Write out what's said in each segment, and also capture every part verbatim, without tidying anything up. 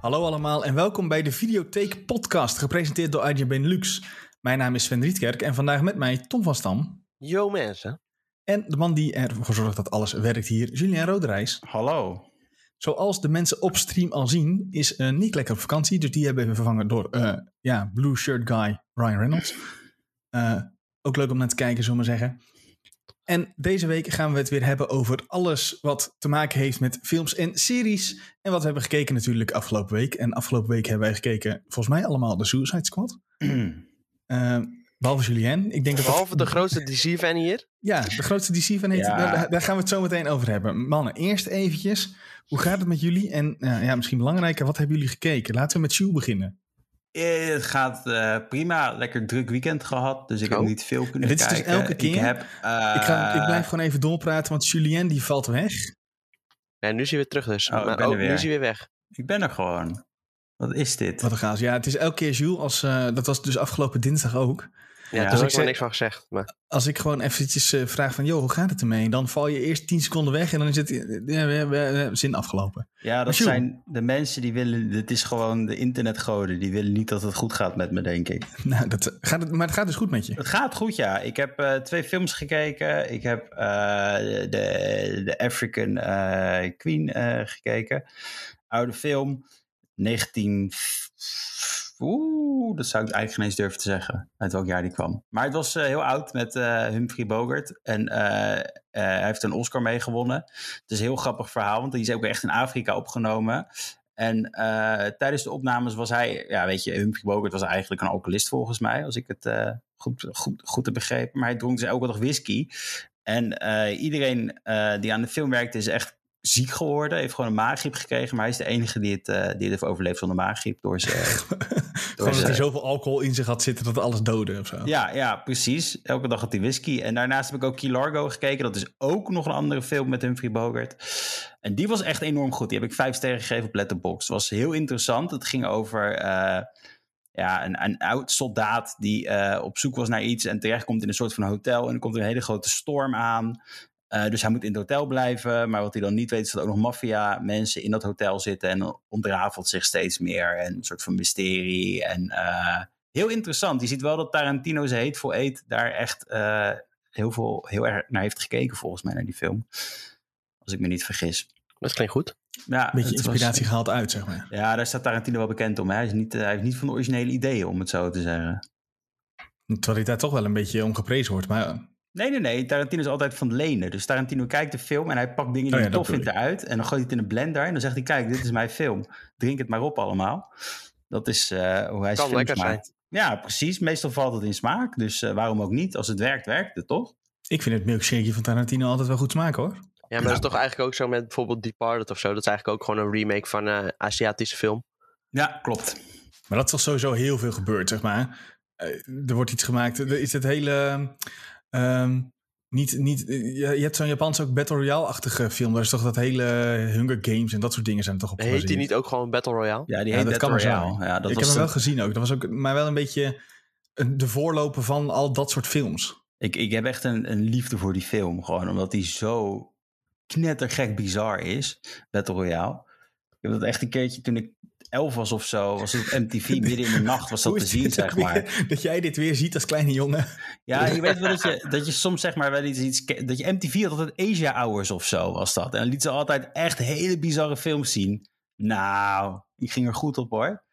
Hallo allemaal en welkom bij de Videotheek podcast, gepresenteerd door I G Benelux. Mijn naam is Sven Rietkerk en vandaag met mij Tom van Stam. Yo mensen. En de man die ervoor zorgt dat alles werkt hier, Julien Roderijs. Hallo. Zoals de mensen op stream al zien, is uh, Nick lekker op vakantie. Dus die hebben we vervangen door uh, ja, Blue Shirt Guy Ryan Reynolds. Uh, ook leuk om naar te kijken, zullen we maar zeggen. En deze week gaan we het weer hebben over alles wat te maken heeft met films en series. En wat we hebben gekeken natuurlijk afgelopen week. En afgelopen week hebben wij gekeken, volgens mij allemaal, de Suicide Squad. uh, behalve Julien. Ik denk dat behalve dat... de grootste D C-fan hier. Ja, de grootste D C-fan heet. Ja. Daar, daar gaan we het zo meteen over hebben. Mannen, eerst eventjes. Hoe gaat het met jullie? En uh, ja, misschien belangrijker, wat hebben jullie gekeken? Laten we met Jules beginnen. Eh, het gaat uh, prima. Lekker druk weekend gehad. Dus ik oh. heb niet veel kunnen dit kijken. Dit is dus elke keer. Ik, heb, uh... ik, ga, ik blijf gewoon even doorpraten, want Julien die valt weg. Nee, nu is hij weer terug dus. Oh, maar ook, nu is hij weer weg. Ik ben er gewoon. Wat is dit? Wat een gaas. Ja, het is elke keer Jules. Als, uh, dat was dus afgelopen dinsdag ook. Ja, ja, daar heb ik er niks van gezegd. Maar... Als ik gewoon eventjes uh, vraag van, joh, hoe gaat het ermee? Dan val je eerst tien seconden weg en dan is het uh, uh, uh, zin afgelopen. Ja, dat zijn de mensen die willen, dit is gewoon de internetgoden. Die willen niet dat het goed gaat met me, denk ik. Nou, dat gaat het, maar het gaat dus goed met je. Het gaat goed, ja. Ik heb uh, twee films gekeken. Ik heb uh, de, de African uh, Queen uh, gekeken. Oude film. negentien... Oeh, dat zou ik eigenlijk geen eens durven te zeggen. Uit welk jaar die kwam. Maar het was uh, heel oud met uh, Humphrey Bogart. En uh, uh, hij heeft een Oscar mee gewonnen. Het is een heel grappig verhaal, want die is ook echt in Afrika opgenomen. En uh, tijdens de opnames was hij... Ja, weet je, Humphrey Bogart was eigenlijk een alcoholist volgens mij. Als ik het uh, goed, goed, goed heb begrepen. Maar hij dronk dus elke dag whisky. En uh, iedereen uh, die aan de film werkte is echt... ziek geworden, heeft gewoon een maaggriep gekregen, maar hij is de enige die het, uh, die het heeft overleefd zonder maaggriep. Door zijn, door dat hij zoveel alcohol in zich had zitten dat alles doodde of zo. Ja, ja, precies. Elke dag had hij whisky. En daarnaast heb ik ook Key Largo gekeken. Dat is ook nog een andere film met Humphrey Bogart. En die was echt enorm goed. Die heb ik vijf sterren gegeven op Letterboxd. Het was heel interessant. Het ging over uh, ja, een, een oud soldaat die uh, op zoek was naar iets en terecht komt in een soort van hotel. En er komt een hele grote storm aan. Uh, dus hij moet in het hotel blijven. Maar wat hij dan niet weet is dat ook nog maffia mensen in dat hotel zitten. En dan ontrafelt zich steeds meer. En een soort van mysterie. En uh, heel interessant. Je ziet wel dat Tarantino zijn Hateful Eight daar echt uh, heel, veel, heel erg naar heeft gekeken volgens mij naar die film. Als ik me niet vergis. Dat klinkt goed. Ja, een beetje inspiratie was, gehaald uit, zeg maar. Ja, daar staat Tarantino wel bekend om. Hè? Hij, is niet, uh, hij heeft niet van de originele ideeën, om het zo te zeggen. Terwijl hij daar toch wel een beetje om geprezen wordt, maar... Nee, nee, nee. Tarantino is altijd van het lenen. Dus Tarantino kijkt de film en hij pakt dingen die oh ja, hij tof vindt eruit. En dan gooit hij het in een blender en dan zegt hij, kijk, dit is mijn film. Drink het maar op allemaal. Dat is uh, hoe hij zijn films maakt. Zijn. Ja, precies. Meestal valt het in smaak. Dus uh, waarom ook niet? Als het werkt, werkt het, toch? Ik vind het milkshake van Tarantino altijd wel goed smaken, hoor. Ja, maar ja. Dat is toch eigenlijk ook zo met bijvoorbeeld Departed of zo. Dat is eigenlijk ook gewoon een remake van een uh, Aziatische film. Ja, klopt. Maar dat is toch sowieso heel veel gebeurd, zeg maar. Uh, er wordt iets gemaakt. Er is het hele... Um, niet, niet, je, je hebt zo'n Japanse ook Battle Royale-achtige film. Daar is toch dat hele Hunger Games en dat soort dingen zijn toch op gebaseerd. Heet die niet ook gewoon Battle Royale? Ja, die heet ja, dat Battle Royale. Ja, dat ik heb hem wel gezien ook. Dat was ook. Maar wel een beetje de voorloper van al dat soort films. Ik, ik heb echt een, een liefde voor die film. Gewoon omdat die zo knettergek bizar is. Battle Royale. Ik heb dat echt een keertje toen ik elf was of zo, was het op M T V midden in de nacht was dat te zien, zeg maar. Weer, dat jij dit weer ziet als kleine jongen. Ja, je weet wel dat je, dat je soms zeg maar wel iets, iets dat je M T V had altijd Asia Hours of zo was dat. En dan liet ze altijd echt hele bizarre films zien. Nou, ik ging er goed op, hoor.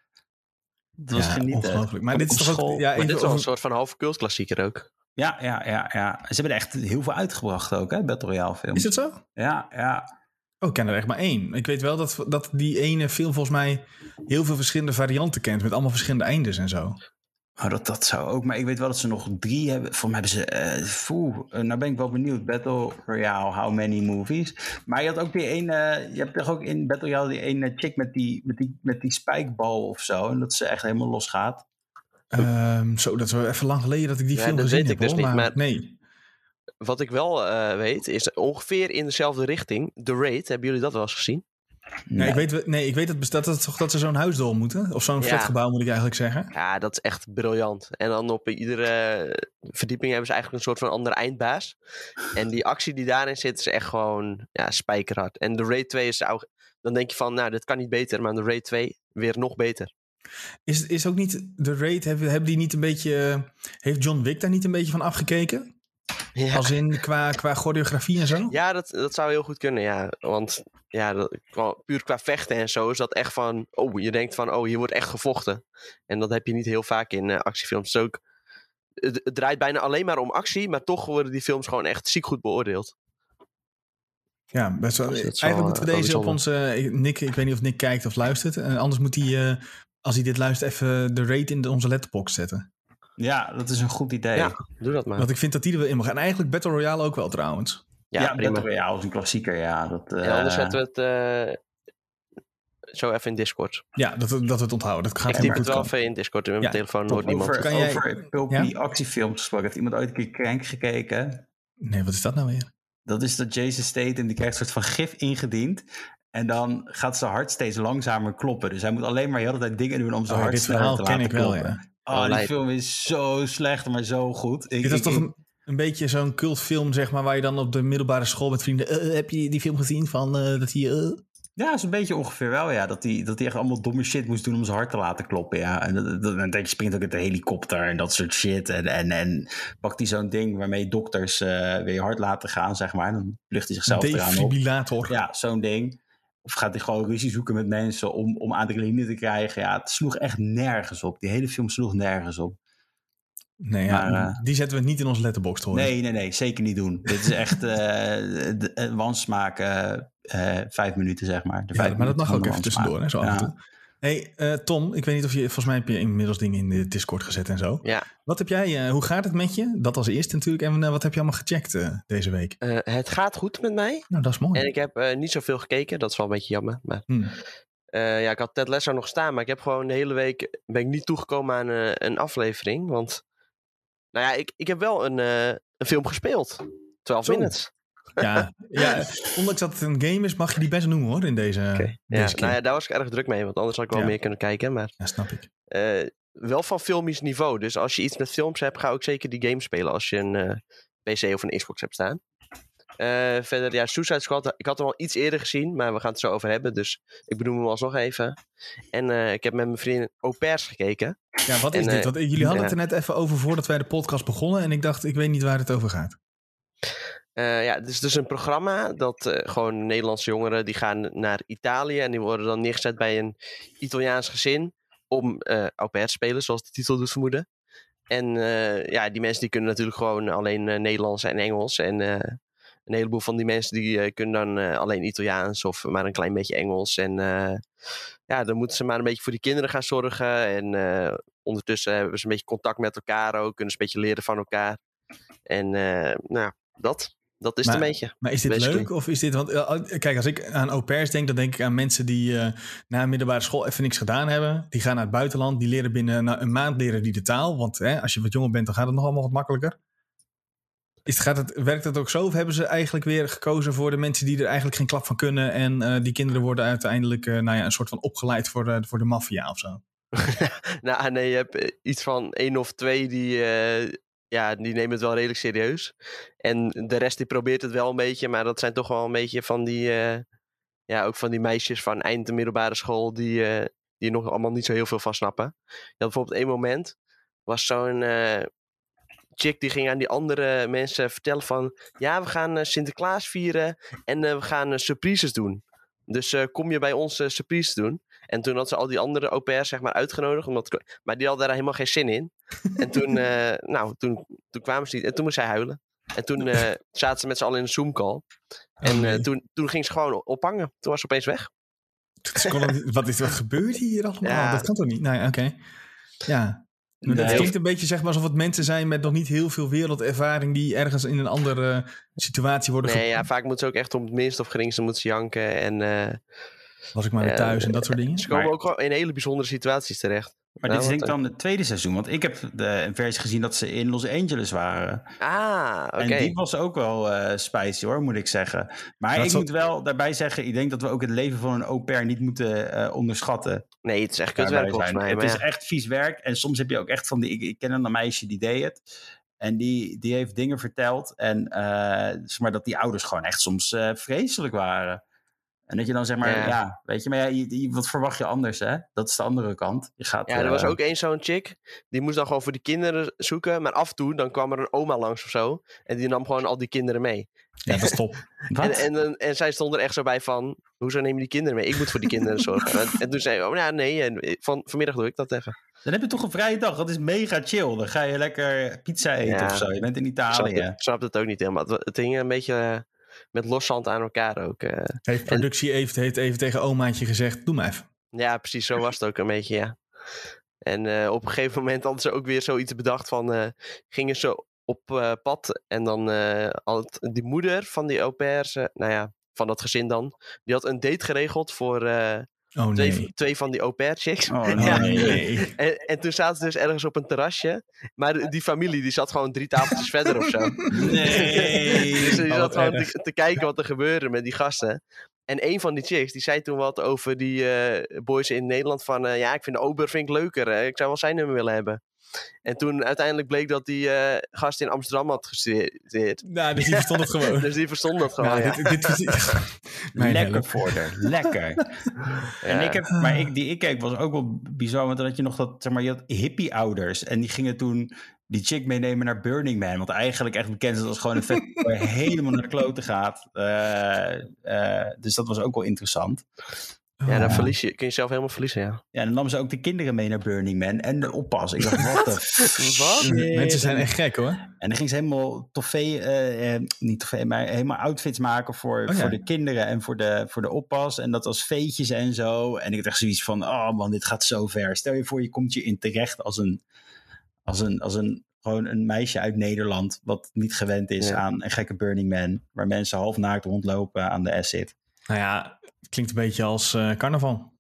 Dat was ja, genieten. Ongelooflijk. Maar dit is toch ook, ja, maar dit is wel een soort van halve cultklassieker ook. Ja, ja, ja, ja. Ze hebben er echt heel veel uitgebracht ook, hè, Battle Royale films. Is het zo? Ja, ja. Oh, ik ken er echt maar één. Ik weet wel dat, dat die ene film volgens mij heel veel verschillende varianten kent. Met allemaal verschillende eindes en zo. Oh, dat, dat zou ook. Maar ik weet wel dat ze nog drie hebben. Voor mij hebben ze... Uh, foe, uh, nou ben ik wel benieuwd. Battle Royale, how many movies? Maar je had ook die ene... Uh, je hebt toch ook in Battle Royale die ene chick met die, met die, met die spijkbal of zo. En dat ze echt helemaal los gaat. Um, zo, dat is wel even lang geleden dat ik die ja, film gezien heb. Dat weet ik dus hoor, niet. Maar, maar nee. Wat ik wel uh, weet, is ongeveer in dezelfde richting. The Raid, hebben jullie dat wel eens gezien? Nee, nee. Ik weet, nee, ik weet dat bestaat dat, toch dat ze zo'n huisdol moeten. Of zo'n ja. flatgebouw moet ik eigenlijk zeggen. Ja, dat is echt briljant. En dan op iedere verdieping hebben ze eigenlijk een soort van andere eindbaas. En die actie die daarin zit is echt gewoon ja, spijkerhard. En The Raid twee is dan denk je van, nou, dit kan niet beter. Maar de Raid twee weer nog beter. Is, is ook niet de Raid, hebben, hebben die niet een beetje... Heeft John Wick daar niet een beetje van afgekeken? Ja, Als in qua, qua choreografie en zo? ja dat, dat zou heel goed kunnen, ja. Want ja, dat, qua- puur qua vechten en zo is dat echt van... Oh, je denkt van, oh, hier wordt echt gevochten. En dat heb je niet heel vaak in uh, actiefilms. Dus ook, het, het draait bijna alleen maar om actie, maar toch worden die films gewoon echt ziek goed beoordeeld. Ja, best wel. Dus dat is wel, Eigenlijk moeten we uh, deze wel op onze... uh, Nick, ik weet niet of Nick kijkt of luistert. En anders moet hij, uh, als hij dit luistert, even de Raid in de, onze letterbox zetten. Ja, dat is een goed idee. Ja, doe dat maar. Want ik vind dat die er wel in mag. En eigenlijk Battle Royale ook wel trouwens. Ja, ja prima. Battle Royale is een klassieker, ja. Dat, uh... En anders zetten we het uh, zo even in Discord. Ja, dat, dat we het onthouden. Dat gaat Ik typ helemaal het goed wel komen. even in Discord. Met mijn Ja, telefoon Top, hoort niemand. over, Kan jij- over pulpy Ja? actiefilms gesproken. Heeft iemand ooit een keer Crank gekeken? Nee, wat is dat nou weer? Dat is dat Jason Statham, die krijgt een soort van gif ingediend. En dan gaat zijn hart steeds langzamer kloppen. Dus hij moet alleen maar de hele tijd dingen doen om zijn Oh, hart dit sneller verhaal te ken laten ik wel, kloppen. ja. Oh, Oh, die lijp. film is zo slecht, maar zo goed. Ik, Dit is ik- toch ik- een, een beetje zo'n cultfilm, zeg maar, waar je dan op de middelbare school met vrienden... Uh, heb je die film gezien van uh, dat hij... Uh... Ja, is een beetje ongeveer wel, ja. Dat hij dat hij echt allemaal domme shit moest doen om zijn hart te laten kloppen, ja. En dat- dat- dan denk je, springt ook uit de helikopter en dat soort shit. En, en, en pakt hij zo'n ding waarmee dokters uh, weer je hart laten gaan, zeg maar. En dan lucht hij zichzelf eraan op. Defibrillator. Ja, zo'n ding. Of gaat hij gewoon ruzie zoeken met mensen om, om adrenaline te krijgen. Ja, het sloeg echt nergens op. Die hele film sloeg nergens op. Nee, ja, Maar, uh, die zetten we niet in onze letterbox, hoor. Nee, nee, nee. Zeker niet doen. Dit is echt uh, de, de wansmaak uh, uh, vijf minuten, zeg maar. De Ja, vijf maar dat mag ook even wansmaak. tussendoor, hè, zo af en Ja. toe. Hey, uh, Tom, ik weet niet of je... Volgens mij heb je inmiddels dingen in de Discord gezet en zo. Ja. Wat heb jij... Uh, hoe gaat het met je? Dat als eerste natuurlijk. En uh, wat heb je allemaal gecheckt uh, deze week? Uh, het gaat goed met mij. Nou, dat is mooi. En ik heb uh, niet zoveel gekeken. Dat is wel een beetje jammer. Maar... Hmm. Uh, ja, ik had Ted Lasso nog staan. Maar ik heb gewoon de hele week... Ben ik niet toegekomen aan uh, een aflevering. Want... Nou ja, ik, ik heb wel een, uh, een film gespeeld. twaalf Zo. minutes. Ja, ja, ondanks dat het een game is, mag je die best noemen, hoor, in deze, Okay. deze Ja, keer. nou ja, daar was ik erg druk mee. Want anders had ik wel Ja. meer kunnen kijken. Maar Ja, snap ik. uh, wel van filmisch niveau. Dus als je iets met films hebt, ga ook zeker die game spelen. Als je een uh, P C of een Xbox hebt staan. Uh, verder, ja, Suicide Squad. Ik had hem al iets eerder gezien, maar we gaan het zo over hebben. Dus ik benoem hem alsnog even. En uh, ik heb met mijn vriendin Au Pairs gekeken. Ja, wat is en, dit? uh, Want jullie hadden ja. het er net even over voordat wij de podcast begonnen. En ik dacht, ik weet niet waar het over gaat. Uh, ja, het is dus een programma dat uh, gewoon Nederlandse jongeren die gaan naar Italië. En die worden dan neergezet bij een Italiaans gezin om uh, au pair te spelen, zoals de titel doet vermoeden. En uh, ja, die mensen die kunnen natuurlijk gewoon alleen uh, Nederlands en Engels. En uh, een heleboel van die mensen die uh, kunnen dan uh, alleen Italiaans of maar een klein beetje Engels. En uh, ja, dan moeten ze maar een beetje voor die kinderen gaan zorgen. En uh, ondertussen hebben ze een beetje contact met elkaar ook. Kunnen ze een beetje leren van elkaar. En uh, nou, dat... Dat is maar, het een beetje. Maar is dit basically. leuk? Of is dit... Want uh, kijk, als ik aan au pairs denk, dan denk ik aan mensen die uh, na een middelbare school even niks gedaan hebben. Die gaan naar het buitenland. Die leren binnen nou, een maand leren die de taal. Want hè, als je wat jonger bent, dan gaat het nog allemaal wat makkelijker. Is, gaat het, werkt het ook zo? Of hebben ze eigenlijk weer gekozen voor de mensen die er eigenlijk geen klap van kunnen? En uh, die kinderen worden uiteindelijk uh, nou ja, een soort van opgeleid voor de, voor de maffia of zo? nou, nee, je hebt iets van één of twee die... Uh... Ja, die nemen het wel redelijk serieus. En de rest die probeert het wel een beetje. Maar dat zijn toch wel een beetje van die... Uh, ja, ook van die meisjes van eind de middelbare school... die, uh, die er nog allemaal niet zo heel veel van snappen. Je had bijvoorbeeld één moment... was zo'n uh, chick die ging aan die andere mensen vertellen van... ja, we gaan uh, Sinterklaas vieren... en uh, we gaan uh, surprises doen. Dus uh, kom je bij ons uh, surprises doen... En toen had ze al die andere au pairs zeg maar uitgenodigd. Omdat, maar die hadden daar helemaal geen zin in. En toen, uh, nou, toen, toen kwamen ze niet. En toen moest zij huilen. En toen uh, zaten ze met z'n allen in een Zoom-call. En uh, toen, toen ging ze gewoon ophangen. Toen was ze opeens weg. Wat is er gebeurd hier allemaal? Ja. Dat kan toch niet? Nou ja, oké. Okay. Ja. Nee. Het klinkt een beetje zeg maar alsof het mensen zijn met nog niet heel veel wereldervaring die ergens in een andere situatie worden... Nee, ge- ja, vaak moeten ze ook echt om het minst of geringste moeten ze janken. En... Uh, Was ik maar weer thuis uh, en dat soort dingen. Ze komen maar, ook gewoon in hele bijzondere situaties terecht. Maar nou, dit is denk ik dan het tweede seizoen. Want ik heb de, een versie gezien dat ze in Los Angeles waren. Ah, oké. Okay. En die was ook wel uh, spicy hoor, moet ik zeggen. Maar dat ik moet wel daarbij zeggen, ik denk dat we ook het leven van een au pair niet moeten uh, onderschatten. Nee, het is echt kutwerk volgens mij. Het is ja. echt vies werk. En soms heb je ook echt van die... Ik, ik ken een meisje die deed het. En die, die heeft dingen verteld. En uh, zeg maar dat die ouders gewoon echt soms uh, vreselijk waren. En dat je dan zeg maar, ja, Ja. weet je, maar ja, je, je- wat verwacht je anders, hè? Dat is de andere kant. Je gaat, Ja, er was eh, ook één zo'n chick. Die moest dan gewoon voor die kinderen zoeken. Maar af en toe dan kwam er een oma langs of zo. En die nam gewoon al die kinderen mee. Ja, dat is top. wat? En, en, en, en zij stond er echt zo bij van... Hoezo neem je die kinderen mee? Ik moet voor die kinderen zorgen. En, en toen zei ik, oh ja, nee. En van, vanmiddag doe ik dat even. Dan heb je toch een vrije dag. Dat is mega chill. Dan ga je lekker pizza eten Ja. of zo. Je bent in Ik snap Italië. het, ik snap het ook niet helemaal. Het, het hing een beetje eh, met loszand aan elkaar ook. eh. Heeft productie even, heeft even tegen omaatje gezegd, doe maar even. Ja, precies. Zo was het ook een beetje, ja. En eh, op een gegeven moment hadden ze ook weer zoiets bedacht van... eh, gingen ze op eh, pad en dan eh, had die moeder van die au pairs... eh, nou ja, van dat gezin dan... die had een date geregeld voor eh, Oh twee, nee. twee van die au pair chicks. Oh, Oh nee. nee. En, en toen zaten ze dus ergens op een terrasje. Maar die familie die zat gewoon drie tafeltjes verder of zo. Nee. Dus die Oh, zat wat gewoon erg. te, te kijken wat er gebeurde met die gasten. En een van die chicks, die zei toen wat over die eh, boys in Nederland van... eh, ja, ik vind de Ober vind ik leuker. Hè? Ik zou wel zijn nummer willen hebben. En toen uiteindelijk bleek dat die eh, gast in Amsterdam had gestudeerd. Nou, dus die verstond het gewoon. Dus die verstond dat gewoon, Nou, ja. dit, dit, dit, Mijn Lekker help. voor haar. Lekker. En Ja. ik heb, maar ik, die ik keek was ook wel bizar. Want dan had je nog dat, zeg maar, je had hippie-ouders. En die gingen toen die chick meenemen naar Burning Man. Want eigenlijk echt bekend is als gewoon een vet waar je helemaal naar de kloten gaat. Uh, uh, dus dat was ook wel interessant. Ja, dan Oh. verlies je, kun je jezelf helemaal verliezen, ja. Ja, en dan namen ze ook de kinderen mee naar Burning Man. En de oppas. Ik dacht, wat de Wat? Mensen zijn echt gek hoor. En dan ging ze helemaal toffee, uh, uh, niet toffee, maar helemaal outfits maken voor, Oh, ja. voor de kinderen en voor de, voor de oppas. En dat als veetjes en zo. En ik had echt zoiets van, oh man, dit gaat zo ver. Stel je voor, je komt je in terecht als een, als een, als een, gewoon een meisje uit Nederland, wat niet gewend is Ja. aan een gekke Burning Man, waar mensen half naakt rondlopen aan de acid. Nou ja, het klinkt een beetje als uh, carnaval.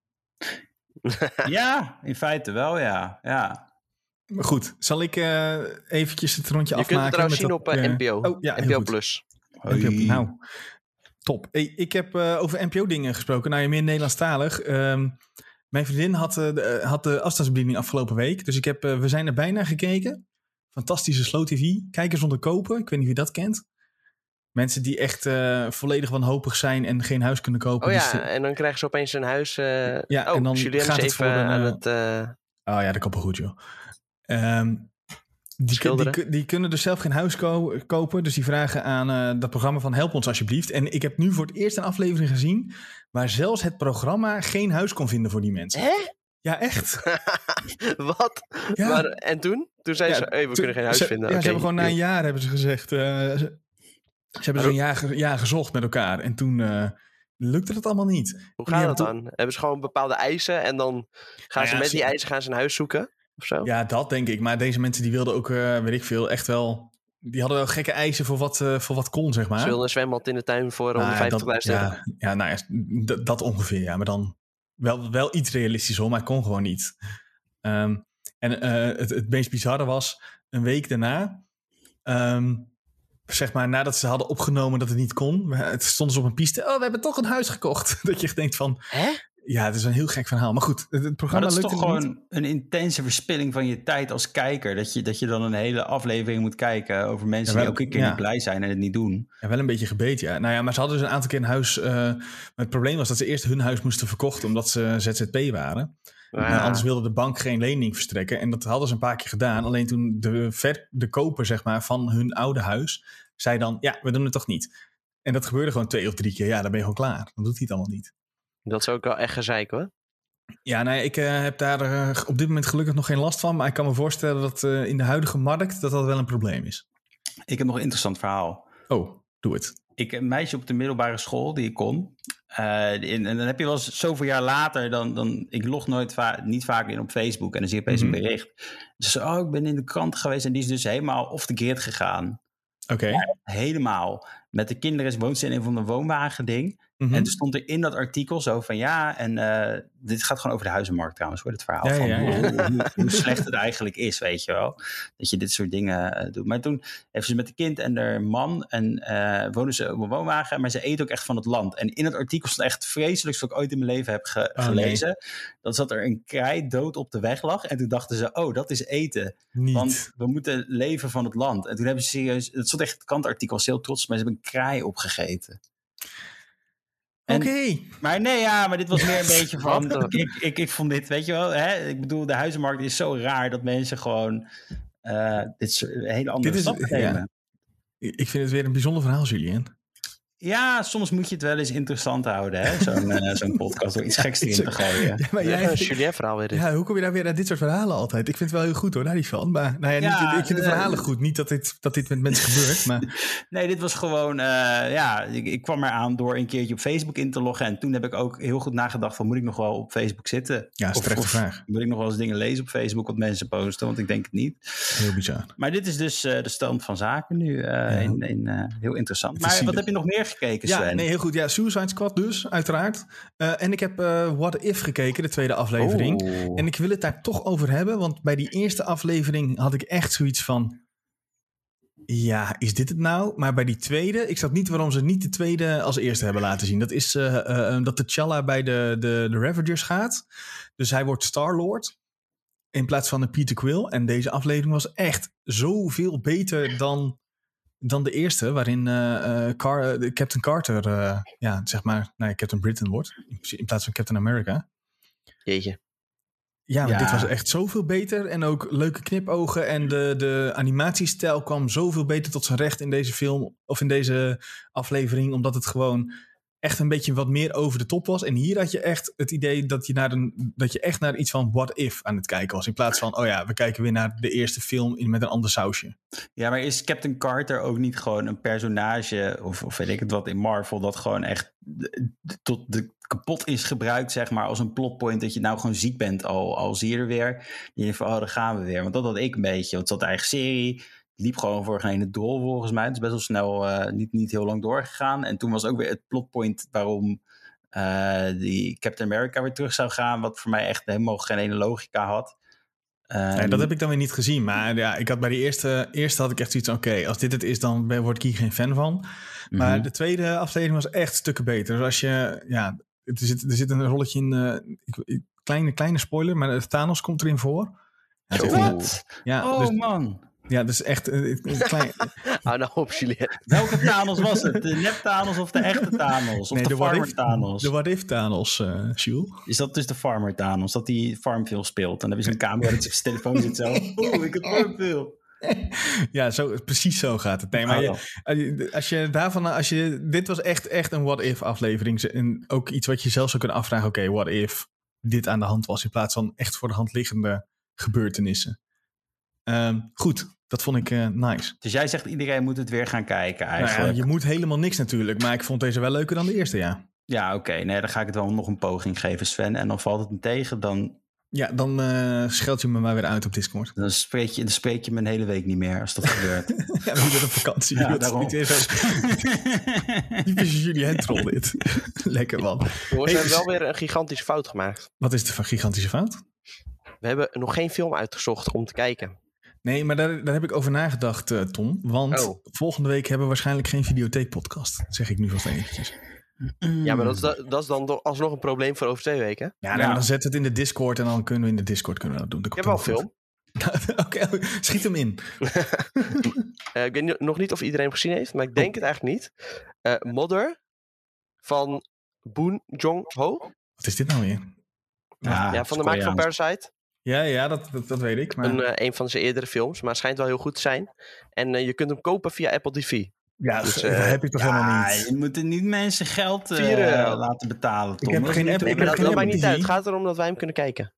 Ja, in feite wel, ja. ja. Maar goed, zal ik uh, eventjes het rondje je afmaken? Je kunt het trouwens zien dat, op uh, uh, N P O. Oh, ja, N P O Plus. N P O, nou, top. Hey, ik heb uh, over N P O dingen gesproken. Nou, je meer Nederlandstalig. Um, mijn vriendin had, uh, de, had de afstandsbediening afgelopen week. Dus ik heb, uh, we zijn er bijna gekeken. Fantastische Slow T V. Kijken zonder kopen. Ik weet niet wie dat kent. Mensen die echt uh, volledig wanhopig zijn en geen huis kunnen kopen. Oh ja, dus de... en dan krijgen ze opeens een huis. Uh... Ja, oh, en dan Julien gaat is het even voor een, aan het... Uh... Oh ja, dat komt wel goed, joh. Um, die, die, die kunnen dus zelf geen huis ko- kopen. Dus die vragen aan uh, dat programma van help ons alsjeblieft. En ik heb nu voor het eerst een aflevering gezien waar zelfs het programma geen huis kon vinden voor die mensen. Hè? Ja, echt. Wat? Ja. Maar, en toen? Toen zei ja, ze, hey, we toen, kunnen geen huis ze, vinden. Ja, okay. ze hebben gewoon na een jaar, hebben ze gezegd... Uh, ze, ze hebben dus een jaar, ge, jaar gezocht met elkaar. En toen uh, lukte het allemaal niet. Hoe gaat dat dan? Hebben, hebben ze gewoon bepaalde eisen en dan gaan ze ja, met ze, die eisen gaan ze een huis zoeken? Of zo? Ja, dat denk ik. Maar deze mensen die wilden ook, uh, weet ik veel, echt wel... Die hadden wel gekke eisen voor wat, uh, voor wat kon, zeg maar. Ze wilden een zwembad in de tuin voor honderdvijftigduizend euro. Ja, ja, nou ja, d- dat ongeveer, ja. Maar dan wel, wel iets realistisch hoor, maar het kon gewoon niet. Um, en uh, het, het meest bizarre was, een week daarna... Um, zeg maar, nadat ze hadden opgenomen dat het niet kon... Het stonden ze op een piste. Oh, we hebben toch een huis gekocht. Dat je denkt van... Hè? Ja, het is een heel gek verhaal. Maar goed, het, het programma maar dat is toch gewoon niet. een intense verspilling van je tijd als kijker. Dat je, dat je dan een hele aflevering moet kijken over mensen ja, wel, die ook een keer ja. niet blij zijn en het niet doen. Ja, wel een beetje gebeten, ja. Nou ja, maar ze hadden dus een aantal keer een huis... Uh, maar het probleem was dat ze eerst hun huis moesten verkochten... omdat ze Z Z P waren. Ja. Uh, anders wilde de bank geen lening verstrekken. En dat hadden ze een paar keer gedaan. Alleen toen de, ver, de koper zeg maar, van hun oude huis... zei dan, ja, we doen het toch niet. En dat gebeurde gewoon twee of drie keer. Ja, dan ben je gewoon klaar. Dan doet hij het allemaal niet. Dat is ook wel echt gezeik, hoor. Ja, nou ja, ik uh, heb daar uh, op dit moment gelukkig nog geen last van. Maar ik kan me voorstellen dat uh, in de huidige markt dat dat wel een probleem is. Ik heb nog een interessant verhaal. Oh, doe het. Ik een meisje op de middelbare school die ik kon. Uh, in, en dan heb je wel eens zoveel jaar later... Dan, dan, ik log nooit va- niet vaak in op Facebook. En dan zie je opeens mm-hmm. een bericht. Dus oh, ik ben in de krant geweest. En die is dus helemaal off the grid gegaan. Oké. Okay. Ja, helemaal. Met de kinderen woont ze in een van de woonwagen ding. Mm-hmm. En toen stond er in dat artikel zo van ja, en uh, dit gaat gewoon over de huizenmarkt trouwens, hoor, het verhaal ja, van ja, ja. Hoe, hoe, hoe slecht het eigenlijk is, weet je wel. Dat je dit soort dingen uh, doet. Maar toen heeft ze met de kind en haar man en uh, wonen ze op een woonwagen, maar ze eet ook echt van het land. En in het artikel stond echt vreselijk, wat ik ooit in mijn leven heb ge- oh, gelezen. Nee. Dat zat er een kraai dood op de weg lag. En toen dachten ze, oh, dat is eten. Niet. Want we moeten leven van het land. En toen hebben ze serieus, het stond echt het kantartikel, was heel trots, maar ze hebben een kraai opgegeten. Oké. Okay. Maar nee, ja, maar dit was meer een beetje van... Wat? ik, ik, ik vond dit, weet je wel... Hè, ik bedoel, de huizenmarkt is zo raar dat mensen gewoon... Uh, dit soort hele andere stappen nemen. Ja. Ik vind het weer een bijzonder verhaal, Julien. Ja, soms moet je het wel eens interessant houden, hè? Zo'n, uh, zo'n podcast, door iets geks erin te gooien. Ja, maar jij, ja, een Julien-verhaal weer. Ja, hoe kom je daar weer naar dit soort verhalen altijd? Ik vind het wel heel goed hoor, daar niet van. Maar nou ja, niet, ja, ik vind de verhalen uh, goed. Niet dat dit, dat dit met mensen gebeurt, maar... Nee, dit was gewoon... Uh, ja, ik, ik kwam eraan door een keertje op Facebook in te loggen. En toen heb ik ook heel goed nagedacht van... moet ik nog wel op Facebook zitten? Ja, dat is terecht de vraag. Moet ik nog wel eens dingen lezen op Facebook wat mensen posten? Want ik denk het niet. Heel bizar. Maar dit is dus uh, de stand van zaken nu. Uh, ja. in, in, uh, heel interessant. Maar wat heb je nog meer gekeken, Sven? Ja, nee, heel goed. Ja, Suicide Squad dus, uiteraard. Uh, en ik heb uh, What If gekeken, de tweede aflevering. Oh. En ik wil het daar toch over hebben, want bij die eerste aflevering had ik echt zoiets van... Ja, is dit het nou? Maar bij die tweede, ik snap niet waarom ze niet de tweede als eerste hebben laten zien. Dat is uh, uh, dat T'Challa bij de, de, de Ravagers gaat. Dus hij wordt Star-Lord in plaats van een Peter Quill. En deze aflevering was echt zoveel beter dan... dan de eerste, waarin uh, uh, Car- uh, Captain Carter, uh, ja, zeg maar, nee, Captain Britain wordt. In plaats van Captain America. Jeetje. Ja, maar ja. Dit was echt zoveel beter. En ook leuke knipogen. En de, de animatiestijl kwam zoveel beter tot zijn recht in deze film. Of in deze aflevering. Omdat het gewoon echt een beetje wat meer over de top was. En hier had je echt het idee dat je, naar een, dat je echt naar iets van what if aan het kijken was. In plaats van, oh ja, we kijken weer naar de eerste film in, met een ander sausje. Ja, maar is Captain Carter ook niet gewoon een personage, of, of weet ik het wat, in Marvel, dat gewoon echt de, de, tot de kapot is gebruikt, zeg maar, als een plotpoint, dat je nou gewoon ziek bent, al, al zie je er weer. En je denkt van, oh, daar gaan we weer. Want dat had ik een beetje, want het zat eigen serie... liep gewoon voor geen drol volgens mij. Het is best wel snel, uh, niet, niet heel lang doorgegaan. En toen was ook weer het plotpoint waarom uh, die Captain America weer terug zou gaan. Wat voor mij echt helemaal geen ene logica had. Um, nee, dat heb ik dan weer niet gezien. Maar ja, ik had bij de eerste, eerste had ik echt zoiets van... oké, okay, als dit het is, dan word ik hier geen fan van. Maar mm-hmm. de tweede aflevering was echt stukken beter. Dus als je... ja, er zit, er zit een rolletje in... Uh, ik, kleine, kleine spoiler, maar Thanos komt erin voor. Wat? Ja, oh dus, man... Ja, dus echt een uh, klein... Hou nou op, Julien. Welke Thanos was het? De nep Thanos of de echte Thanos? Of nee, de, de farmer if, Thanos? De what if Thanos, uh, Jules. Is dat dus de farmer Thanos? Dat die Farmville speelt. En dan heb je zo'n camera dat op zijn telefoon zit zo. Oeh, ik heb Farmville. Ja, zo, precies zo gaat het. Nee, maar je, als je daarvan... Als je, dit was echt, echt een what if aflevering. En ook iets wat je zelf zou kunnen afvragen. Oké, okay, what if dit aan de hand was. In plaats van echt voor de hand liggende gebeurtenissen. Um, goed, dat vond ik uh, nice. Dus jij zegt iedereen moet het weer gaan kijken eigenlijk? Nou ja, je moet helemaal niks natuurlijk, maar ik vond deze wel leuker dan de eerste, ja. Ja, oké. Okay. Nee, dan ga ik het wel nog een poging geven, Sven. En dan valt het me tegen, dan... Ja, dan uh, scheld je me maar weer uit op Discord. Dan spreek je, dan spreek je me een hele week niet meer als dat gebeurt. Ja, dan moet je op vakantie. Ja, daarom. Typisch Julien troll dit. Lekker man. We hebben hey, wel weer een gigantische fout gemaakt. Wat is de gigantische fout? We hebben nog geen film uitgezocht om te kijken. Nee, maar daar, daar heb ik over nagedacht, uh, Tom. Want oh. volgende week hebben we waarschijnlijk geen videotheek-podcast. Dat zeg ik nu vast eventjes. Ja, maar dat is, dat is dan alsnog een probleem voor over twee weken. Ja, nou, ja. Dan zet het in de Discord en dan kunnen we in de Discord kunnen we dat doen. Dat ik heb wel een film. Oké, okay, schiet hem in. uh, ik weet nog niet of iedereen hem gezien heeft, maar ik denk oh. het eigenlijk niet. Uh, Mother van Boon Jong-ho. Wat is dit nou weer? Ja, ja van de maker van Parasite. Ja, ja dat, dat, dat weet ik. Maar... Een, uh, een van zijn eerdere films, maar het schijnt wel heel goed te zijn. En uh, je kunt hem kopen via Apple T V. Ja, dus, uh, dat heb ik toch ja, helemaal niet. Je moet er niet mensen geld uh, laten betalen, Tom. Ik heb geen Apple, nee, maar dat, dat maakt niet uit. Het gaat erom dat wij hem kunnen kijken.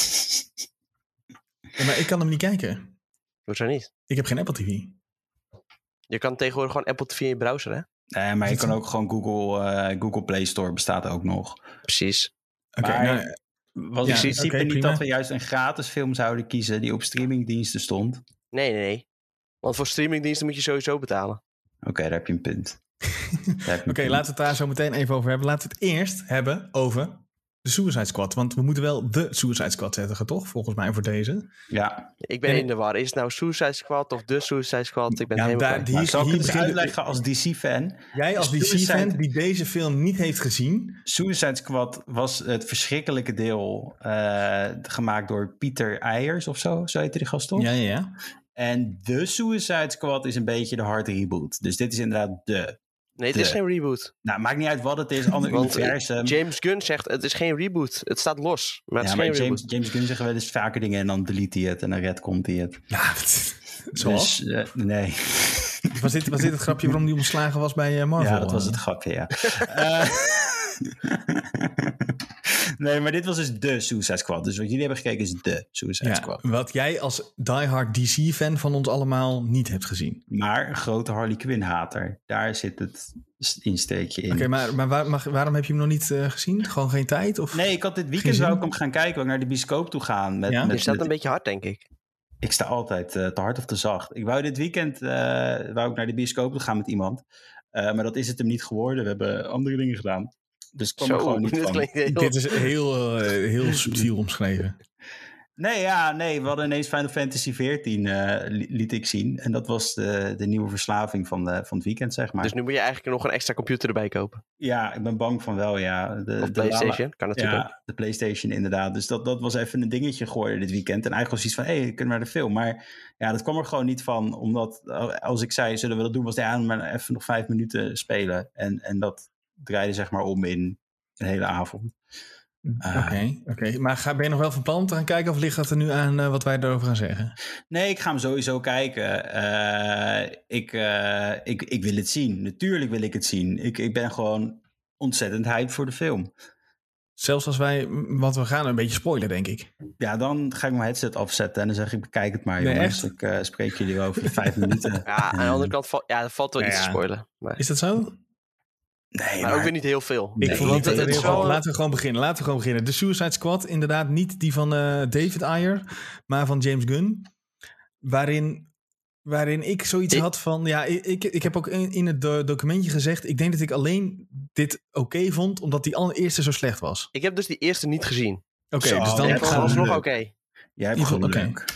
Ja, maar ik kan hem niet kijken. Hoezo niet? Ik heb geen Apple T V. Je kan tegenwoordig gewoon Apple T V in je browser, hè? Nee, maar je kan ook gewoon Google, uh, Google Play Store bestaat ook nog. Precies. Oké, okay, nou... Was ja, in principe okay, niet prima. Dat we juist een gratis film zouden kiezen die op streamingdiensten stond? Nee, nee, nee. Want voor streamingdiensten moet je sowieso betalen. Oké, okay, daar heb je een punt. Oké, okay, laten we het daar zo meteen even over hebben. Laten we het eerst hebben over de Suicide Squad. Want we moeten wel de Suicide Squad zetten, toch? Volgens mij voor deze. Ja. Ik ben en in de war. Is het nou Suicide Squad of de Suicide Squad? Ik ben ja, helemaal daar, hier, Zal ik hier het eens uitleggen als D C-fan? Jij als D C-fan die deze film niet heeft gezien. Suicide Squad was het verschrikkelijke deel uh, gemaakt door Pieter Eyers of zo. Zo heette die gast toch? Ja, ja, ja. En de Suicide Squad is een beetje de hard reboot. Dus dit is inderdaad de Nee, het de, is geen reboot. Nou, maakt niet uit wat het is, ander Want universum. James Gunn zegt, het is geen reboot. Het staat los, maar het ja, is maar geen James, reboot. James Gunn zegt wel eens vaker dingen en dan delete hij het en dan redcomt hij het. Ja, zoals? Dus, uh, nee. Was dit, was dit het grapje waarom die ontslagen was bij uh, Marvel? Ja, dat was het grapje, ja. uh, nee, maar dit was dus de Suicide Squad. Dus wat jullie hebben gekeken is de Suicide ja, Squad. Wat jij als diehard D C-fan van ons allemaal niet hebt gezien. Maar een grote Harley Quinn-hater. Daar zit het insteekje in. Oké, okay, maar, maar waar, mag, waarom heb je hem nog niet uh, gezien? Gewoon geen tijd? Of nee, ik had dit weekend zou ik hem gaan kijken. Wou ik naar de bioscoop toe gaan. Met, ja? met, Je staat met, een beetje hard, denk ik. Ik sta altijd uh, te hard of te zacht. Ik wou dit weekend uh, wou ik naar de bioscoop toe gaan met iemand. Uh, maar dat is het hem niet geworden. We hebben andere dingen gedaan. Dus ik kwam Zo, er gewoon niet dit van. Heel... Dit is heel, uh, heel subtiel omschreven. Nee, ja, nee, we hadden ineens Final Fantasy veertien uh, liet ik zien. En dat was de, de nieuwe verslaving van, de, van het weekend, zeg maar. Dus nu moet je eigenlijk nog een extra computer erbij kopen? Ja, ik ben bang van wel, ja. De, of de PlayStation, Lala, kan natuurlijk ja, ook. de PlayStation inderdaad. Dus dat, dat was even een dingetje geworden dit weekend. En eigenlijk was iets van, hé, hey, kunnen we naar de film? Maar ja, dat kwam er gewoon niet van. Omdat, als ik zei, zullen we dat doen? Was ja, maar even nog vijf minuten spelen. En, en dat draaide zeg maar om in een hele avond. Oké, uh, oké. Okay. Maar ga, ben je nog wel van plan om te gaan kijken of ligt dat er nu aan uh, wat wij erover gaan zeggen? Nee, ik ga hem sowieso kijken. Uh, ik, uh, ik, ik wil het zien. Natuurlijk wil ik het zien. Ik, ik ben gewoon ontzettend hyped voor de film. Zelfs als wij, want we gaan een beetje spoilen, denk ik. Ja, dan ga ik mijn headset afzetten en dan zeg ik, bekijk het maar, nee, jongens. Ik uh, spreek jullie wel over vijf minuten. Ja, aan de andere kant, val, ja, er valt wel ja, iets te spoilen. Maar... Is dat zo? Nee, maar, maar ook weer niet heel veel. Ik nee, vond het, het, het wel... Laten we gewoon beginnen. Laten we gewoon beginnen. De Suicide Squad, inderdaad niet die van uh, David Ayer, maar van James Gunn. Waarin, waarin ik zoiets ik... had van... Ja, ik, ik heb ook in, in het documentje gezegd... Ik denk dat ik alleen dit oké okay vond... omdat die allereerste zo slecht was. Ik heb dus die eerste niet gezien. Oké, okay, dus dan ja, gaan we nog oké. Okay. Jij hebt gewoon okay. leuk.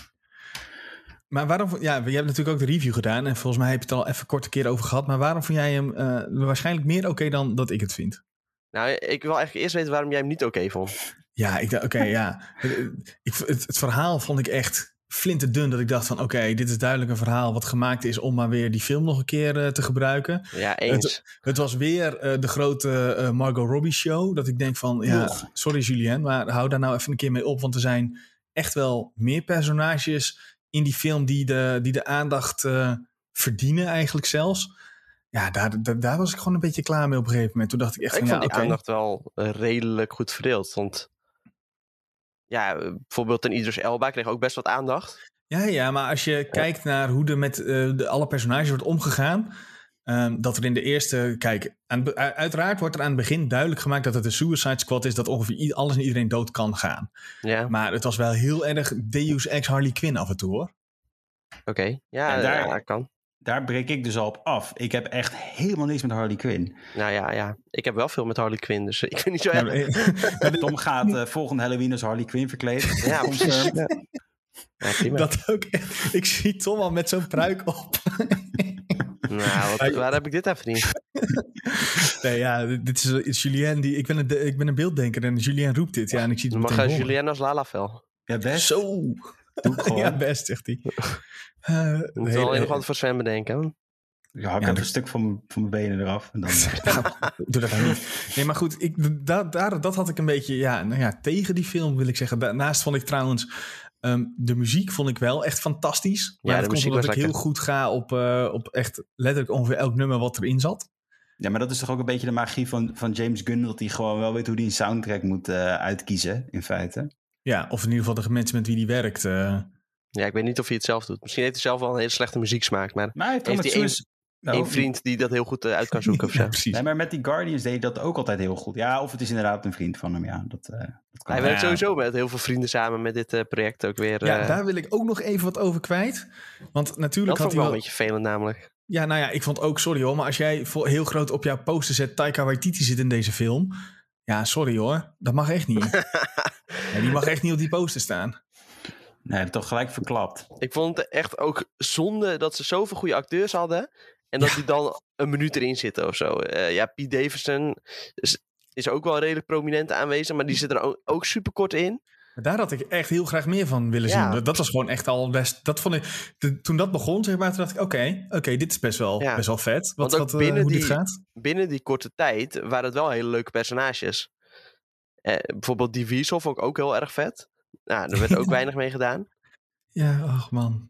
Maar waarom... Ja, je hebt natuurlijk ook de review gedaan... en volgens mij heb je het al even kort een keer over gehad... maar waarom vond jij hem uh, waarschijnlijk meer oké okay dan dat ik het vind? Nou, ik wil eigenlijk eerst weten waarom jij hem niet oké okay vond. Ja, ik dacht, oké, okay, ja. Ik, het, het verhaal vond ik echt flinterdun... dat ik dacht van, oké, okay, dit is duidelijk een verhaal... wat gemaakt is om maar weer die film nog een keer uh, te gebruiken. Ja, eens. Het, het was weer uh, de grote uh, Margot Robbie show... dat ik denk van, ja, sorry Julien... maar hou daar nou even een keer mee op... want er zijn echt wel meer personages... in die film die de, die de aandacht uh, verdienen eigenlijk zelfs. Ja, daar, daar, daar was ik gewoon een beetje klaar mee op een gegeven moment. Toen dacht ik echt ik van, vond ja, die okay. aandacht wel uh, redelijk goed verdeeld. Want ja, bijvoorbeeld een Idris Elba kreeg ook best wat aandacht. Ja, ja, maar als je kijkt naar hoe er met uh, de, alle personages wordt omgegaan... Um, dat er in de eerste... Kijk, aan, uiteraard wordt er aan het begin duidelijk gemaakt... dat het een Suicide Squad is... dat ongeveer alles en iedereen dood kan gaan. Ja. Maar het was wel heel erg Deus Ex Harley Quinn af en toe, hoor. Oké, okay. ja, daar, ja, kan. Daar breek ik dus al op af. Ik heb echt helemaal niks met Harley Quinn. Nou ja, ja. Ik heb wel veel met Harley Quinn, dus ik vind niet zo erg. Ja, Tom gaat uh, volgende Halloween als Harley Quinn verkleed. Ja, precies. Ja. Ja, dat ook echt. Ik zie Tom al met zo'n pruik op. Nou, wat, waar heb ik dit even niet? Nee, ja, dit is, is Julien die... Ik ben, een, ik ben een beelddenker en Julien roept dit. Ja, en ik zie het mag uh, Julien als Lalavel. Ja, best. Zo. Doe ik gewoon. Ja, best, zegt hij. Uh, je moet wel nog wat voor Sven bedenken. Ja, ik ja, heb een stuk van, van mijn benen eraf. En dan... Doe dat nou niet. Nee, maar goed, ik, daar, daar, dat had ik een beetje ja, nou ja, tegen die film, wil ik zeggen. Daarnaast vond ik trouwens... Um, de muziek vond ik wel echt fantastisch. Maar ja, dat komt omdat ik lekker. heel goed ga op, uh, op echt letterlijk ongeveer elk nummer wat erin zat. Ja, maar dat is toch ook een beetje de magie van, van James Gunn... dat hij gewoon wel weet hoe hij een soundtrack moet uh, uitkiezen, in feite. Ja, of in ieder geval de mensen met wie hij werkt. Uh... Ja, ik weet niet of hij het zelf doet. Misschien heeft hij zelf wel een hele slechte muzieksmaak. Maar, maar hij heeft, heeft hij een, nou, een vriend die dat heel goed uh, uit kan zoeken of zo. Ja, precies. Nee, maar met die Guardians deed hij dat ook altijd heel goed. Ja, of het is inderdaad een vriend van hem, ja. Dat, uh, dat kan hij werkt ja. sowieso met heel veel vrienden samen met dit uh, project ook weer. Uh... Ja, daar wil ik ook nog even wat over kwijt. Want natuurlijk dat had vond hij ik wel een beetje vervelend namelijk. Ja, nou ja, ik vond ook, sorry hoor, maar als jij heel groot op jouw poster zet... Taika Waititi zit in deze film... Ja, sorry hoor, dat mag echt niet. Ja, die mag echt niet op die poster staan. Nee, dat toch gelijk verklapt. Ik vond het echt ook zonde dat ze zoveel goede acteurs hadden... en dat ja. die dan een minuut erin zitten of zo. Uh, ja, Pete Davidson is, is ook wel redelijk prominent aanwezig... maar die zit er ook, ook super kort in. Maar daar had ik echt heel graag meer van willen Ja. zien. Dat, dat was gewoon echt al best... Dat vond ik, de, toen dat begon, zeg maar, toen dacht ik... Oké, okay, okay, dit is best wel, Ja. best wel vet. Wat, Want ook wat, uh, binnen hoe die- dit gaat. Binnen die korte tijd waren het wel hele leuke personages. Eh, bijvoorbeeld die Weasel vond ik ook heel erg vet. Nou, daar werd ook weinig mee gedaan. Ja, ach man.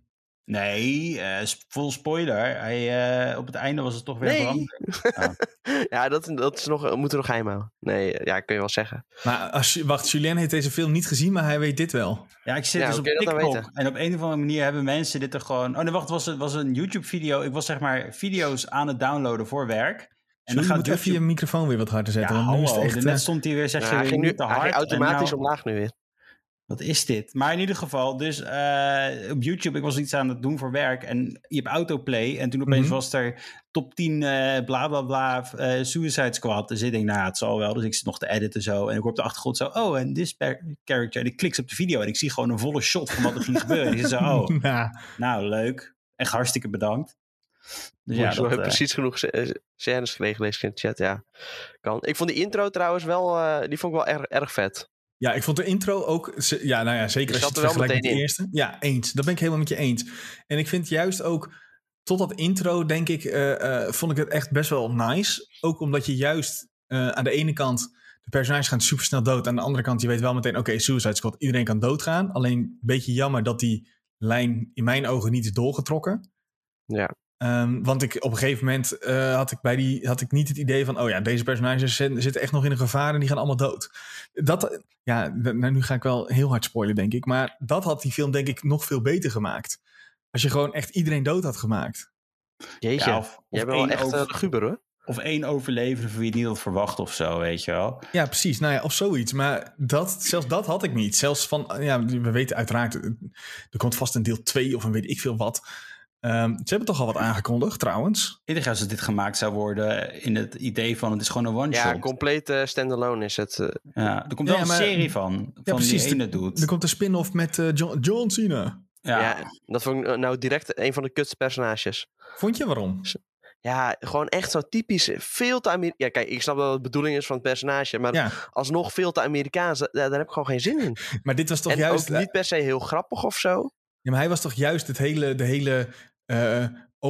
Nee, uh, vol spoiler. Hij, uh, op het einde was het toch weer Nee. veranderd. Oh. Ja, dat, dat is nog, moeten we nog geheim houden. Nee, ja, kun je wel zeggen. Maar als, wacht, Julien heeft deze film niet gezien, maar hij weet dit wel. Ja, ik zit Ja, dus hoe op kun je dat nou TikTok. En op een of andere manier hebben mensen dit er gewoon... Oh nee, wacht, het was, het was een YouTube-video. Ik was zeg maar video's aan het downloaden voor werk. En En dan je gaat moet even je microfoon weer wat harder Ja, zetten. want nu is het hallo. echt, Net uh, stond hij weer, zeg Ja, je hij weer ging nu niet te hij hard. ging automatisch En nou- omlaag nu weer. Wat is dit? Maar in ieder geval, dus uh, op YouTube, ik was iets aan het doen voor werk. En je hebt autoplay. En toen opeens Mhm. was er top tien uh, bla bla bla uh, Suicide Squad. Dus ik denk, nou, het zal wel. Dus ik zit nog te editen zo. En ik hoor op de achtergrond zo, oh, en this character. En ik klik op de video en ik zie gewoon een volle shot van wat er ging gebeuren. En ik zit zo, oh, nou, nou, leuk. Echt hartstikke bedankt. Dus Ja, ja, zo dat, heb uh, precies genoeg sc- scènes gekregen, lees ik in de chat. Ja, kan. Ik vond die intro trouwens wel, uh, die vond ik wel erg, erg vet. ja, ik vond de intro ook... ze- Ja, nou ja, zeker Die als je zat het er wel vergelijkt met de meteen in. eerste. Ja, eens. Dat ben ik helemaal met je eens. En ik vind juist ook... Tot dat intro, denk ik, uh, uh, vond ik het echt best wel nice. Ook omdat je juist uh, aan de ene kant... De personages gaan supersnel dood. Aan de andere kant, je weet wel meteen... Oké, okay, Suicide Squad, iedereen kan doodgaan. Alleen een beetje jammer dat die lijn in mijn ogen niet is doorgetrokken. Ja. Um, want ik, op een gegeven moment uh, had ik bij die had ik niet het idee van... oh ja, deze personages zitten echt nog in een gevaar en die gaan allemaal dood. Dat, ja, nou, nu ga ik wel heel hard spoilen, denk ik. Maar dat had die film, denk ik, nog veel beter gemaakt. Als je gewoon echt iedereen dood had gemaakt. Jeetje, ja, of, of jij bent wel één echt over- uh, guber hoor. Of één overlevende voor wie je het niet had verwacht of zo, weet je wel. Ja, precies. Nou ja, of zoiets. Maar dat, zelfs dat had ik niet. Zelfs van, ja, we weten uiteraard... er komt vast een deel twee of een weet ik veel wat... Um, ze hebben toch al wat aangekondigd, trouwens. Ik dacht dat dit gemaakt zou worden in het idee van het is gewoon een one-shot. Ja, compleet uh, standalone is het. Uh. Ja, er komt Ja, wel maar- een serie van, van Ja, precies. die ene doet. Er komt een spin-off met uh, John, John Cena. Ja. Ja. dat vond ik nou direct een van de kutste personages. Vond je waarom? Ja, gewoon echt zo typisch. Veel te Amerikaans. Ja, kijk, ik snap dat het de bedoeling is van het personage. Maar Ja, alsnog veel te Amerikaans. Daar, daar heb ik gewoon geen zin in. maar dit was toch en juist... ook niet per se heel grappig of zo. Ja, maar hij was toch juist het hele, de hele uh,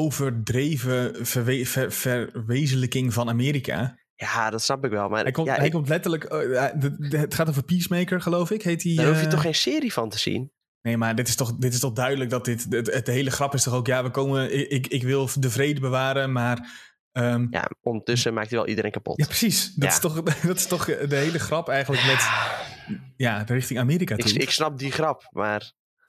overdreven verwe- ver- verwezenlijking van Amerika. Ja, dat snap ik wel. Maar Hij komt, ja, hij ik, komt letterlijk... Uh, de, de, het gaat over Peacemaker, geloof ik. Heet die, daar hoef je uh, toch geen serie van te zien? Nee, maar dit is toch, dit is toch duidelijk dat dit... Het, het, de hele grap is toch ook... Ja, we komen... Ik, ik wil de vrede bewaren, maar... Um, Ja, ondertussen maakt hij wel iedereen kapot. ja, precies. Dat, Ja. Is toch, dat is toch de hele grap eigenlijk met... Ja, richting Amerika toe. Ik, ik snap die grap, maar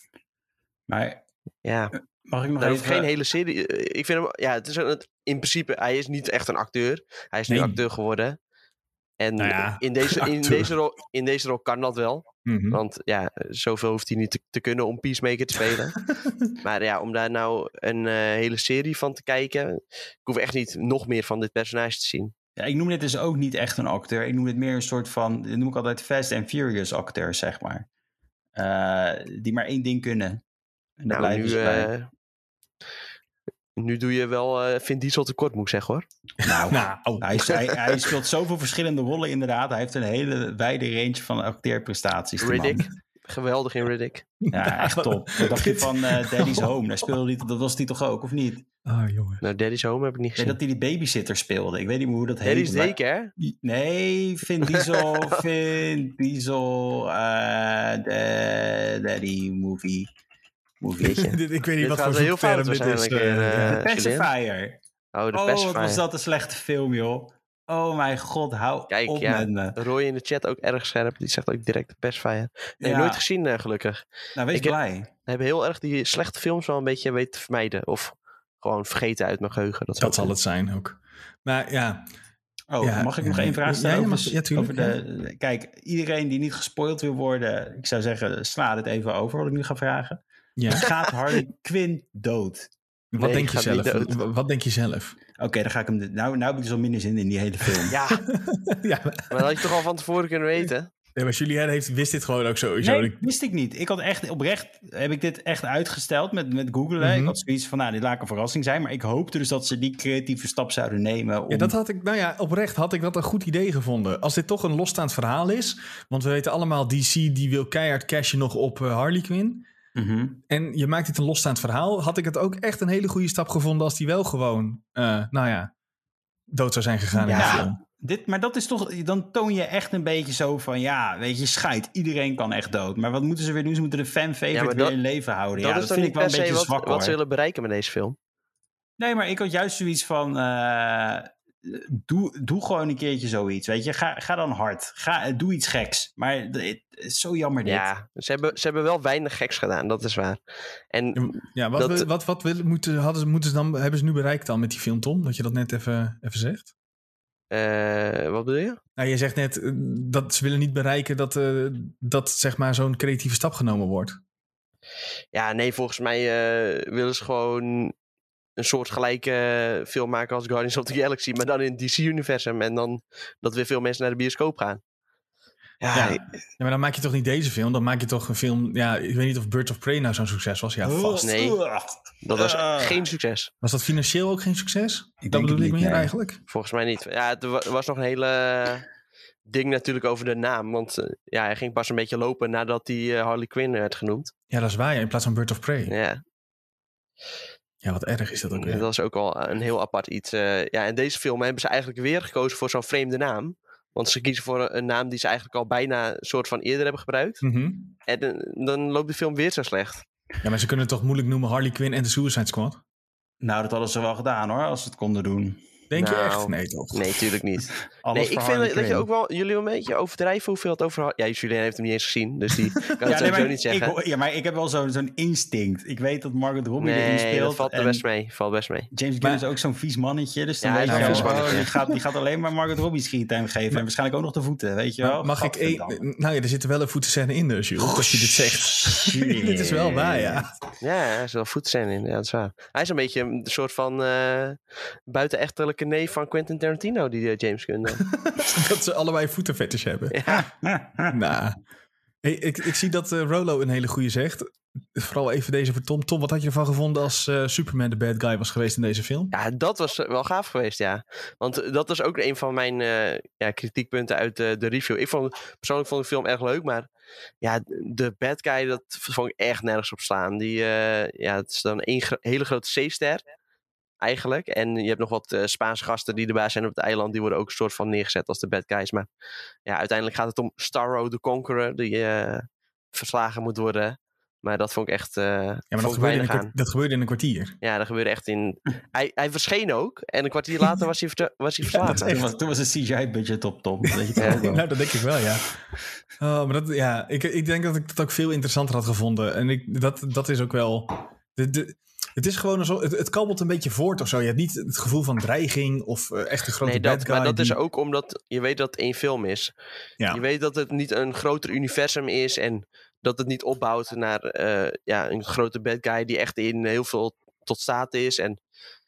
Maar ja, mag ik nog daar hoeft even... geen hele serie. Ik vind hem, ja, het is een, het, in principe, hij is niet echt een acteur. Hij is nu Nee. acteur geworden. En Nou ja, in, deze, in, acteur. deze rol, in deze rol kan dat wel. Mm-hmm. Want ja, zoveel hoeft hij niet te, te kunnen om Peacemaker te spelen. Maar ja, om daar nou een uh, hele serie van te kijken... Ik hoef echt niet nog meer van dit personage te zien. Ja, ik noem dit dus ook niet echt een acteur. Ik noem dit meer een soort van... Dat noem ik altijd Fast and Furious acteur, zeg maar. Uh, die maar één ding kunnen. En daar Nou, blijven nu, ze bij. uh, nu doe je wel uh, Vin Diesel tekort, moet ik zeggen hoor. Nou, Nou, oh. hij, hij, hij speelt zoveel verschillende rollen inderdaad. Hij heeft een hele wijde range van acteerprestaties. die man. Riddick. Geweldig in Riddick. Ja, echt top. Wat dacht je van uh, Daddy's Home? Daar speelde die, dat was die toch ook, of niet? Oh, jongen. Nou, Daddy's Home heb ik niet Nee, gezien. dat hij die babysitter speelde. Ik weet niet meer hoe dat heet. Daddy's Daycare? Nee, Vin Diesel, Vin Diesel, uh, de Daddy movie. movie. Dit, ik weet niet Dit wat gaat voor heel fout zoekterm dit is. waarschijnlijk, Uh, uh, ja. The Pacifier. Oh, de Oh, Pacifier. wat was dat een slechte film, joh. Oh mijn god, hou Kijk, op ja. met me. Roy in de chat ook erg scherp. Die zegt ook direct de Pacifier. Nee, Ja. nooit gezien uh, gelukkig. Nou, wees Ik heb- blij. We hebben heel erg die slechte films wel een beetje weten te vermijden. Of gewoon vergeten uit mijn geheugen. Dat, Dat zal het zijn ook. Maar ja, Oh, Ja, mag ik ja. nog één vraag stellen? Ja, ja, over, mag- ja, tuurlijk, over de, Kijk, iedereen die niet gespoild wil worden, ik zou zeggen, sla dit even over wat ik nu ga vragen. ja. Gaat Harley Quinn dood? Wat Nee, denk je gaat niet zelf? dood. W- Wat denk je zelf? Oké, dan ga ik hem... Nou, nou heb ik dus al minder zin in die hele film. Ja, ja, maar dat had je toch al van tevoren kunnen weten? Nee, maar Julien heeft, wist dit gewoon ook sowieso. Nee, wist ik niet. Ik had echt oprecht, heb ik dit echt uitgesteld met, met Google. Mm-hmm. Ik had zoiets van, nou, dit laat ik een verrassing zijn. Maar ik hoopte dus dat ze die creatieve stap zouden nemen. Om... Ja, dat had ik, nou ja, oprecht had ik dat een goed idee gevonden. Als dit toch een losstaand verhaal is. Want we weten allemaal, D C die wil keihard cashen nog op uh, Harley Quinn. Mm-hmm. En je maakt dit een losstaand verhaal. Had ik het ook echt een hele goede stap gevonden als die wel gewoon, uh, nou ja, dood zou zijn gegaan ja. in de film. Dit, maar dat is toch, dan toon je echt een beetje zo van, ja, weet je, scheid. Iedereen kan echt dood. Maar wat moeten ze weer doen? Ze moeten de fan-favorite ja, weer in leven houden. Dat ja, is dat vind ik wel een beetje wat, zwak, wat ze willen bereiken met deze film. Nee, maar ik had juist zoiets van, uh, doe, doe gewoon een keertje zoiets, weet je. Ga, ga dan hard. Ga, doe iets geks. Maar het is zo jammer dit. Ja, ze hebben, ze hebben wel weinig geks gedaan, dat is waar. En ja, wat, dat, we, wat, wat willen, moeten, hadden ze, moeten ze dan, hebben ze nu bereikt dan met die film, Tom? Dat je dat net even, even zegt? Uh, wat bedoel je? Nou, je zegt net uh, dat ze willen niet bereiken dat, uh, dat zeg maar zo'n creatieve stap genomen wordt. Ja, nee, volgens mij uh, willen ze gewoon een soort gelijke film maken als Guardians of the Galaxy, maar dan in het D C-universum en dan dat weer veel mensen naar de bioscoop gaan. Ja, ja. ja, maar dan maak je toch niet deze film, dan maak je toch een film, ja, ik weet niet of Birds of Prey nou zo'n succes was. Ja, vast. Nee, dat was uh. geen succes. Was dat financieel ook geen succes? Ik dat bedoel ik meer nee. eigenlijk. Volgens mij niet. Ja, er was nog een hele ding natuurlijk over de naam, want uh, ja, hij ging pas een beetje lopen nadat hij uh, Harley Quinn werd genoemd. Ja, dat is waar, ja, in plaats van Birds of Prey. Ja. Ja, wat erg is dat ook weer. Dat was ook al een heel apart iets. Uh, ja, in deze film hebben ze eigenlijk weer gekozen voor zo'n vreemde naam. Want ze kiezen voor een naam die ze eigenlijk al bijna een soort van eerder hebben gebruikt. Mm-hmm. En dan loopt de film weer zo slecht. Ja, maar ze kunnen het toch moeilijk noemen Harley Quinn en de Suicide Squad? Nou, dat hadden ze wel gedaan hoor, als ze het konden doen. Denk nou, je echt? Nee, toch? Nee, tuurlijk niet. nee, ik vind dat je ook wel, jullie wel een beetje overdrijven hoeveel het over... Ja, Julien heeft hem niet eens gezien, dus die kan het ja, sowieso nee, niet zeggen. Ik, ja, maar ik heb wel zo, zo'n instinct. Ik weet dat Margot Robbie nee, erin speelt. Nee, dat valt er best mee. Valt best mee. James Gunn is ook zo'n vies mannetje, dus dan ja, weet je ja, wel, ja, oh, die, gaat, die gaat alleen maar Margot Robbie schiettuin geven. Maar, en waarschijnlijk ook nog de voeten, weet je wel. Mag ik... E- nou ja, er zitten wel een voetenscène in dus, Jules, als je dit zegt. Dit is wel waar, ja. Ja, er zitten wel voetenscène in, ja, dat is waar. Hij is een beetje een soort van uh, buitenechtelijke neef van Quentin Tarantino, die uh, James Gunn. Dat ze allebei voetenfetish hebben. Ja. Nou, hey, ik, ik zie dat uh, Rolo een hele goeie zegt. Vooral even deze voor Tom. Tom, wat had je ervan gevonden als uh, Superman de bad guy was geweest in deze film? Ja, dat was wel gaaf geweest, ja. Want dat was ook een van mijn uh, ja, kritiekpunten uit uh, de review. Ik vond, persoonlijk vond ik de film erg leuk, maar ja, de bad guy, dat vond ik echt nergens op slaan. Die, uh, ja, het is dan een gro- hele grote C-ster. Eigenlijk. En je hebt nog wat uh, Spaanse gasten die erbij zijn op het eiland. Die worden ook een soort van neergezet als de bad guys. Maar ja, uiteindelijk gaat het om Starro the Conqueror. Die uh, verslagen moet worden. Maar dat vond ik echt uh, ja, maar dat gebeurde, in een, dat gebeurde in een kwartier. Ja, dat gebeurde echt in... hij, hij verscheen ook. En een kwartier later was hij, ver, was hij verslagen. Ja, toen, was, toen was het C G I-budget op top. Weet je ja, nou, dat denk ik wel, ja. Oh, maar dat, ja ik, ik denk dat ik dat ook veel interessanter had gevonden. En ik, dat, dat is ook wel... De, de, Het is gewoon zo, het, het kabbelt een beetje voort of zo. Je hebt niet het gevoel van dreiging of uh, echt een grote nee, dat, bad guy. Maar dat die... is ook omdat je weet dat het één film is. Ja. Je weet dat het niet een groter universum is en dat het niet opbouwt naar uh, ja, een grote bad guy die echt in heel veel tot staat is. En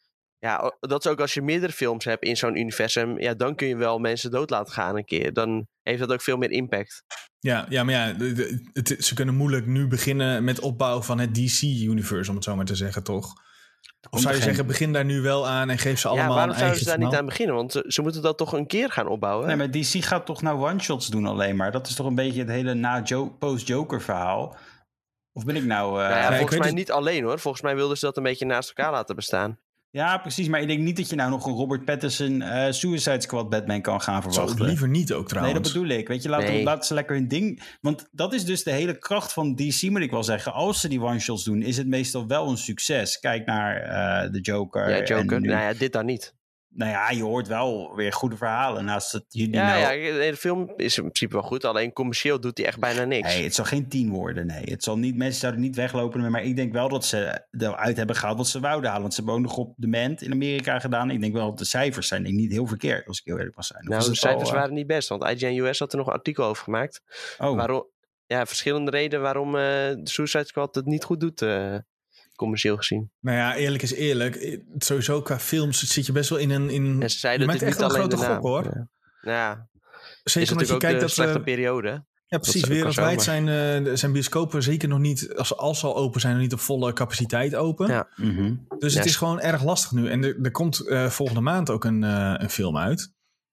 ja, dat is ook als je meerdere films hebt in zo'n universum, ja, dan kun je wel mensen dood laten gaan een keer. Dan heeft dat ook veel meer impact. Ja, ja maar ja, de, de, het, ze kunnen moeilijk nu beginnen met opbouw van het D C-universum, om het zo maar te zeggen, toch? Of zou je zeggen, begin daar nu wel aan en geef ze allemaal ja, waarom een zouden eigen ze daar verhaal? niet aan beginnen? Want ze, ze moeten dat toch een keer gaan opbouwen? Nee, maar D C gaat toch nou one-shots doen alleen maar. Dat is toch een beetje het hele na post-Joker verhaal. Of ben ik nou... Uh... nou ja, ja, volgens mij het... niet alleen hoor. Volgens mij wilden ze dat een beetje naast elkaar laten bestaan. Ja, precies. Maar ik denk niet dat je nou nog een Robert Pattinson uh, Suicide Squad Batman kan gaan verwachten. Zou liever niet ook trouwens. Nee, dat bedoel ik. Weet je, laten, nee. laten ze lekker hun ding... Want dat is dus de hele kracht van D C, moet ik wel zeggen. Als ze die one-shots doen, is het meestal wel een succes. Kijk naar uh, de Joker. Ja, Joker. En nu... Nou ja, dit dan niet. Nou ja, je hoort wel weer goede verhalen. Naast het, jullie ja, nou... ja, de film is in principe wel goed. Alleen commercieel doet hij echt bijna niks. Nee, het zal geen tien worden, nee. Het zal niet, mensen zouden niet weglopen. Maar ik denk wel dat ze eruit hebben gehaald wat ze wouden halen. Want ze hebben ook nog op Demand in Amerika gedaan. Ik denk wel dat de cijfers zijn denk ik, niet heel verkeerd, als ik heel eerlijk mag zijn. Nou, de cijfers al, uh... waren niet best. Want I G N U S had er nog een artikel over gemaakt. Oh. Waarom, ja, verschillende redenen waarom uh, de Suicide Squad het niet goed doet... Uh, commercieel gezien. Nou ja, eerlijk is eerlijk. Sowieso qua films zit je best wel in een... In... En ze zeiden je maakt echt een grote gok, hoor. Ja, ja. Zeker omdat je kijkt dat... een slechte uh... periode. Ja, precies. Wereldwijd zijn, uh, zijn bioscopen zeker nog niet, als, als ze al open zijn, nog niet op volle capaciteit open. Ja. Mm-hmm. Dus Ja. het is gewoon erg lastig nu. En er, er komt uh, volgende maand ook een, uh, een film uit.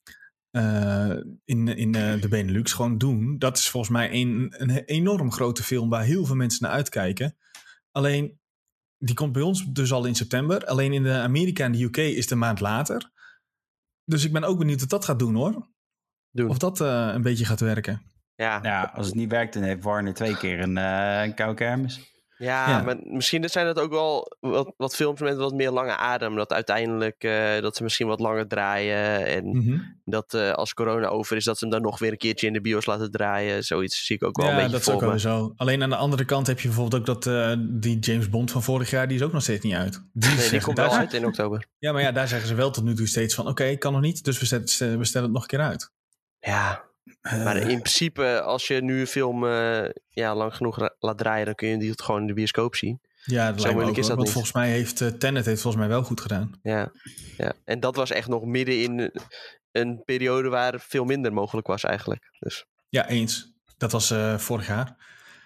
Uh, in in uh, de Benelux. Gewoon Doen. Dat is volgens mij een, een enorm grote film waar heel veel mensen naar uitkijken. Alleen, die komt bij ons dus al in september. Alleen in de Amerika en de U K is het een maand later. Dus ik ben ook benieuwd wat dat gaat doen, hoor. Doen. Of dat uh, een beetje gaat werken. Ja. Ja, als het niet werkt, dan heeft Warner twee keer een, uh, een koude kermis. Ja, Ja. maar misschien zijn het ook wel wat, wat films met wat meer lange adem. Dat uiteindelijk, uh, dat ze misschien wat langer draaien. En Mm-hmm. dat uh, als corona over is, dat ze hem dan nog weer een keertje in de bios laten draaien. Zoiets zie ik ook wel een Ja, beetje dat is ook voor wel me. zo. Alleen aan de andere kant heb je bijvoorbeeld ook dat uh, die James Bond van vorig jaar, die is ook nog steeds niet uit. Die Nee, die zeggen- komt daar wel zeg- uit in oktober. Ja, maar ja, daar zeggen ze wel tot nu toe steeds van, oké, okay, kan nog niet, dus we stellen, we stellen het nog een keer uit. Ja, maar in principe, als je nu een film uh, ja, lang genoeg ra- laat draaien, dan kun je die gewoon in de bioscoop zien. Ja, dat Zo lijkt me ook, moeilijk is hoor, dat want niet. volgens mij heeft uh, Tenet heeft volgens mij wel goed gedaan. Ja, ja, en dat was echt nog midden in een periode waar veel minder mogelijk was eigenlijk. Dus. Ja, eens. Dat was uh, vorig jaar.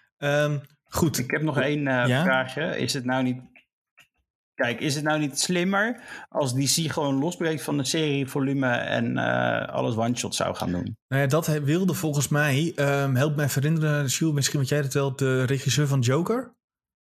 Um, goed. Ik heb nog één uh, Ja? vraagje. Is het nou niet... Kijk, is het nou niet slimmer als D C gewoon losbreekt van de serie volume en uh, alles one-shot zou gaan doen? Nou ja, dat he- wilde volgens mij, um, help me even herinneren, Jules, misschien wat jij dat wel, de regisseur van Joker?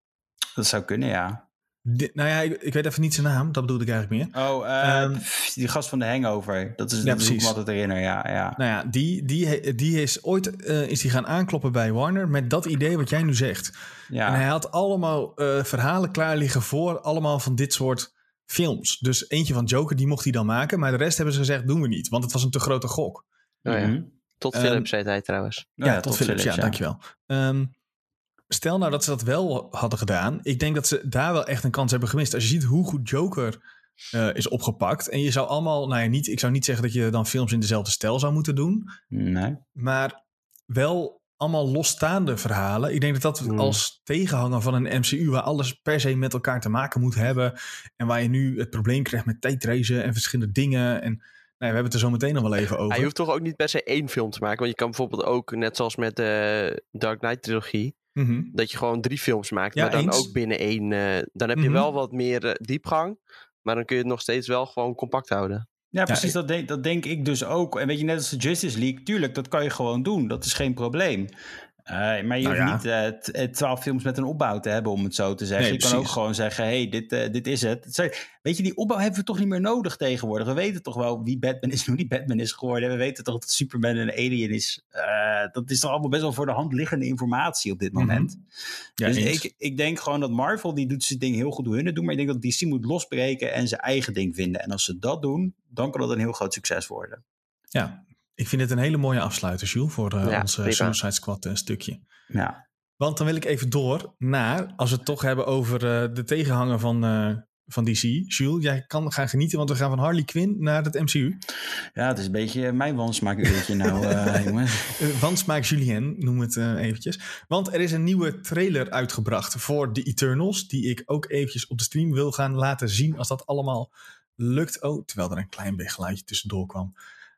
Dat zou kunnen, ja. Die, nou ja, ik, ik weet even niet zijn naam, dat bedoelde ik eigenlijk meer. Oh, uh, Um, pff, die gast van de Hangover. Dat is Ja, dat precies. ik me altijd herinner, ja. ja. Nou ja, die, die, die is ooit uh, is die gaan aankloppen bij Warner met dat idee wat jij nu zegt. ja. En hij had allemaal uh, verhalen klaar liggen voor allemaal van dit soort films. Dus eentje van Joker, die mocht hij dan maken. Maar de rest hebben ze gezegd, doen we niet. Want het was een te grote gok. Oh, ja. Mm-hmm. Tot Um, Philips zei hij trouwens. Ja, ja, tot, tot Philips, Philips, ja, ja. dankjewel. Um, stel nou dat ze dat wel hadden gedaan. Ik denk dat ze daar wel echt een kans hebben gemist. Als je ziet hoe goed Joker uh, is opgepakt. En je zou allemaal, nou ja, niet, ik zou niet zeggen dat je dan films in dezelfde stijl zou moeten doen. Nee. Maar wel allemaal losstaande verhalen. Ik denk dat dat Mm. als tegenhanger van een M C U... waar alles per se met elkaar te maken moet hebben... en waar je nu het probleem krijgt met tijdreizen en verschillende dingen... en nou, we hebben het er zo meteen nog wel even over. Ja, je hoeft toch ook niet per se één film te maken. Want je kan bijvoorbeeld ook, net zoals met de Dark Knight trilogie... Mm-hmm. dat je gewoon drie films maakt. Ja, maar dan eens. ook binnen één... Uh, dan heb je Mm-hmm. wel wat meer uh, diepgang. Maar dan kun je het nog steeds wel gewoon compact houden. Ja, precies. ik- Dat, denk, dat denk ik dus ook. En weet je, net als de Justice League, tuurlijk, dat kan je gewoon doen. Dat is geen probleem. Uh, maar je Nou hoeft ja. niet uh, t- twaalf films met een opbouw te hebben, om het zo te zeggen. Nee, je kan precies. ook gewoon zeggen, hey, dit, uh, dit is het. het zijn, weet je, die opbouw hebben we toch niet meer nodig tegenwoordig. We weten toch wel wie Batman is en hoe die Batman is geworden. We weten toch dat Superman een alien is. Uh, dat is toch allemaal best wel voor de hand liggende informatie op dit moment. Mm-hmm. Ja, dus eens. ik, ik denk gewoon dat Marvel, die doet zijn ding heel goed hoe hun het doen. Maar ik denk dat D C moet losbreken en zijn eigen ding vinden. En als ze dat doen, dan kan dat een heel groot succes worden. Ja, ik vind het een hele mooie afsluiter, Jules... voor uh, Ja, ons uh, prima. Suicide Squad uh, stukje. Ja. Want dan wil ik even door naar... als we het toch hebben over uh, de tegenhanger van, uh, van D C. Jules, jij kan gaan genieten... want we gaan van Harley Quinn naar het M C U. Ja, het is een beetje mijn wansmaakuurtje nou, uh, jongens. Uh, Wansmaak Julien, noem het uh, eventjes. Want er is een nieuwe trailer uitgebracht voor The Eternals... die ik ook eventjes op de stream wil gaan laten zien... als dat allemaal lukt. Oh, terwijl er een klein geluidje tussendoor kwam.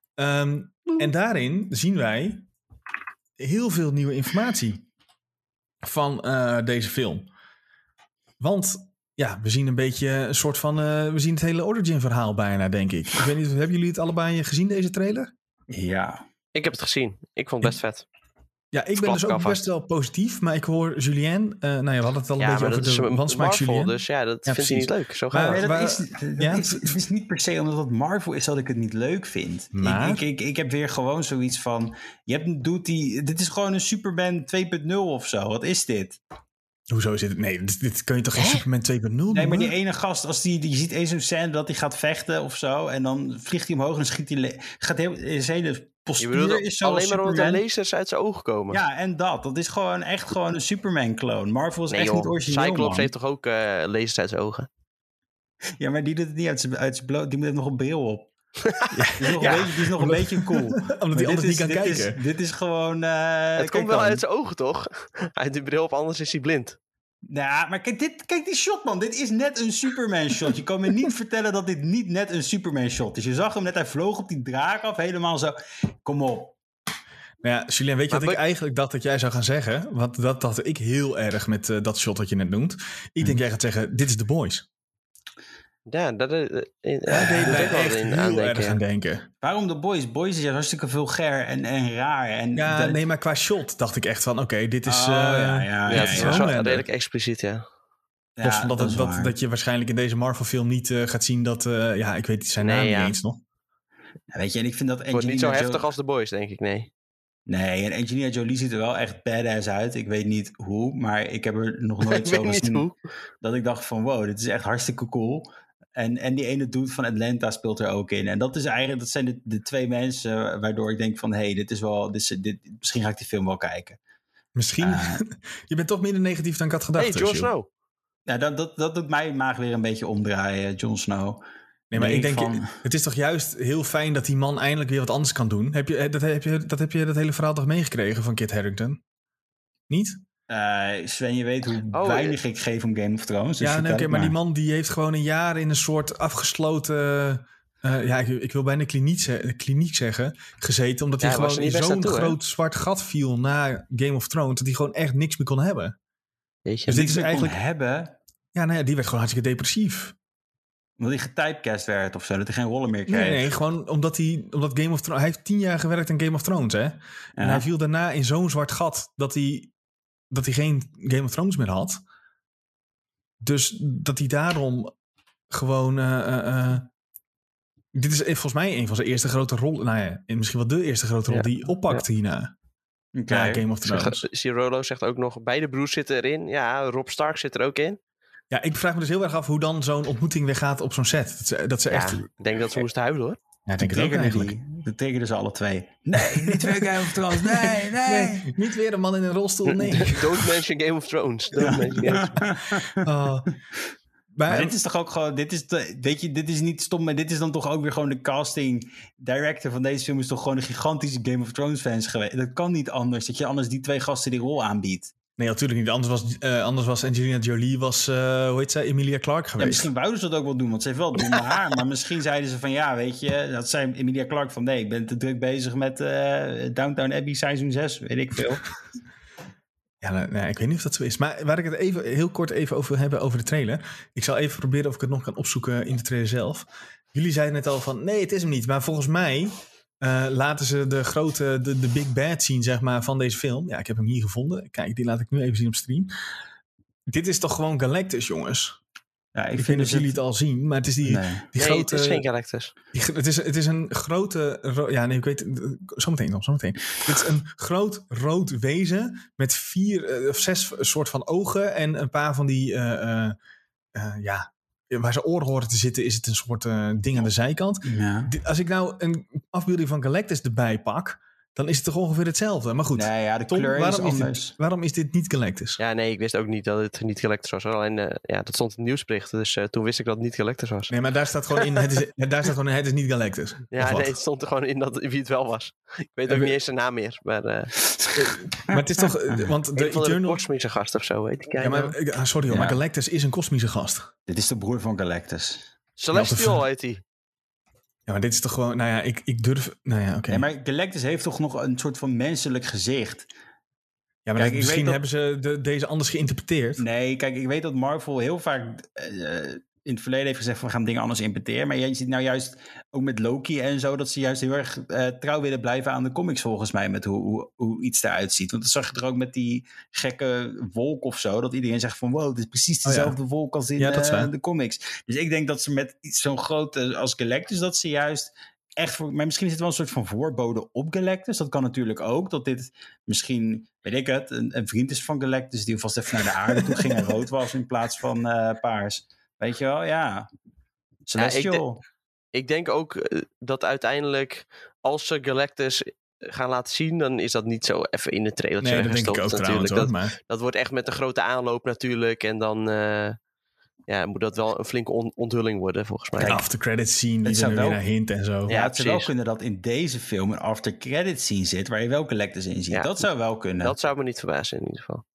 Um, en daarin zien wij heel veel nieuwe informatie van uh, deze film. Want ja, we zien een beetje een soort van... Uh, we zien het hele origin verhaal bijna, denk ik. Ik weet niet, hebben jullie het allebei gezien, deze trailer? Ja. Ik heb het gezien. Ik vond het best vet. Ja, ik ben Klap dus ook ik alvast. best wel positief, maar ik hoor Julien... Uh, nou ja, we hadden het al een Ja, beetje maar over dat is de een wansmaak Marvel, Julien. dus ja, dat Ja, vindt hij niet precies. leuk. Zo Maar- gaat Nee, het. dat waar- is, dat ja? is, het is niet per se omdat het Marvel is dat ik het niet leuk vind. Maar? Ik, ik, ik, ik heb weer gewoon zoiets van... Je hebt, doet die, dit is gewoon een Superman twee punt nul of zo. Wat is dit? Hoezo is dit? Nee, dit, dit kun je toch geen Superman twee punt nul noemen? Nee, maar die ene gast, als die, die je ziet eens zo'n scène dat hij gaat vechten of zo... en dan vliegt hij omhoog en dan schiet hij... Le- gaat heel, zijn hele Je postuur bedoelt is zo alleen maar omdat de Superman. lasers uit zijn ogen komen. Ja, en dat. Dat is gewoon echt gewoon een Superman-clone. Marvel is nee, echt joh. niet origineel, Cyclops man. heeft toch ook uh, lasers uit zijn ogen? Ja, maar die doet het niet uit zijn, uit zijn bloot. Die moet nog een bril op. Die is nog, Ja. een, beetje, die is nog een beetje cool. Omdat Maar hij dit anders is, niet kan dit kijken. Is, dit is gewoon... Uh, het kijk komt wel dan. uit zijn ogen, toch? Hij heeft die bril op, anders is hij blind. Ja, maar kijk, dit, kijk die shot, man. Dit is net een Superman-shot. Je kan me niet vertellen dat dit niet net een Superman-shot is. Je zag hem net, hij vloog op die draak af, helemaal zo. Kom op. Nou ja, Julien, weet je Maar wat ik we- eigenlijk dacht dat jij zou gaan zeggen? Want dat dacht ik heel erg met uh, dat shot wat je net noemt. Ik denk jij gaat zeggen, dit is The Boys. Ja, dat is... Uh, uh, Daar deed moet mij ook wel echt in heel aandenken, erg ja. aan denken. Waarom de Boys? Boys is juist hartstikke vulgair en, en raar. En Ja, dat... nee, maar qua shot dacht ik echt van, oké, okay, dit is... Oh, uh, ja, ja, Ja, ja, het is ja, wel ja. zo Homelander. redelijk expliciet, ja. Ja, Los van dat, dat, het, is dat, waar. dat je waarschijnlijk in deze Marvel-film niet uh, gaat zien dat... Uh, ja, ik weet zijn Nee, naam ja. niet eens nog. Ja, weet je, en ik vind dat Het wordt Angelina niet zo Jo- heftig als The Boys, denk ik, nee. Nee, en Angelina Jolie ziet er wel echt badass uit. Ik weet niet hoe, maar ik heb er nog nooit Ik zo weet niet gezien hoe. dat ik dacht van wow, dit is echt hartstikke cool. En, en die ene dude van Atlanta speelt er ook in. En dat is eigenlijk, dat zijn de, de twee mensen waardoor ik denk van hé, hey, dit is wel, dit is, dit, misschien ga ik die film wel kijken. Misschien, Uh, je bent toch minder negatief dan ik had gedacht. Hey, Jon Jules. Snow. nou, dat, dat, dat doet mijn maag weer een beetje omdraaien, Jon Snow. Nee, maar Nee, ik denk, van- het is toch juist heel fijn dat die man eindelijk weer wat anders kan doen. Heb je dat, heb je, dat, heb je dat hele verhaal toch meegekregen van Kit Harington? Niet? Uh, Sven, je weet hoe Oh, weinig ik geef om Game of Thrones. Dus ja, nee, vertel oké, het maar die man die heeft gewoon een jaar in een soort afgesloten... Uh, ja, ik, ik wil bijna kliniek, ze- kliniek zeggen, gezeten. Omdat Ja, hij hij was gewoon er in niet zo'n best aan toe, groot zwart gat viel na Game of Thrones. Dat hij gewoon echt niks meer kon hebben. Weet je. Dus dit Niks is meer kon eigenlijk... hebben, Ja, nou ja, die werd gewoon hartstikke depressief. omdat hij getypecast werd of zo, dat hij geen rollen meer kreeg. Nee, nee, gewoon omdat hij, omdat Game of Thrones... Hij heeft tien jaar gewerkt aan Game of Thrones, hè? En Ja. hij viel daarna in zo'n zwart gat dat hij, dat hij geen Game of Thrones meer had. Dus dat hij daarom gewoon... Uh, uh, uh, dit is volgens mij een van zijn eerste grote rollen. Nou ja, misschien wel de eerste grote rol Ja. die hij oppakt Ja. hierna. Oké. Na Game of Thrones. Cirolo zegt ook nog, beide broers zitten erin. Ja, Rob Stark zit er ook in. Ja, ik vraag me dus heel erg af hoe dan zo'n ontmoeting weer gaat op zo'n set. Dat ze, dat ze Ja, echt... ik denk dat ze moesten huilen, hoor. Ja, ik Dat denk het ook triggerde eigenlijk. die. Dat triggerden ze alle twee. Nee, niet weer Game of Thrones. Nee, nee. Nee, niet weer een man in een rolstoel, nee. Don't mention Game of Thrones. Don't mention Game of Thrones. Oh. Maar, Maar dit is toch ook gewoon, dit is, de, weet je, dit is niet stom, maar dit is dan toch ook weer gewoon de casting director van deze film is toch gewoon een gigantische Game of Thrones fans geweest. Dat kan niet anders, dat je anders die twee gasten die rol aanbiedt. nee, natuurlijk niet. Anders was, uh, anders was Angelina Jolie, was, uh, hoe heet zij, Emilia Clarke Ja, geweest. misschien wouden ze dat ook wel doen, want ze heeft wel blonde haar. Maar misschien zeiden ze van ja, weet je, dat zei Emilia Clarke van nee, ik ben te druk bezig met uh, Downton Abbey seizoen zes, weet ik veel. Ja, nou, nou, ik weet niet of dat zo is. Maar waar ik het even heel kort even over wil hebben, over de trailer. Ik zal even proberen of ik het nog kan opzoeken in de trailer zelf. Jullie zeiden net al van, nee, het is hem niet. Maar volgens mij uh, laten ze de grote, de, de big bad zien, zeg maar, van deze film. Ja, ik heb hem hier gevonden. Kijk, die laat ik nu even zien op stream. Dit is toch gewoon Galactus, jongens? Ja, ik, Ik, vind weet niet of dus jullie het al zien, maar het is die, Nee. die Nee, grote... het is geen Galactus. Die, het, is, het is een grote... ro- Ja, nee, ik weet... Zometeen nog, zometeen. Het is een groot rood wezen met vier uh, of zes soort van ogen en een paar van die... Uh, uh, uh, ja, waar zijn oren horen te zitten is het een soort uh, ding aan de zijkant. Ja. Als ik nou een afbeelding van Galactus erbij pak, dan is het toch ongeveer hetzelfde. Maar goed, Nee, ja, de Tom, kleur is waarom, is anders. dit, waarom is dit niet Galactus? Ja, nee, ik wist ook niet dat het niet Galactus was. Alleen, uh, ja, dat stond in het nieuwsbericht. Dus uh, toen wist ik dat het niet Galactus was. Nee, maar daar staat gewoon in, het is, daar staat gewoon in, het is niet Galactus. Ja, nee, het stond er gewoon in dat, wie het wel was. Ik weet ook we- niet eens zijn naam meer. Maar, uh, Maar het is toch... uh, Want de een van de Eternal... kosmische gast of zo, weet je. Ja, maar, uh, sorry hoor, Ja. maar Galactus is een kosmische gast. Dit is de broer van Galactus. Celestial heet hij. Ja, maar dit is toch gewoon... Nou ja, ik, ik durf... Nou ja, oké. Okay. Nee, maar Galactus heeft toch nog een soort van menselijk gezicht. Ja, maar Kijk, dat- ik misschien weet hebben ze de, deze anders geïnterpreteerd. Nee, kijk, ik weet dat Marvel heel vaak uh, in het verleden heeft gezegd van we gaan dingen anders interpreteren. Maar je ziet nou juist ook met Loki en zo dat ze juist heel erg uh, trouw willen blijven aan de comics volgens mij met hoe, hoe, hoe iets eruit ziet. Want dat zag je er ook met die gekke wolk of zo. Dat iedereen zegt van wow, het is precies dezelfde oh ja. wolk als in ja, dat uh, de comics. Dus ik denk dat ze met iets zo'n groot uh, als Galactus dat ze juist... Echt voor, maar misschien is het wel een soort van voorbode op Galactus. Dat kan natuurlijk ook. Dat dit misschien, weet ik het, een, een vriend is van Galactus die vast even naar de aarde toe ging en rood was in plaats van uh, paars. Weet je wel, ja. Celestial. Ja, ik, de, ik denk ook uh, dat uiteindelijk als ze Galactus gaan laten zien, dan is dat niet zo even in de trailer. Nee, dat denk ik ook trouwens dat, ook, maar... dat wordt echt met een grote aanloop natuurlijk. En dan... Uh, Ja, moet dat wel een flinke on- onthulling worden, volgens mij. Een after credits scene, die er wel... weer naar hint en zo. Ja, ja het zou wel kunnen dat in deze film een after credits scene zit, waar je wel Galactus in ziet. Ja, dat zou wel kunnen. Dat zou me niet verbazen in ieder geval.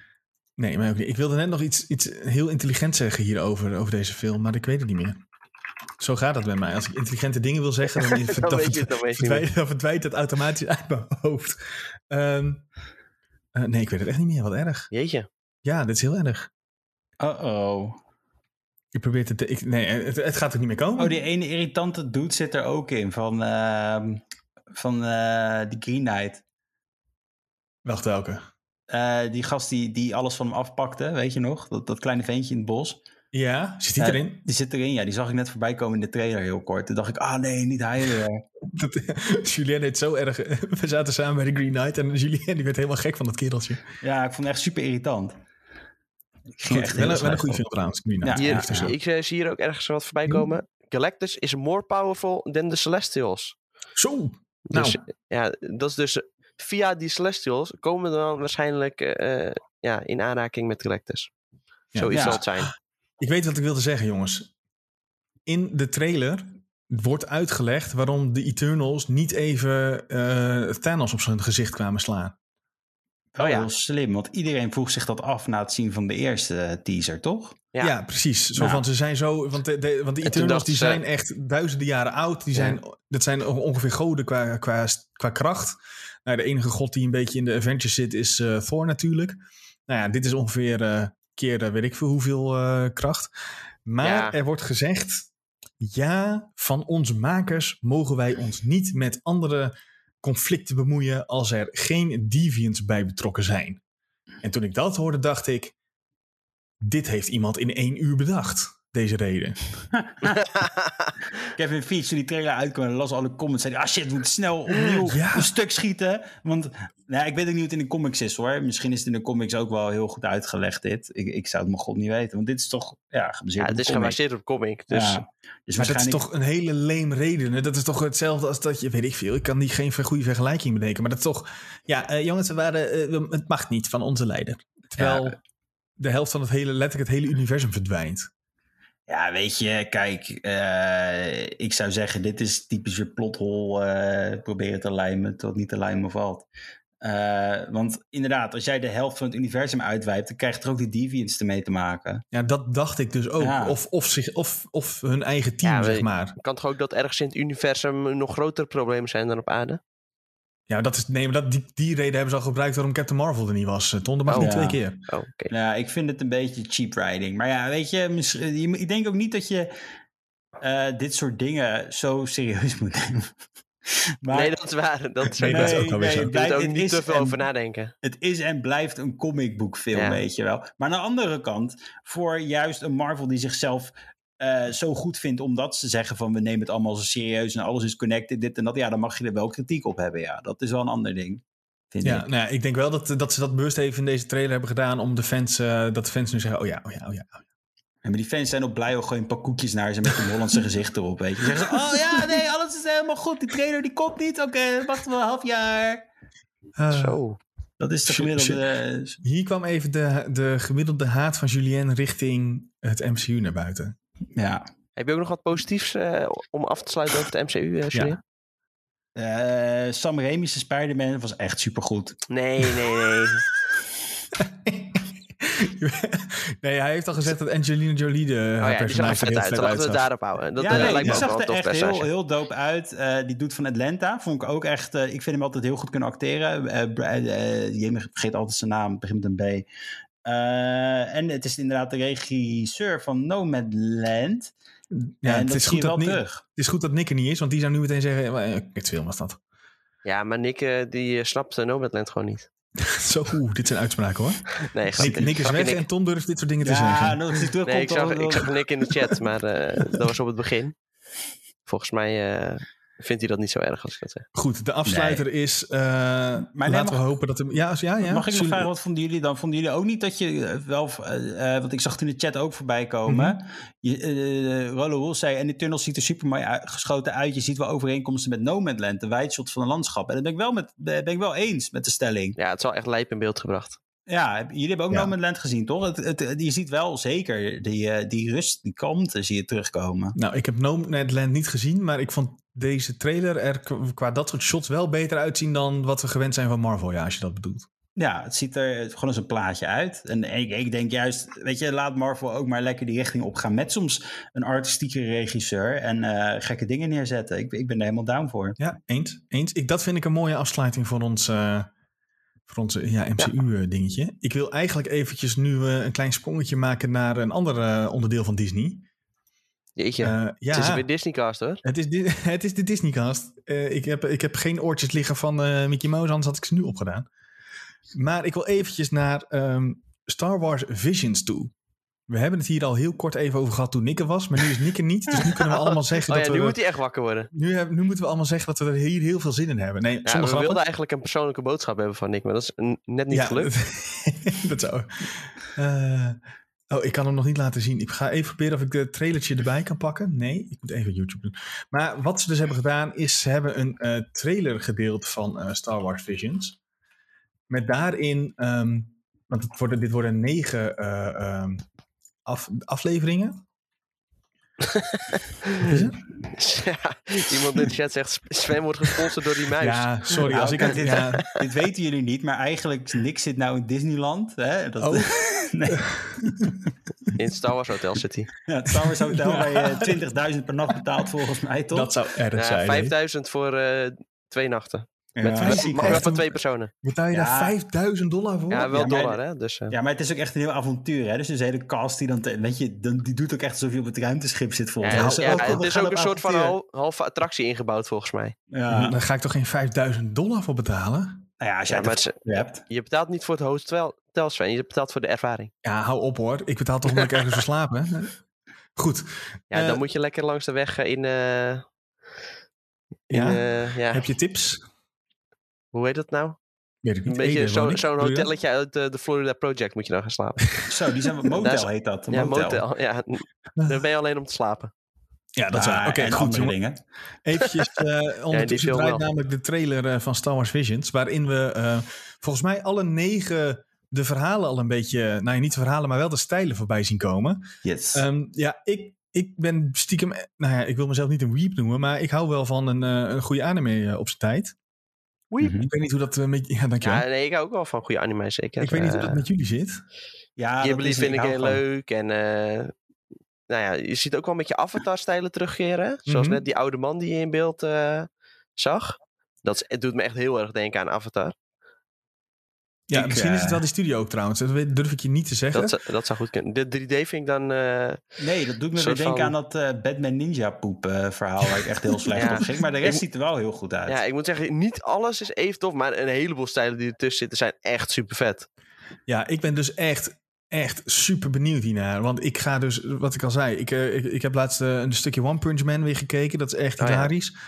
Nee, maar ik wilde net nog iets, iets heel intelligents zeggen hierover, over deze film, maar ik weet het niet meer. Zo gaat het met mij. Als ik intelligente dingen wil zeggen, dan, dan, Dan dan, weet je het, dan weet je het verdwijnt, dan verdwijnt het automatisch uit mijn hoofd. Um, uh, nee, ik weet het echt niet meer. Wat erg. Jeetje. Ja, dit is heel erg. Uh-oh. Ik probeer het... te- Ik, nee, het, het gaat er niet meer komen. Oh, die ene irritante dude zit er ook in. Van, uh, van uh, die Green Knight. Wacht, welke? Uh, die gast die, die alles van hem afpakte, weet je nog? Dat, dat kleine ventje in het bos. Ja, zit die Uh, erin? Die zit erin, ja. Die zag ik net voorbij komen in de trailer heel kort. Toen dacht ik, ah nee, niet hij weer. Dat, Julien deed zo erg... We zaten samen bij de Green Knight en Julien die werd helemaal gek van dat kereltje. Ja, ik vond het echt super irritant. Ik ging Goed, echt wel, heel een- wel een slecht goede op. film trouwens, Green Knight. Ja, Hier, Echt zo. ik uh, zie hier ook ergens wat voorbij komen. Galactus is more powerful than the Celestials. Zo! Dus Nou. ja, dat is dus... Via die Celestials komen we dan waarschijnlijk uh, ja, in aanraking met Galactus. Ja. Zoiets Ja. zal het zijn. Ik weet wat ik wilde zeggen, jongens. In de trailer wordt uitgelegd waarom de Eternals niet even uh, Thanos op zijn gezicht kwamen slaan. Wel Oh ja. heel slim, want iedereen vroeg zich dat af na het zien van de eerste uh, teaser, toch? Ja. Ja, precies. Zo Nou. van, ze zijn zo... Want de, de, want de En toen Eternals dachten die ze- zijn echt duizenden jaren oud. Die Ja. zijn, dat zijn ongeveer goden qua, qua, qua kracht. Nou, de enige god die een beetje in de Avengers zit is uh, Thor natuurlijk. Nou ja, dit is ongeveer uh, keer uh, weet ik veel hoeveel uh, kracht. Maar Ja. er wordt gezegd... Ja, van onze makers mogen wij ons niet met andere conflicten bemoeien als er geen deviants bij betrokken zijn. En toen ik dat hoorde, dacht ik... Dit heeft iemand in één uur bedacht, deze reden. Kevin Feige, toen die trailer uitkwam en las alle comments, zei hij, ah shit, we moeten snel opnieuw Ja. een stuk schieten. Want, nou, ik weet ook niet hoe het in de comics is hoor. Misschien is het in de comics ook wel heel goed uitgelegd dit. Ik, ik zou het mijn god niet weten, want dit is toch, ja, gebaseerd Ja, op het is een comic. gebaseerd op comic. Dus Ja. Dus Maar dat is waarschijnlijk... toch een hele leem reden. hè? Dat is toch hetzelfde als dat je, weet ik veel, ik kan niet geen goede vergelijking bedenken. Maar dat is toch, ja, uh, jongens, we waren, uh, het mag niet van onze leider. Terwijl Ja. de helft van het hele, letterlijk het hele universum verdwijnt. Ja, weet je, kijk, uh, ik zou zeggen, dit is typisch weer plothol uh, proberen te lijmen tot niet te lijmen valt. Uh, want inderdaad, als jij de helft van het universum uitwijpt, dan krijg je er ook die deviants ermee te maken. Ja, dat dacht ik dus ook. Ja. Of, of, zich, of, of hun eigen team, Ja, zeg weet- maar. kan toch ook dat ergens in het universum nog grotere problemen zijn dan op aarde? Ja, dat is, nee, maar dat, die, die reden hebben ze al gebruikt waarom Captain Marvel er niet was. Ton, dat mag Oh. niet Ja. twee keer. Oh, oké. Ja, ik vind het een beetje cheap riding. Maar ja, weet je, mis- je moet- ik denk ook niet dat je uh, dit soort dingen zo serieus moet nemen. Maar Nee, dat is waar. Dat is Nee, ook dat is waar. ook wel weer zo. Je het moet er blijft- ook het niet is te veel een- over nadenken. Het is en blijft een comicboekfilm, Ja. weet je wel. Maar aan de andere kant, voor juist een Marvel die zichzelf uh, zo goed vindt, omdat ze zeggen van we nemen het allemaal zo serieus en alles is connected, dit en dat, ja, dan mag je er wel kritiek op hebben, ja. Dat is wel een ander ding, vind Ja, ik. nou ja, ik denk wel dat, dat ze dat bewust even in deze trailer hebben gedaan om de fans, uh, dat de fans nu zeggen, oh ja, oh ja, oh ja. Oh ja. En maar die fans zijn ook blij, ook gewoon een paar koekjes naar ze met een Hollandse gezicht erop, weet je. Dan zeggen ze, oh ja, nee, alles is helemaal goed, die trailer die komt niet, oké, okay, dan wachten we een half jaar. Uh, Zo. Dat is de Shit, gemiddelde... Hier kwam even de, de gemiddelde haat van Julien richting het M C U naar buiten. Ja. Heb je ook nog wat positiefs uh, om af te sluiten over het M C U, uh, Julien? Ja. Uh, Sam Raimi's Spider-Man was echt supergoed. Nee, nee, nee. Nee, hij heeft al gezegd dat Angelina Jolie de oh ja, personage die zag er vet uit. Laten we het daarop houden. Dat ja, uh, nee, lijkt die me ook zag wel een er tof echt personage. heel, heel dope uit. Uh, die doet van Atlanta. Vond ik ook echt... Uh, ik vind hem altijd heel goed kunnen acteren. Uh, uh, je vergeet altijd zijn naam. Het begint met een B. Uh, en het is inderdaad de regisseur van Nomadland. Ja, en het dat is zie goed je dat wel Nick, terug. Het is goed dat Nick er niet is, want die zou nu meteen zeggen... Kut film was dat. Ja, maar Nick uh, die uh, snapt uh, Nomadland gewoon niet. Zo, oeh, dit zijn uitspraken hoor. Nee, Nick, Nick is weg Nick... en Tom durft dit soort dingen te ja, zeggen. Nou, die terug nee, ik zag, al, ik zag Nick in de chat, maar uh, dat was op het begin. Volgens mij uh, vindt hij dat niet zo erg als ik dat zeg. Goed, de afsluiter nee. is... Uh, maar laten nee, we mag, hopen dat... Er, ja, ja, ja. Mag ik nog Zullen... vragen, wat vonden jullie dan? Vonden jullie ook niet dat je uh, wel... Uh, want ik zag het in de chat ook voorbij komen. Mm-hmm. Je, uh, Rollo zei, en de tunnel ziet er super mooi uit, geschoten uit. Je ziet wel overeenkomsten met Nomadland, de wijdshot van een landschap. En dat ben ik wel, met, ben ik wel eens met de stelling. Ja, het is wel echt lijp in beeld gebracht. Ja, jullie hebben ook ja. Nomadland gezien, toch? Het, het, je ziet wel zeker die, die rust, die kalmte zie je terugkomen. Nou, ik heb Nomadland niet gezien, maar ik vond deze trailer er qua dat soort shots wel beter uitzien dan wat we gewend zijn van Marvel, ja, als je dat bedoelt. Ja, het ziet er gewoon als een plaatje uit. En ik, ik denk juist, weet je, laat Marvel ook maar lekker die richting op gaan. Met soms een artistieke regisseur en uh, gekke dingen neerzetten. Ik, ik ben er helemaal down voor. Ja, eens. eens. Ik, dat vind ik een mooie afsluiting voor ons, uh, voor ons ja, M C U-dingetje. Ja. Ik wil eigenlijk eventjes nu uh, een klein sprongetje maken naar een ander uh, onderdeel van Disney. Jeetje, uh, ja, het is weer Disneycast hoor. Het is, di- het is de Disneycast. Uh, ik, heb, ik heb geen oortjes liggen van uh, Mickey Mouse, anders had ik ze nu opgedaan. Maar ik wil eventjes naar um, Star Wars Visions toe. We hebben het hier al heel kort even over gehad toen Nikke was, maar nu is Nikke niet. Dus nu kunnen we allemaal zeggen oh, dat ja, we... nu moet hij echt wakker worden. Nu, heb, nu moeten we allemaal zeggen dat we er hier heel veel zin in hebben. Nee, ja, we grappen. wilden eigenlijk een persoonlijke boodschap hebben van Nick, maar dat is net niet ja, gelukt. Dat, dat zou... Uh, oh, ik kan hem nog niet laten zien. Ik ga even proberen of ik de trailertje erbij kan pakken. Nee, ik moet even YouTube doen. Maar wat ze dus hebben gedaan is, ze hebben een uh, trailer gedeeld van uh, Star Wars Visions. Met daarin, um, want het worden, dit worden negen uh, um, af, afleveringen. ja, iemand in de chat zegt, Sven wordt gesponsord door die muis. Ja, sorry. Nou, als ik dit, ja. dit weten jullie niet, maar eigenlijk Nick zit nou in Disneyland. Hè? Dat, oh. nee. In het Star Wars Hotel zit hij. Ja, het Star Wars Hotel ja. waar je twintigduizend per nacht betaalt volgens mij, toch? Dat zou erg ja, zijn. vijfduizend voor uh, twee nachten. Ja, met ja, maar voor twee personen. Betaal je ja. daar vijfduizend dollar voor? Ja, wel ja, maar, dollar, hè? Dus, uh. Ja, maar het is ook echt een heel avontuur, hè? Dus een hele cast die dan, te, weet je, dan, die doet ook echt alsof je op het ruimteschip zit, volgens mij. Ja, Ja, ja, ook, ja, het is ook een soort van hal, halve attractie ingebouwd, volgens mij. Ja. Daar ga ik toch geen vijfduizend dollar voor betalen? Nou ja, als jij ja, het het, hebt. Je betaalt niet voor het hotel, Sven. Je betaalt voor de ervaring. Ja, hou op hoor. Ik betaal toch omdat ik ergens verslapen. Goed. Ja, uh, dan moet je lekker langs de weg in... Uh, in ja? Uh, ja. Heb je tips? Hoe heet dat nou? Weet ik niet. Een beetje zo'n zo hotelletje uit de, de Florida Project moet je dan gaan slapen. Zo, die zijn motel is, heet dat. Ja, motel. motel. Ja, daar ben je alleen om te slapen. Ja, dat is waar. Oké, okay, goed. Dingen. Eventjes, uh, ondertussen ja, draait namelijk de trailer uh, van Star Wars Visions, waarin we uh, volgens mij alle negen de verhalen al een beetje, nou niet de verhalen, maar wel de stijlen voorbij zien komen. Yes. Um, ja, ik, ik ben stiekem, nou ja, ik wil mezelf niet een weep noemen, maar ik hou wel van een, uh, een goede anime uh, op zijn tijd. Mm-hmm. Ik weet niet hoe dat uh, met... Ja, dankjewel. Ja, nee, ik hou ook wel van goede anime, zeker. Ik weet niet hoe dat met jullie zit. Ja, Ghibli vind ik heel van. leuk. En uh, nou ja, je ziet ook wel een beetje Avatar-stijlen terugkeren. Mm-hmm. Zoals net die oude man die je in beeld uh, zag. Dat is, het doet me echt heel erg denken aan Avatar. Ja, ik, misschien uh, is het wel die studio ook trouwens. Dat durf ik je niet te zeggen. Dat, dat zou goed kunnen. De drie D vind ik dan... Uh, nee, dat doet me weer denken van... aan dat uh, Batman Ninja poep uh, verhaal waar ik echt heel slecht ja. op ging. Maar de rest ik, ziet er wel heel goed uit. Ja, ik moet zeggen, niet alles is even tof. Maar een heleboel stijlen die ertussen zitten zijn echt super vet. Ja, ik ben dus echt, echt super benieuwd hiernaar. Want ik ga dus, wat ik al zei, ik, uh, ik, ik heb laatst uh, een stukje One Punch Man weer gekeken. Dat is echt oh, hilarisch. Ja.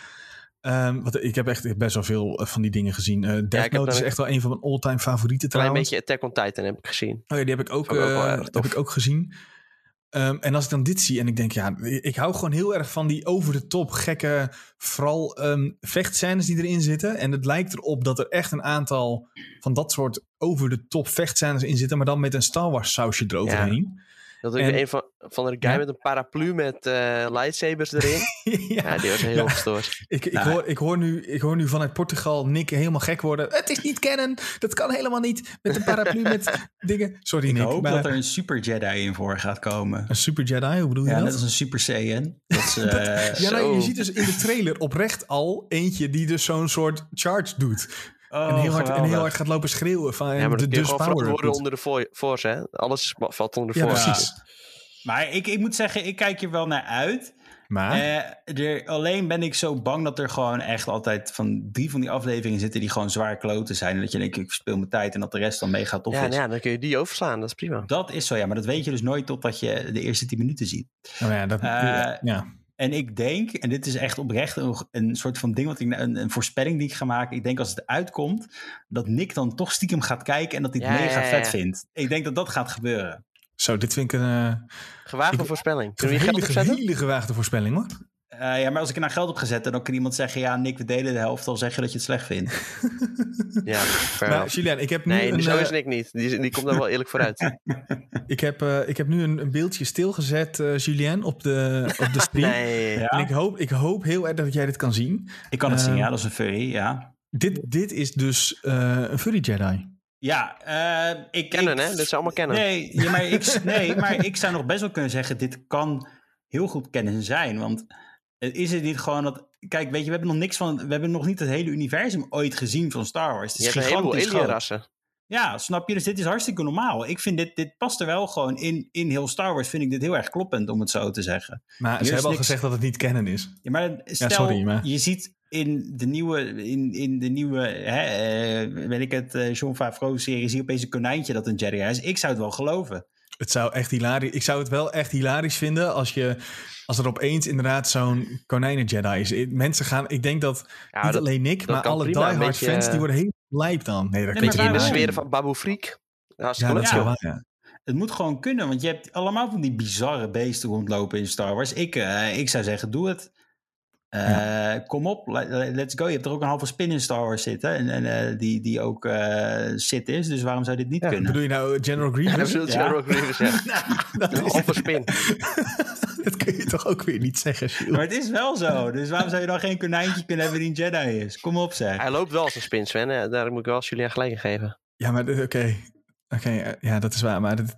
Um, wat, ik heb echt best wel veel van die dingen gezien. Uh, Death ja, Note is echt wel een van mijn all-time favorieten trouwens. Een beetje Attack on Titan heb ik gezien. Oh ja, die heb ik ook, uh, ook heb ik ook gezien. Um, en als ik dan dit zie en ik denk, ja, ik hou gewoon heel erg van die over-de-top gekke, vooral um, vechtscènes die erin zitten. En het lijkt erop dat er echt een aantal van dat soort over-de-top vechtscènes in zitten, maar dan met een Star Wars sausje eroverheen. Ja. Dat is een van, van een guy ja. met een paraplu met uh, lightsabers erin. ja. ja, die was heel ja. gestoord. Ik, ik, nou, hoor, ik, hoor nu, ik hoor nu vanuit Portugal Nick helemaal gek worden. Het is niet canon. Dat kan helemaal niet. Met een paraplu met dingen. Sorry ik Nick. Ik hoop maar... dat er een super Jedi in voor gaat komen. Een super Jedi? Hoe bedoel je ja, dat? Ja, dat is een super Saiyan. Dat is, uh, dat, ja, nou, je ziet dus in de trailer oprecht al eentje die dus zo'n soort charge doet. Oh, en, heel hard, en heel hard gaat lopen schreeuwen. Van, ja, maar de, dat dus kun je gewoon worden onder de force, hè? Alles valt onder de ja, force. Precies. Maar ik, ik moet zeggen, ik kijk hier wel naar uit. Maar? Uh, er, alleen ben ik zo bang dat er gewoon echt altijd van drie van die afleveringen zitten die gewoon zwaar kloten zijn. En dat je denkt, ik speel mijn tijd en dat de rest dan mega tof ja, is. Ja, dan kun je die overslaan, dat is prima. Dat is zo, ja. Maar dat weet je dus nooit totdat je de eerste tien minuten ziet. Oh ja, dat, uh, ja. En ik denk, en dit is echt oprecht een, een soort van ding, wat ik, een, een voorspelling die ik ga maken. Ik denk als het uitkomt, dat Nick dan toch stiekem gaat kijken en dat hij het ja, mega ja, ja, vet ja. vindt. Ik denk dat dat gaat gebeuren. Zo, dit vind ik een... Uh, gewaagde ik, voorspelling. Kun je hele, geld opzetten? hele gewaagde voorspelling, hoor. Uh, ja, maar als ik er naar geld op gezet, dan kan iemand zeggen... ja, Nick, we delen de helft, al zeg je dat je het slecht vindt. ja, nou, Julian, ik heb nu... Nee, een, zo is Nick niet. Die, die komt daar wel eerlijk vooruit. ik, heb, uh, ik heb nu een, een beeldje stilgezet, uh, Julian, op de, op de stream. nee. Ja? En ik hoop, ik hoop heel erg dat jij dit kan zien. Ik kan het uh, zien, ja. Dat is een furry, ja. Dit, dit is dus uh, een furry Jedi. Ja, uh, ik... Kennen, ik, hè? Dit is allemaal kennen. Nee, ja, maar ik, nee, maar ik zou nog best wel kunnen zeggen, dit kan heel goed kennen zijn. Want is het niet gewoon dat... Kijk, weet je, we hebben nog niks van... We hebben nog niet het hele universum ooit gezien van Star Wars. Het is je hebt een heleboel alienrassen. Ja, snap je? Dus dit is hartstikke normaal. Ik vind dit, dit past er wel gewoon in, in heel Star Wars. Vind ik dit heel erg kloppend, om het zo te zeggen. Maar Hier ze hebben niks... al gezegd dat het niet kennen is. Ja, maar stel, ja, sorry, maar... je ziet in de nieuwe, in, in de nieuwe, hè, uh, weet ik het, uh, Jon Favreau-serie, zie je opeens een konijntje dat een Jedi is. Ik zou het wel geloven. Het zou echt hilarisch... Ik zou het wel echt hilarisch vinden als je... Als er opeens inderdaad zo'n konijnen-Jedi is. Mensen gaan... Ik denk dat... Ja, niet dat, alleen ik, maar alle diehard beetje, fans... die worden heel lijp dan. Nee, dat een beetje in de sfeer van Babu Frik. Ja, dat is wel waar, ja. Het moet gewoon kunnen, want je hebt allemaal van die bizarre beesten rondlopen in Star Wars. Ik, uh, ik zou zeggen, doe het. Uh, ja. Kom op, let's go. Je hebt er ook een halve spin in Star Wars zitten. En, en uh, die, die ook uh, zit is. Dus waarom zou dit niet ja, kunnen? Bedoel je nou General Grievous? Ja, General ja. Grievous, ja. nou, een halve spin. Dat kun je toch ook weer niet zeggen, Jules? Maar het is wel zo. Dus waarom zou je dan geen konijntje kunnen hebben die een Jedi is? Kom op, zeg. Hij loopt wel als een spin, Sven. Hè? Daar moet ik wel Julian gelijk in geven. Ja, maar oké. Okay. Oké, okay, ja, dat is waar. Maar dat...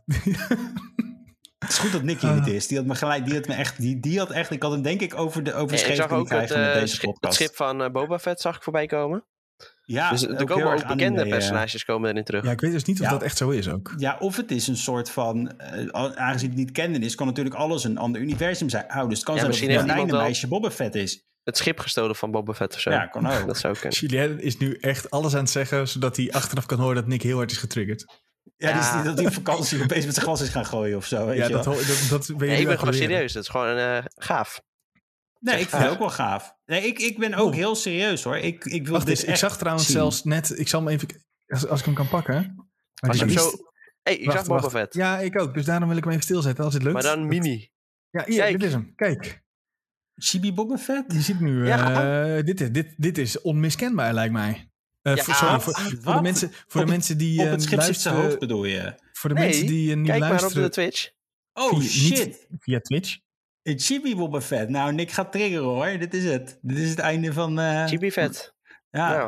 Het is goed dat Nicky uh. dit is. Die had me gelijk, die had me echt, die, die had echt, ik had hem denk ik over de overschreven ja, kunnen krijgen met uh, deze schip, podcast. Het schip van uh, Boba Fett zag ik voorbij komen. Ja, dus er komen ook bekende anime, personages uh, komen erin terug. Ja, ik weet dus niet of ja. dat echt zo is ook. Ja, of het is een soort van, uh, aangezien het niet kenden is, kan natuurlijk alles een ander universum zijn. Oh, dus het kan ja, zijn dat het een meisje Boba Fett is. Het schip gestolen van Boba Fett of zo. Ja, kan ook. Dat zou kunnen. Julien is nu echt alles aan het zeggen, zodat hij achteraf kan horen dat Nick heel hard is getriggerd. Ja, ja. Die, dat hij op vakantie opeens met zijn glas is gaan gooien of zo. Weet ja, je dat, dat, dat ben je nee, ik ben gewoon leren. serieus. Dat is gewoon uh, gaaf. Nee, ik vind het ook wel gaaf. Nee, ik, ik ben ook oh. heel serieus hoor. Ik, ik wil Wacht dit eens, echt ik zag trouwens zien. zelfs net, ik zal hem even, als, als ik hem kan pakken. Als je hem zo... hey, ik wacht, zag Boba wacht. Fett. Ja, ik ook. Dus daarom wil ik hem even stilzetten als het lukt. Maar dan mini. Ja, hier, Kijk. dit is hem. Kijk. Chibi Boba Fett? Je ziet nu, ja. uh, dit, is, dit, dit is onmiskenbaar lijkt mij. Uh, ja, voor, sorry, voor, voor, de mensen, voor op, de mensen die op het schip luisteren... zit zijn hoofd bedoel je? Voor de nee, mensen die uh, niet kijk luisteren... maar op de Twitch. Oh via, shit. Niet via Twitch. Een Chibi Boba Fett. Nou, Nick gaat triggeren hoor. Dit is het. Dit is het einde van... Uh... Chibi Fett. Ja. Nou.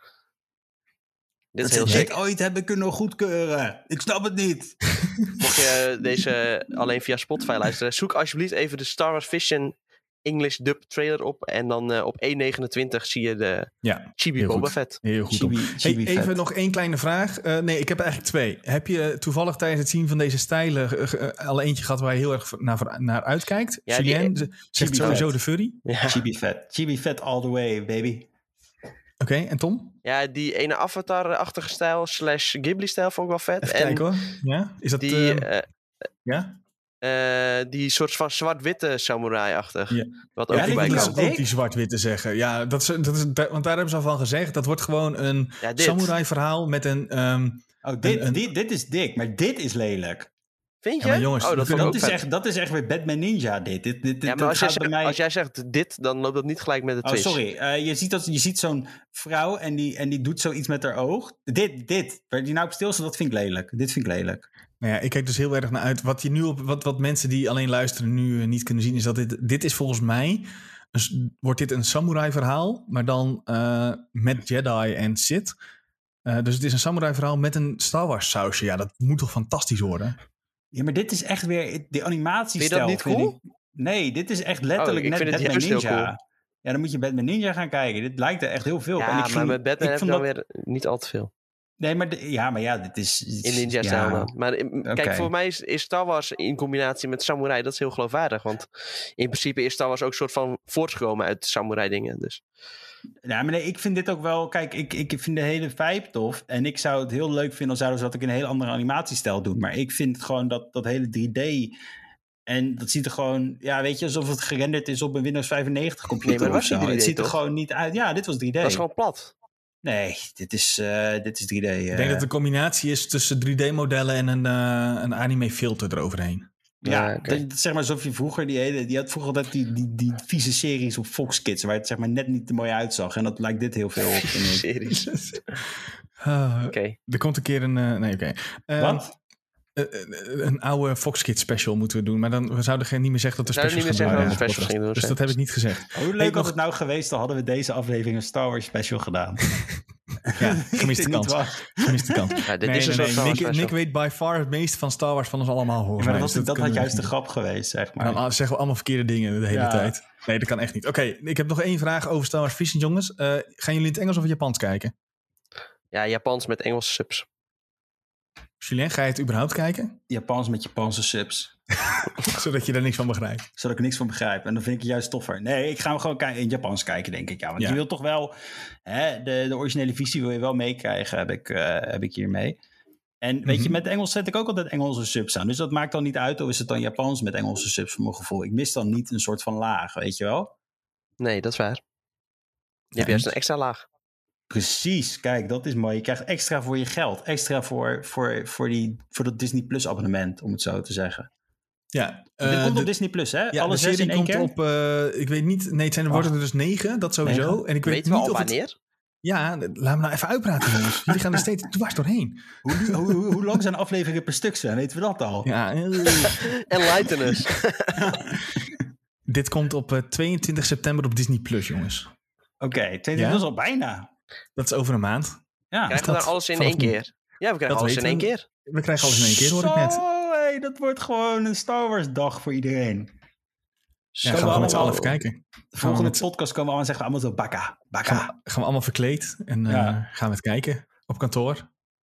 Dit dat is heel ze sick. dit ooit hebben kunnen goedkeuren. Ik snap het niet. Mocht je deze alleen via Spotify luisteren, zoek alsjeblieft even de Star Wars Vision English dub trailer op. En dan uh, op één negenentwintig zie je de ja, Chibi Boba Fett. Heel goed. Chibi, Chibi hey, even nog één kleine vraag. Uh, nee, ik heb eigenlijk twee. Heb je toevallig tijdens het zien van deze stijlen uh, uh, al eentje gehad waar je heel erg naar, naar uitkijkt? Ja, Julien die, zegt Chibi sowieso Fett. De furry. Ja. Chibi Fett. Chibi Fett all the way, baby. Oké, okay, en Tom? Ja, die ene Avatar-achtige stijl slash Ghibli-stijl vond ik wel vet. Even en kijken hoor. Ja, is dat... Die, uh, uh, ja? Uh, die soort van zwart-witte samurai-achtig. Ja. Wat ook ja, bij kan. kan. Ook die zwart-witte zeggen. Ja, dat is, dat is, dat, want daar hebben ze al van gezegd. Dat wordt gewoon een ja, samurai-verhaal met een... Um, oh, dit, een, een... Dit, dit is dik, maar dit is lelijk. Vind je? Ja, maar jongens, oh, dat, dat, dat, is echt, dat is echt weer Batman Ninja, dit. dit, dit ja, maar als jij, zegt, mij... als jij zegt dit, dan loopt dat niet gelijk met de Twitch. Oh, sorry. Uh, je ziet, dat, je ziet zo'n vrouw en die, en die doet zoiets met haar oog. Dit, dit. Waar die nou op stilstaat, dat vind ik lelijk. Dit vind ik lelijk. Nou ja, ik kijk dus heel erg naar uit. Wat, je nu op, wat, wat mensen die alleen luisteren nu uh, niet kunnen zien, is dat dit, dit is volgens mij, een, wordt dit een samurai verhaal, maar dan uh, met Jedi en Sith. Uh, dus het is een samurai verhaal met een Star Wars sausje. Ja, dat moet toch fantastisch worden? Ja, maar dit is echt weer de animatiestijl. Vind je dat niet cool? Ik, nee, dit is echt letterlijk oh, net Batman Ninja. Cool. Ja, dan moet je Batman Ninja gaan kijken. Dit lijkt er echt heel veel op. Ja, en ik maar ging, met Batman heb je dat... dan weer niet al te veel. Nee, maar, de, ja, maar ja, dit is... In Ninja-stijl ja. dan. Maar kijk, okay. voor mij is, is Star Wars in combinatie met samurai, dat is heel geloofwaardig. Want in principe is Star Wars ook een soort van voortgekomen uit samurai dingen. Dus. Ja, maar nee, ik vind dit ook wel... Kijk, ik, ik vind de hele vibe tof. En ik zou het heel leuk vinden als zouden ze dat ik een hele andere animatiestijl doen. Maar ik vind gewoon dat, dat hele drie D... En dat ziet er gewoon... Ja, weet je, alsof het gerenderd is op een Windows vijfennegentig computer nee, maar of zo. drie D, het ziet er toch? Gewoon niet uit. Ja, dit was drie D. Dat is gewoon plat. Nee, dit is, uh, dit is drie D. Uh... Ik denk dat het een combinatie is tussen drie D-modellen en een, uh, een anime-filter eroverheen. Ja, ja okay. dat, zeg maar alsof je vroeger... Die, hele, die had vroeger altijd die, die, die vieze series op Fox Kids... waar het zeg maar net niet te mooi uitzag. En dat lijkt dit heel veel op. Series. uh, okay. Er komt een keer een... Uh, nee, oké. Okay. Um, Wat? Uh, een oude Fox Kids special moeten we doen. Maar dan we zouden geen niet meer zeggen dat we specials gaan doen. Ja, specials doen. Dus dat heb ik niet gezegd. Hoe leuk hey, had nog... het nou geweest... dan hadden we deze aflevering een Star Wars special gedaan. Ja, gemiste kans. Gemiste kans. Ja, dit Nee, is een nee, soort nee. Star Wars Nick, special. Nick weet by far het meest van Star Wars van ons allemaal horen. Ja, maar dat, Dus was, dat had kunnen we juist de niet. grap geweest, zeg maar. Dan zeggen we allemaal verkeerde dingen de hele Ja. tijd. Nee, dat kan echt niet. Oké, ik heb nog één vraag over Star Wars Vision, jongens. Uh, gaan jullie in het Engels of het Japans kijken? Ja, Japans met Engelse subs. Julien, ga je het überhaupt kijken? Japans met Japanse subs. Zodat je daar niks van begrijpt. Zodat ik er niks van begrijp. En dan vind ik het juist toffer. Nee, ik ga hem gewoon in Japans kijken, denk ik. Ja, want Ja. je wilt toch wel... Hè, de, de originele visie wil je wel meekrijgen, heb ik, uh, heb ik hiermee. En weet Mm-hmm. je, met Engels zet ik ook altijd Engelse subs aan. Dus dat maakt dan niet uit, of is het dan Japans met Engelse subs voor mijn gevoel. Ik mis dan niet een soort van laag, weet je wel? Nee, dat is waar. Je Ja, hebt juist eens. een extra laag. Precies, kijk, dat is mooi. Je krijgt extra voor je geld. Extra voor, voor, voor, die, voor dat Disney Plus abonnement, om het zo te zeggen. Ja, Dit uh, komt de, op Disney Plus, hè? ja, Alle de zes serie in één komt keer? op, uh, ik weet niet, nee, het zijn er worden er dus negen, dat sowieso. Negen. En ik weet Weten we niet al of het, wanneer? Ja, laat me nou even uitpraten, jongens. Jullie gaan er steeds dwars doorheen. Hoe, hoe, hoe, hoe lang zijn afleveringen per stuk zijn? Weten we dat al? Ja, uh, Enlighten us. dit komt op uh, tweeëntwintig september op Disney Plus, jongens. Oké, okay, tweede Ja? dat is al bijna. Dat is over een maand. Ja, Krijgen we dat daar alles in vanaf één nu? keer? Ja, we krijgen Dat alles in één weten we. keer. We krijgen alles in één keer, hoor ik net. Zo, hey, dat wordt gewoon een Star Wars dag voor iedereen. Ja, gaan we gewoon met z'n allen even kijken. De volgende met... podcast komen we allemaal zeggen allemaal zo bakka, bakka. Gaan we, gaan we allemaal verkleed en uh, ja. gaan we het kijken op kantoor.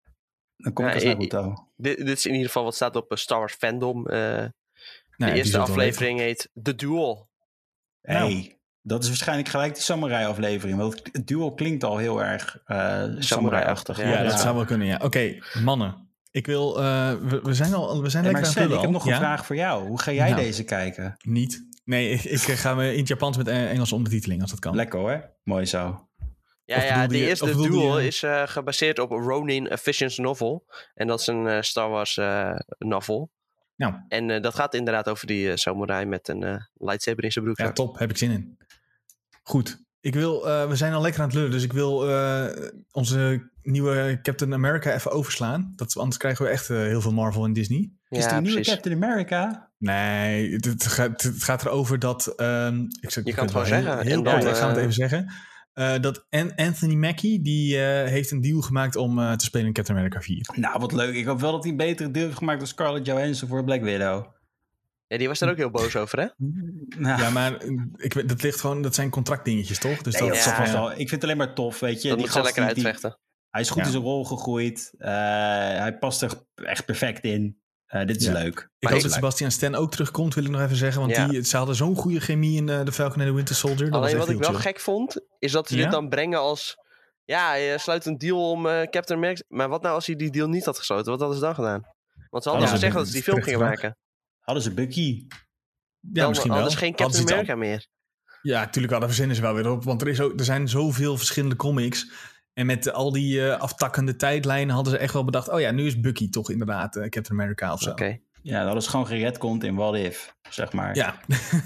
Dan kom ik Ja, eens naar Naruto. Dit, dit is in ieder geval wat staat op Star Wars Fandom. Uh, de nee, eerste aflevering heet The Duel. Hey, nou. Dat is waarschijnlijk gelijk die samurai aflevering. Want het duel klinkt al heel erg uh, samurai-achtig. Ja, ja, dat ja. zou wel kunnen, ja. Oké, okay, mannen. Ik wil, uh, we, we zijn al, we zijn hey, lekker maar Sven, aan het ik heb nog ja? een vraag voor jou. Hoe ga jij nou, deze kijken? Niet. Nee, ik, ik ga me in het Japans met Engelse ondertiteling, als dat kan. Lekker hoor. Mooi zo. Ja, ja de je, eerste Duel je... is uh, gebaseerd op Ronin, a Visions novel. En dat is een uh, Star Wars uh, novel. Nou. En uh, dat gaat inderdaad over die uh, samurai met een uh, lightsaber in zijn broek. Ja, top. Heb ik zin in. Goed. Ik wil, uh, we zijn al lekker aan het lullen, dus ik wil uh, onze nieuwe Captain America even overslaan. Dat, anders krijgen we echt uh, heel veel Marvel en Disney. Ja, is die nieuwe Captain America? Nee, het, het, gaat, het gaat erover dat... Um, ik zeg, je kan het gewoon heel, zeggen. Heel, en dan, ja, ik ga het uh, even zeggen. Uh, dat Anthony Mackie, die uh, heeft een deal gemaakt om uh, te spelen in Captain America vier. Nou, wat leuk. Ik hoop wel dat hij een betere deal heeft gemaakt dan Scarlett Johansson voor Black Widow. Ja, die was daar ook heel boos over, hè? Nou. Ja, maar ik, dat ligt gewoon, dat zijn contractdingetjes, toch? Dus nee, dat, ja, ja. wel. Ik vind het alleen maar tof, weet je. Dat die moet ze lekker die, uitvechten. Hij is goed ja. in zijn rol gegroeid. Uh, hij past er echt perfect in. Uh, dit is ja. leuk. Ik maar hoop dat Sebastian Stan ook terugkomt, wil ik nog even zeggen. Want ja. die, ze hadden zo'n goede chemie in uh, de Falcon en de Winter Soldier. Dat alleen was wat ik wel chill. gek vond, is dat ze ja? dit dan brengen als... Ja, je sluit een deal om uh, Captain America... Maar wat nou als hij die deal niet had gesloten? Wat hadden ze dan gedaan? Want ze hadden ja, gezegd dat ze die film gingen vraag. maken. Hadden ze Bucky? Ja, dan misschien wel. Hadden ze geen Captain America al... meer. Ja, natuurlijk hadden verzinnen ze wel weer op. Want er, is ook, er zijn zoveel verschillende comics. En met al die uh, aftakkende tijdlijnen hadden ze echt wel bedacht... Oh ja, nu is Bucky toch inderdaad uh, Captain America of zo. Oké. Okay. Ja, dat is gewoon geredcond in What If, zeg maar. Ja,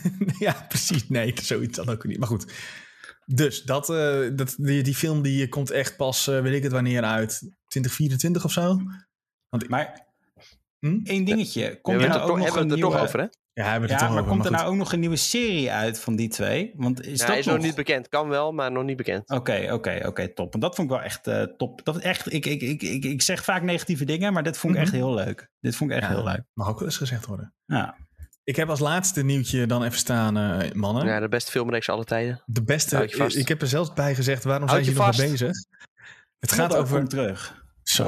ja precies. Nee, zoiets dan ook niet. Maar goed. Dus dat, uh, dat, die, die film die komt echt pas, uh, weet ik het wanneer uit, twintig vierentwintig of zo. Want, maar hm? één dingetje. Komt ja, er nou ook toch, nog hebben een we het nieuwe... er toch over, hè? Ja, hebben we ja het maar over, komt maar er goed. nou ook nog een nieuwe serie uit van die twee? Want is ja, dat is nog nog niet bekend. Kan wel, maar nog niet bekend. Oké, oké, oké, top. Want dat vond ik wel echt uh, top. Dat echt, ik, ik, ik, ik, ik zeg vaak negatieve dingen, maar dit vond ik mm-hmm. echt heel leuk. Dit vond ik echt ja, heel leuk. Mag ook wel eens gezegd worden. Ja. Ik heb als laatste nieuwtje dan even staan, uh, mannen. Ja, de beste filmreeks aller tijden. De beste. Ik, ik heb er zelfs bij gezegd, waarom Houd zijn ze nog mee bezig? Het gaat Houd over... terug. Zo.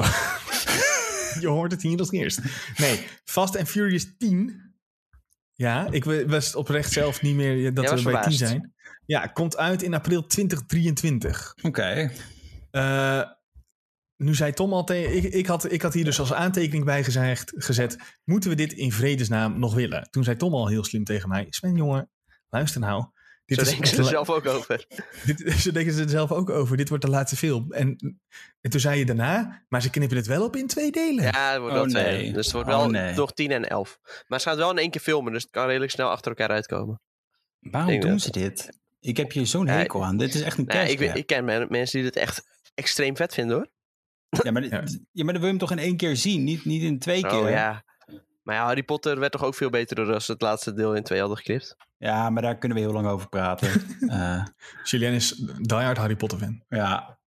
Je hoort het hier als eerst. Nee, Fast and Furious tien... Ja, ik was oprecht zelf niet meer dat we bij tien zijn. Ja, komt uit in april twintig drieëntwintig. Oké. Okay. Uh, nu zei Tom al tegen... Ik, ik, had, ik had hier dus als aantekening bij gezegd, gezet... Moeten we dit in vredesnaam nog willen? Toen zei Tom al heel slim tegen mij... Sven, jongen, luister nou. Dit zo is denken ze er la- zelf ook over. Dit, zo denken ze er zelf ook over. Dit wordt de laatste film. En, en toen zei je daarna... Maar ze knippen het wel op in twee delen. Ja, het wordt wel oh, twee. Nee. Dus het wordt oh, wel nee. toch tien en elf. Maar ze gaan het wel in één keer filmen. Dus het kan redelijk snel achter elkaar uitkomen. Waarom doen dat. ze dit? Ik heb hier zo'n hekel ja, aan. Dit is echt een nou, ik, ik ken mensen die dit echt extreem vet vinden, hoor. Ja, maar, ja. ja, maar dan wil je hem toch in één keer zien? Niet, niet in twee Zo, keer? Ja. Maar ja, Harry Potter werd toch ook veel beter door als het laatste deel in twee hadden geknipt. Ja, maar daar kunnen we heel lang over praten. uh, Julien is diehard Harry Potter fan. Ja,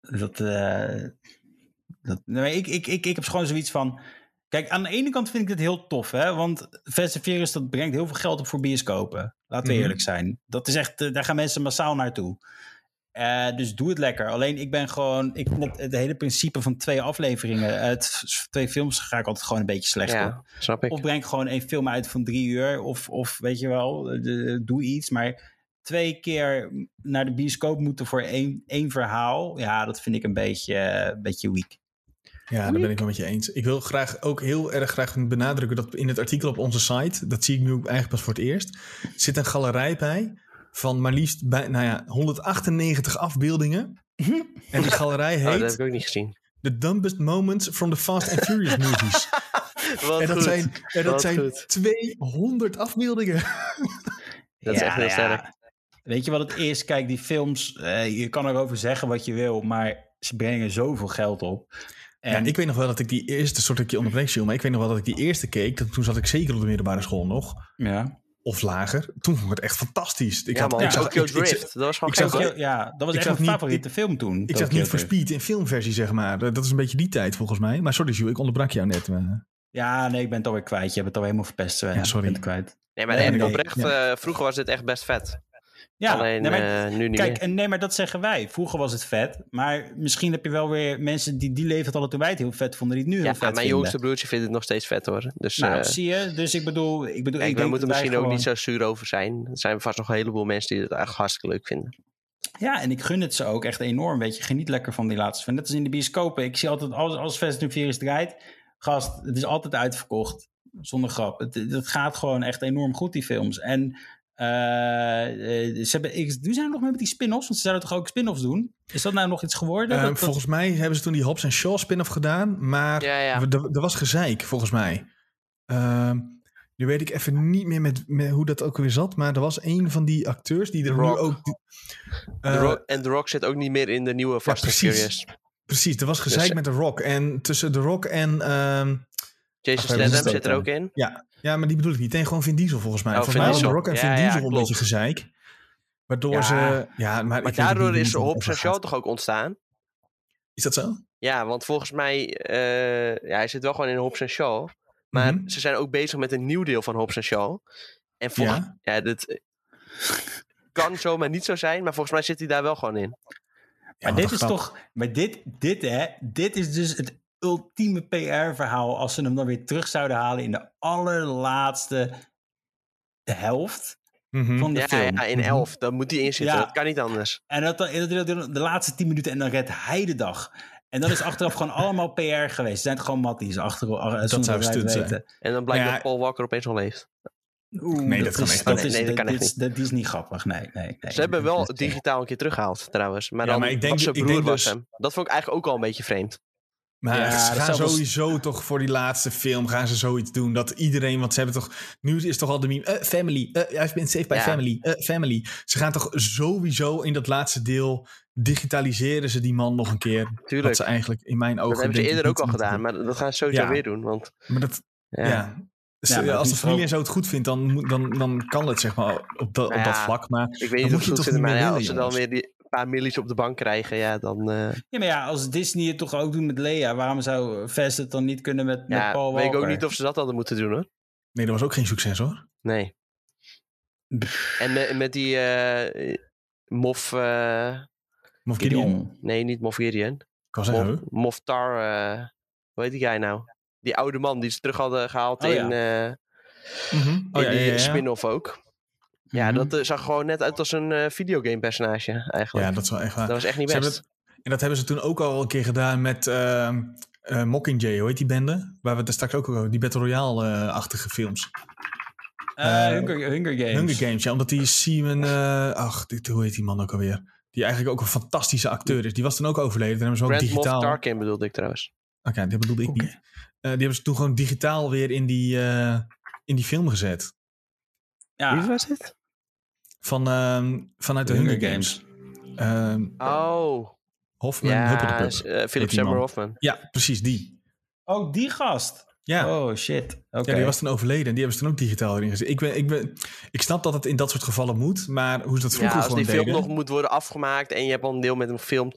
Dat, uh, dat, nee, ik, ik, ik, ik heb gewoon zoiets van... Kijk, aan de ene kant vind ik dit heel tof, hè? Want Fast and Furious, dat brengt heel veel geld op voor bioscopen. Laten we mm-hmm. eerlijk zijn. Dat is echt, uh, daar gaan mensen massaal naartoe. Uh, dus doe het lekker. Alleen ik ben gewoon... Ik, het, het hele principe van twee afleveringen... Uh, t, twee films ga ik altijd gewoon een beetje slecht ja, op. Snap ik. Of breng gewoon één film uit van drie uur. Of, of weet je wel, de, doe iets. Maar twee keer naar de bioscoop moeten voor één, één verhaal... Ja, dat vind ik een beetje, uh, een beetje weak. Ja, daar ben ik wel met je eens. Ik wil graag ook heel erg graag benadrukken... dat in het artikel op onze site... dat zie ik nu eigenlijk pas voor het eerst... zit een galerij bij... van maar liefst bij, nou ja, honderdachtennegentig afbeeldingen. En die galerij heet... Oh, dat heb ik ook niet gezien. The Dumbest Moments from the Fast and Furious Movies. Wat en dat goed. zijn, en dat Wat zijn goed. tweehonderd afbeeldingen. Dat is ja, echt heel ja. sterk. Weet je wat het is? Kijk, die films... Uh, je kan erover zeggen wat je wil... maar ze brengen zoveel geld op... En... Ja, ik weet nog wel dat ik die eerste soort een keer onderbreek, maar ik weet nog wel dat ik die eerste keek. Dat, toen zat ik zeker op de middelbare school nog. Ja. Of lager. Toen vond ik het echt fantastisch. Ik ja, had, man, ik zag, Tokyo ik, Drift. Ik, dat was gewoon ik zag, gek, Ja, dat was ik echt mijn favoriete ik, film toen. Ik zag niet voor Speed in filmversie, zeg maar. Dat is een beetje die tijd volgens mij. Maar sorry, Jules, ik onderbrak jou net. Ja, nee, ik ben het alweer kwijt. Je hebt het al helemaal verpest. Ja, sorry. Ik ben het kwijt. Nee, maar nee, nee, nee, oprecht, ja. uh, vroeger was dit echt best vet. Ja, Alleen nee, maar, uh, nu niet kijk, meer. en nee, maar dat zeggen wij. Vroeger was het vet. Maar misschien heb je wel weer mensen die die leeftijd hadden toen wij het heel vet vonden, die het nu heel ja, vet vinden. Mijn jongste broertje vindt het nog steeds vet hoor. Dus, nou, uh, zie je. Dus ik bedoel... Ik bedoel kijk, ik we moeten misschien gewoon... ook niet zo zuur over zijn. Er zijn vast nog een heleboel mensen die het eigenlijk hartstikke leuk vinden. Ja, en ik gun het ze ook echt enorm. Weet je, geniet lekker van die laatste film. Net als in de bioscopen. Ik zie altijd, als, als Fast and Furious draait... Gast, het is altijd uitverkocht. Zonder grap. Het, het gaat gewoon echt enorm goed, die films. En... Uh, ze hebben, ik, nu zijn er nog mee met die spin-offs, want ze zouden toch ook spin-offs doen? Is dat nou nog iets geworden? Uh, dat, volgens dat... mij hebben ze toen die Hobbs en Shaw spin-off gedaan, maar ja, ja. er was gezeik, volgens mij. Uh, nu weet ik even niet meer met, met hoe dat ook weer zat, maar er was een van die acteurs die er nu ook... Uh, Rock, en The Rock zit ook niet meer in de nieuwe Fast and Furious. Precies, er was gezeik dus, met The Rock. En tussen The Rock en... Uh, Jason Statham zit er ook in. Ja, ja, maar die bedoel ik niet. Nee, gewoon Vin Diesel volgens mij. Oh, volgens mij hadden The Rock en ja, Vin ja, Diesel ja, een beetje gezeik. Waardoor ja. ze... Ja, maar maar daardoor is Hobbs en Shaw toch ook ontstaan? Is dat zo? Ja, want volgens mij... Uh, ja, hij zit wel gewoon in Hobbs en Shaw. Maar mm-hmm. ze zijn ook bezig met een nieuw deel van Hobbs en Shaw. En volgens... Ja, ja dit kan zomaar niet zo zijn. Maar volgens mij zit hij daar wel gewoon in. Ja, maar dit is grap. toch... Maar dit, dit, hè, dit is dus het ultieme P R-verhaal als ze hem dan weer terug zouden halen in de allerlaatste helft mm-hmm. van de ja, film. Ja, in elf. Mm-hmm. Dan moet hij inzitten. Ja. Dat kan niet anders. En dat, dat, dat, de laatste tien minuten en dan redt hij de dag. En dat is achteraf gewoon allemaal P R geweest. Ze zijn het gewoon matties. Achter, dat zou stunt zijn. En dan blijkt ja. dat Paul Walker opeens al leeft. Oeh, nee, dat, dat, is, kan dat, is, nee, dat, dat, kan dat, is, dat is niet grappig. Nee, nee, nee. Ze hebben wel digitaal een keer teruggehaald trouwens. Maar ja, dan maar ik denk, was zijn ik broer denk was dus, hem. Dat vond ik eigenlijk ook al een beetje vreemd. Maar ja, ze gaan sowieso was... toch voor die laatste film gaan ze zoiets doen. Dat iedereen, want ze hebben toch... Nu is toch al de meme... Uh, family. Uh, I've been saved by ja. family. Uh, family. Ze gaan toch sowieso in dat laatste deel... digitaliseren ze die man nog een keer. Tuurlijk. Dat ze eigenlijk in mijn ogen... Dat hebben ze eerder ook al gedaan. Maar dat gaan ze sowieso ja. weer doen. Want... Maar dat... Ja. ja. Dus ja, als de familie zo het goed vindt, dan, dan, dan kan het zeg maar op, dat, nou op ja, dat vlak. Maar ik weet niet of het goed zit, maar ja, als ze dan jongens. weer die paar millies op de bank krijgen, ja, dan... Uh... Ja, maar ja, als Disney het toch ook doet met Leia, waarom zou Fast het dan niet kunnen met, ja, met Paul Walker? Weet ik ook niet of ze dat hadden moeten doen, hoor. Nee, dat was ook geen succes, hoor. Nee. En met, met die uh, Moff... Uh... Moff Gideon? Nee, niet Moff Gideon. Kan zeggen, Moff, Moff Tar... Uh... Hoe heet die guy nou? Die oude man die ze terug hadden gehaald oh, in... Ja. Uh... Mm-hmm. Oh, in ja, die ja, ja. spin-off ook. Ja, mm-hmm. dat uh, zag gewoon net uit als een uh, videogame personage eigenlijk. Ja, dat is wel echt waar. Dat was echt niet best. Dat, en dat hebben ze toen ook al een keer gedaan met uh, uh, Mockingjay, hoe heet die bende? Waar we het straks ook over die Battle Royale-achtige uh, films. Uh, uh, Hunger, Hunger Games. Hunger Games, ja, omdat die Simon... Uh, ach, dit, hoe heet die man ook alweer? Die eigenlijk ook een fantastische acteur is. Die was toen ook overleden. Dan hebben ze ook Grand digitaal... Moff Tarkin bedoelde ik trouwens. Oké, okay, die bedoelde ik okay. niet. Uh, die hebben ze toen gewoon digitaal weer in die, uh, in die film gezet. Ja. Wie was het? Van, uh, vanuit de, de Hunger, Hunger Games. Games. Uh, oh. Hofman, ja, uh, Philip Seymour Hoffman. Ja, precies, die. Oh, die gast? Ja. Oh, shit. Okay. Ja, die was toen overleden en die hebben ze toen ook digitaal erin gezet. Ik, ben, ik, ben, ik snap dat het in dat soort gevallen moet, maar hoe ze dat vroeger ja, gewoon deden... als die film nog moet worden afgemaakt en je hebt al een deel met hem gefilmd,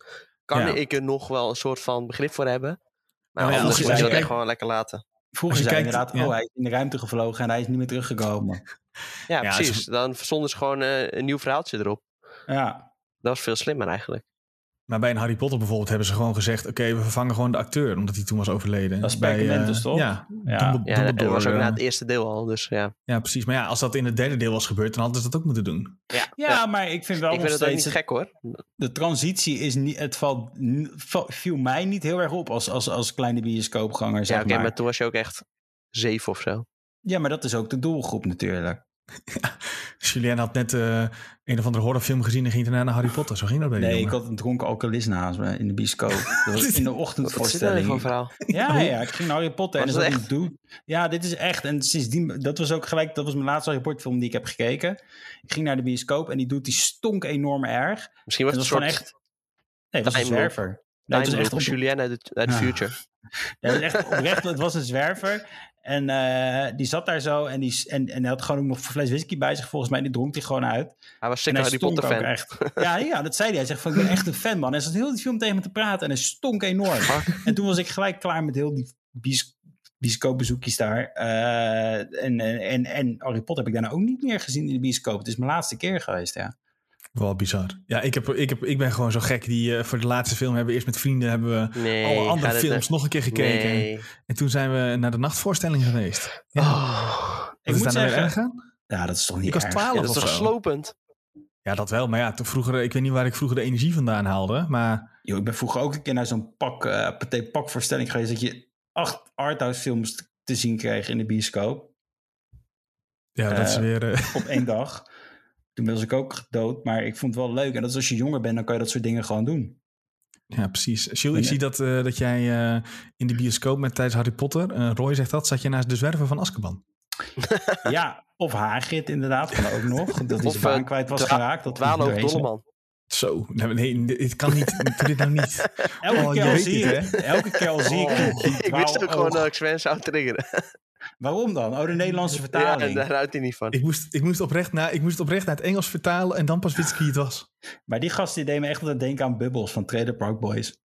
kan Ja. ik er nog wel een soort van begrip voor hebben. Maar Nou ja, anders als je- moet als je je dat echt kijkt- gewoon lekker laten. Vroeger Als je zei kijkt, inderdaad, ja. oh, hij is in de ruimte gevlogen en hij is niet meer teruggekomen. Ja, Ja, precies. ze- Dan verzonden ze gewoon eh, een nieuw verhaaltje erop. Ja, Dat was veel slimmer eigenlijk. Maar bij een Harry Potter bijvoorbeeld hebben ze gewoon gezegd... oké, we vervangen gewoon de acteur, omdat hij toen was overleden. Dat is bij, Perkamentus, eh, toch? Ja, Ja. Dumbledore, Ja, dat was ook eh, na het eerste deel al. Dus ja. Ja, precies. Maar ja, als dat in het derde deel was gebeurd... dan hadden ze dat ook moeten doen. Ja, ja, ja. maar ik vind wel Ik nog vind het ook steeds... niet gek hoor. De transitie is niet... Het valt, val- viel mij niet heel erg op als, als, als kleine bioscoopganger, zeg Ja, oké, maar. maar toen was je ook echt zeven of zo. Ja, maar dat is ook de doelgroep natuurlijk. Julien had net eh, een of andere horrorfilm gezien... en ging daarna naar Harry Potter. Zo ging dat bij die Nee, ik jongen. had een dronken alcoholist naast me in de bioscoop. Dat was in de Wat zit er ochtendvoorstelling. voor verhaal? Ja, ja, ik ging naar Harry Potter en Was dan het zat ik doen. Ja, dit is echt. En sindsdien, dat was ook gelijk, dat was mijn laatste Harry Potter film die ik heb gekeken. Ik ging naar de bioscoop en die doet die stonk enorm erg. Misschien was En het dat een was soort gewoon echt. Nee, het was een time loop. zwerver. Nee, het was time echt loop op, Julien uit de, uit de Ja. future. ja, het was echt oprecht. Het was een zwerver. En eh, die zat daar zo en, die, en, en hij had gewoon ook nog een fles whisky bij zich volgens mij. En die dronk hij gewoon uit. Hij was En zeker hij Harry stonk Potter ook fan. echt. Ja, ja, dat zei hij. Hij zegt van, ik ben echt een fan, man. Hij zat heel die film tegen me te praten en hij stonk enorm. En toen was ik gelijk klaar met heel die bios, bioscoopbezoekjes daar. Uh, en, en, en Harry Potter heb ik daarna ook niet meer gezien in de bioscoop. Het is mijn laatste keer geweest, ja. Wel bizar. Ja, ik, heb, ik, heb, ik ben gewoon zo gek. Die uh, voor de laatste film hebben we eerst met vrienden... hebben we Nee, alle andere ga dit films er- nog een keer gekeken. Nee. En toen zijn we naar de nachtvoorstelling geweest. Ja. Oh, Wat Ik is moet daar nou weer zeggen- erg aan? Ja, dat is toch niet Ik was erg. twaalf ja, dat of is toch zo. slopend? Ja, dat wel. Maar ja, toen vroeger, ik weet niet waar ik vroeger de energie vandaan haalde. Maar Yo, ik ben vroeger ook een keer naar zo'n pak, uh, Pathé pakvoorstelling geweest... dat je acht arthouse films te zien kreeg in de bioscoop. ja, dat Uh, is weer... Uh, Op één dag. Toen was ik ook dood, maar ik vond het wel leuk. En dat is als je jonger bent, dan kan je dat soort dingen gewoon doen. ja, precies. Jules, ik Ja. zie dat, uh, dat jij uh, in de bioscoop met tijdens Harry Potter... Uh, Roy zegt dat, zat je naast de zwerver van Azkaban. Ja, of Hagrid inderdaad, kan ook nog. Dat hij Of, zijn baan uh, kwijt was dwa- geraakt. Dat Dwalen over iedereen zei. Dolleman. Zo, nee, nee, dit kan niet. Doe dit nou niet. Elke, Oh, keer je al weet zie het, ik, elke keer al zie ik... Oh, die ik wist ook dwaal- gewoon oh. dat ik Sven zou triggeren. Waarom dan? Oh, de Nederlandse Ja, en vertaling. daar houdt hij niet van. Ik moest, ik, moest oprecht naar, ik moest oprecht naar het Engels vertalen en dan pas wist ik wie het was. Maar die gast die deed me echt altijd denken aan Bubbles van Trailer Park Boys.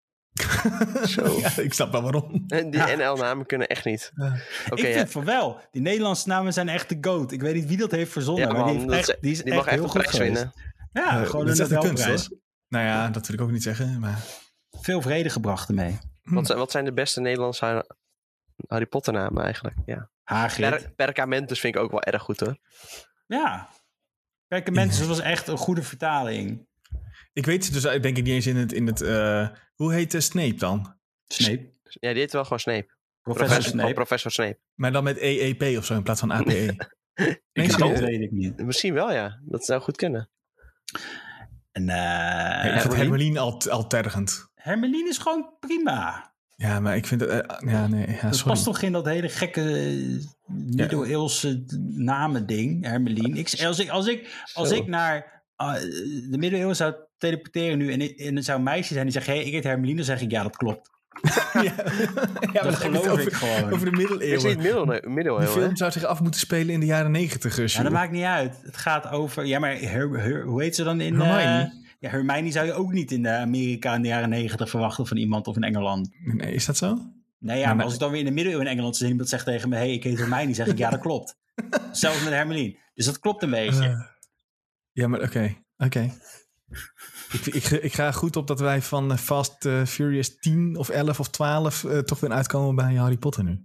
Zo. Ja, ik snap wel waarom. En die Ja. N L-namen kunnen echt niet. Ja. Oké, ik ja. vind van wel. Die Nederlandse namen zijn echt de goat. Ik weet niet wie dat heeft verzonnen, Ja, maar man, die, heeft dat echt, is- die is die echt mag echt heel een goed prijs geweest. winnen. Ja, Eh, gewoon dat is een echt een kunst, Nobelprijs. hoor. Nou ja, dat wil ik ook niet zeggen. Maar... Veel vrede gebracht ermee. Wat, zijn- wat zijn de beste Nederlandse Har- Harry Potter namen eigenlijk? Ja. Hagrid. Per, Perkamentus vind ik ook wel erg goed hoor. Ja. Kijk, mensen, dat was echt een goede vertaling. Ik weet het dus denk ik niet eens in het... In het uh, hoe heet uh, Snape dan? Snape. Ja, die heet wel gewoon Snape. Professor Professor, Snape. oh, professor Snape. Maar dan met E E P of zo in plaats van A P E. Nee, Ik serieus? dat weet ik niet. Misschien wel ja. Dat zou goed kunnen. En, uh, Ja, ik vind Hermeline al, al tergend. Hermeline is gewoon prima. Ja, maar ik vind het... Uh, ja, nee, ja, Dat sorry. past toch in dat hele gekke uh, middeleeuwse namen ding, Hermeline. Ik, als ik, als ik, als ik naar uh, de middeleeuwen zou teleporteren nu en, en er zou een meisje zijn die zegt, hé, hey, ik heet Hermeline, dan zeg ik, ja, dat klopt. ja, ja, maar Dat geloof over, ik gewoon. Over de Is middeleeuwen. niet middel, Die middeleeuwen film hè? zou zich af moeten spelen in de jaren negentig. Uh, Ja, dat maakt niet uit. Het gaat over, ja, maar her, her, hoe heet ze dan in... Hermione. Uh, ja, Hermione zou je ook niet in Amerika in de jaren negentig verwachten van iemand of in Engeland. Nee, is dat zo? Nee, ja, maar, maar als ik dan weer in de middeleeuwen in Engeland zie iemand zegt tegen me, hé, hey, ik heet Hermione, zeg ik, ja, dat klopt. Zelfs met Hermeline. Dus dat klopt een beetje. Uh, ja, maar oké. Okay, oké. Okay. ik, ik, ik ga goed op dat wij van Fast uh, Furious tien of elf of twaalf uh, toch weer uitkomen bij Harry Potter nu.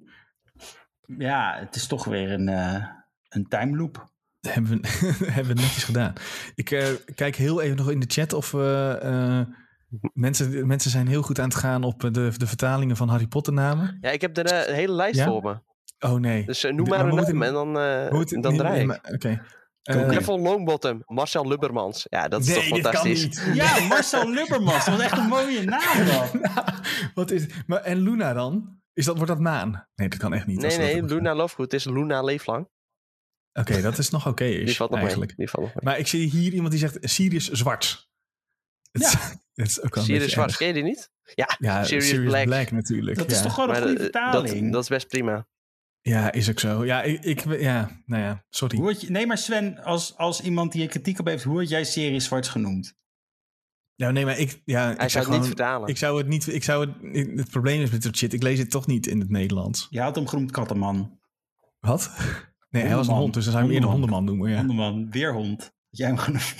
Ja, het is toch weer een, uh, een time loop. Dat hebben we, hebben we netjes gedaan. Ik uh, kijk heel even nog in de chat of uh, uh, mensen, mensen zijn heel goed aan het gaan op de, de vertalingen van Harry Potter namen. Ja, ik heb er uh, een hele lijst ja? voor me. Oh nee. Dus uh, noem maar, maar een naam en dan, uh, dan draai ik. Oké. Okay. Uh, Neville Longbottom, Marcel Lubbermans. Ja, dat is nee, toch fantastisch. Dit kan niet. Ja, Marcel Lubbermans. Dat was echt een mooie naam dan. Wat is maar en Luna dan? Is dat, wordt dat Maan? Nee, dat kan echt niet. Nee, nee, Luna Lovegood is Luna Leeflang. Oké, okay, dat is nog oké. Okay die valt nog eigenlijk. mee. Die valt nog mee. Maar ik zie hier iemand die zegt Sirius Zwart. Ja. Het is ook wel Sirius Zwart, ken je die niet? Ja, ja Sirius, Sirius Black. Black natuurlijk. Dat ja. is toch gewoon een maar goede de, vertaling? Dat, dat is best prima. Ja, is ook zo. Ja, ik, ik ja, nou ja, sorry. Hoe je, nee, maar Sven, als, als iemand die je kritiek op heeft, hoe had jij Sirius Zwarts genoemd? Ja, nee, maar ik... Ja, Hij ik zou zeg het niet gewoon, vertalen. Ik zou het niet... Ik zou het, het probleem is met dat shit, ik lees het toch niet in het Nederlands. Je had hem genoemd kattenman. Wat? Nee, hij was een Hondenman. hond, dus dan zou je hem eerder hondenman noemen. Ja. Hondenman, weerhond. Had jij hem genoemd?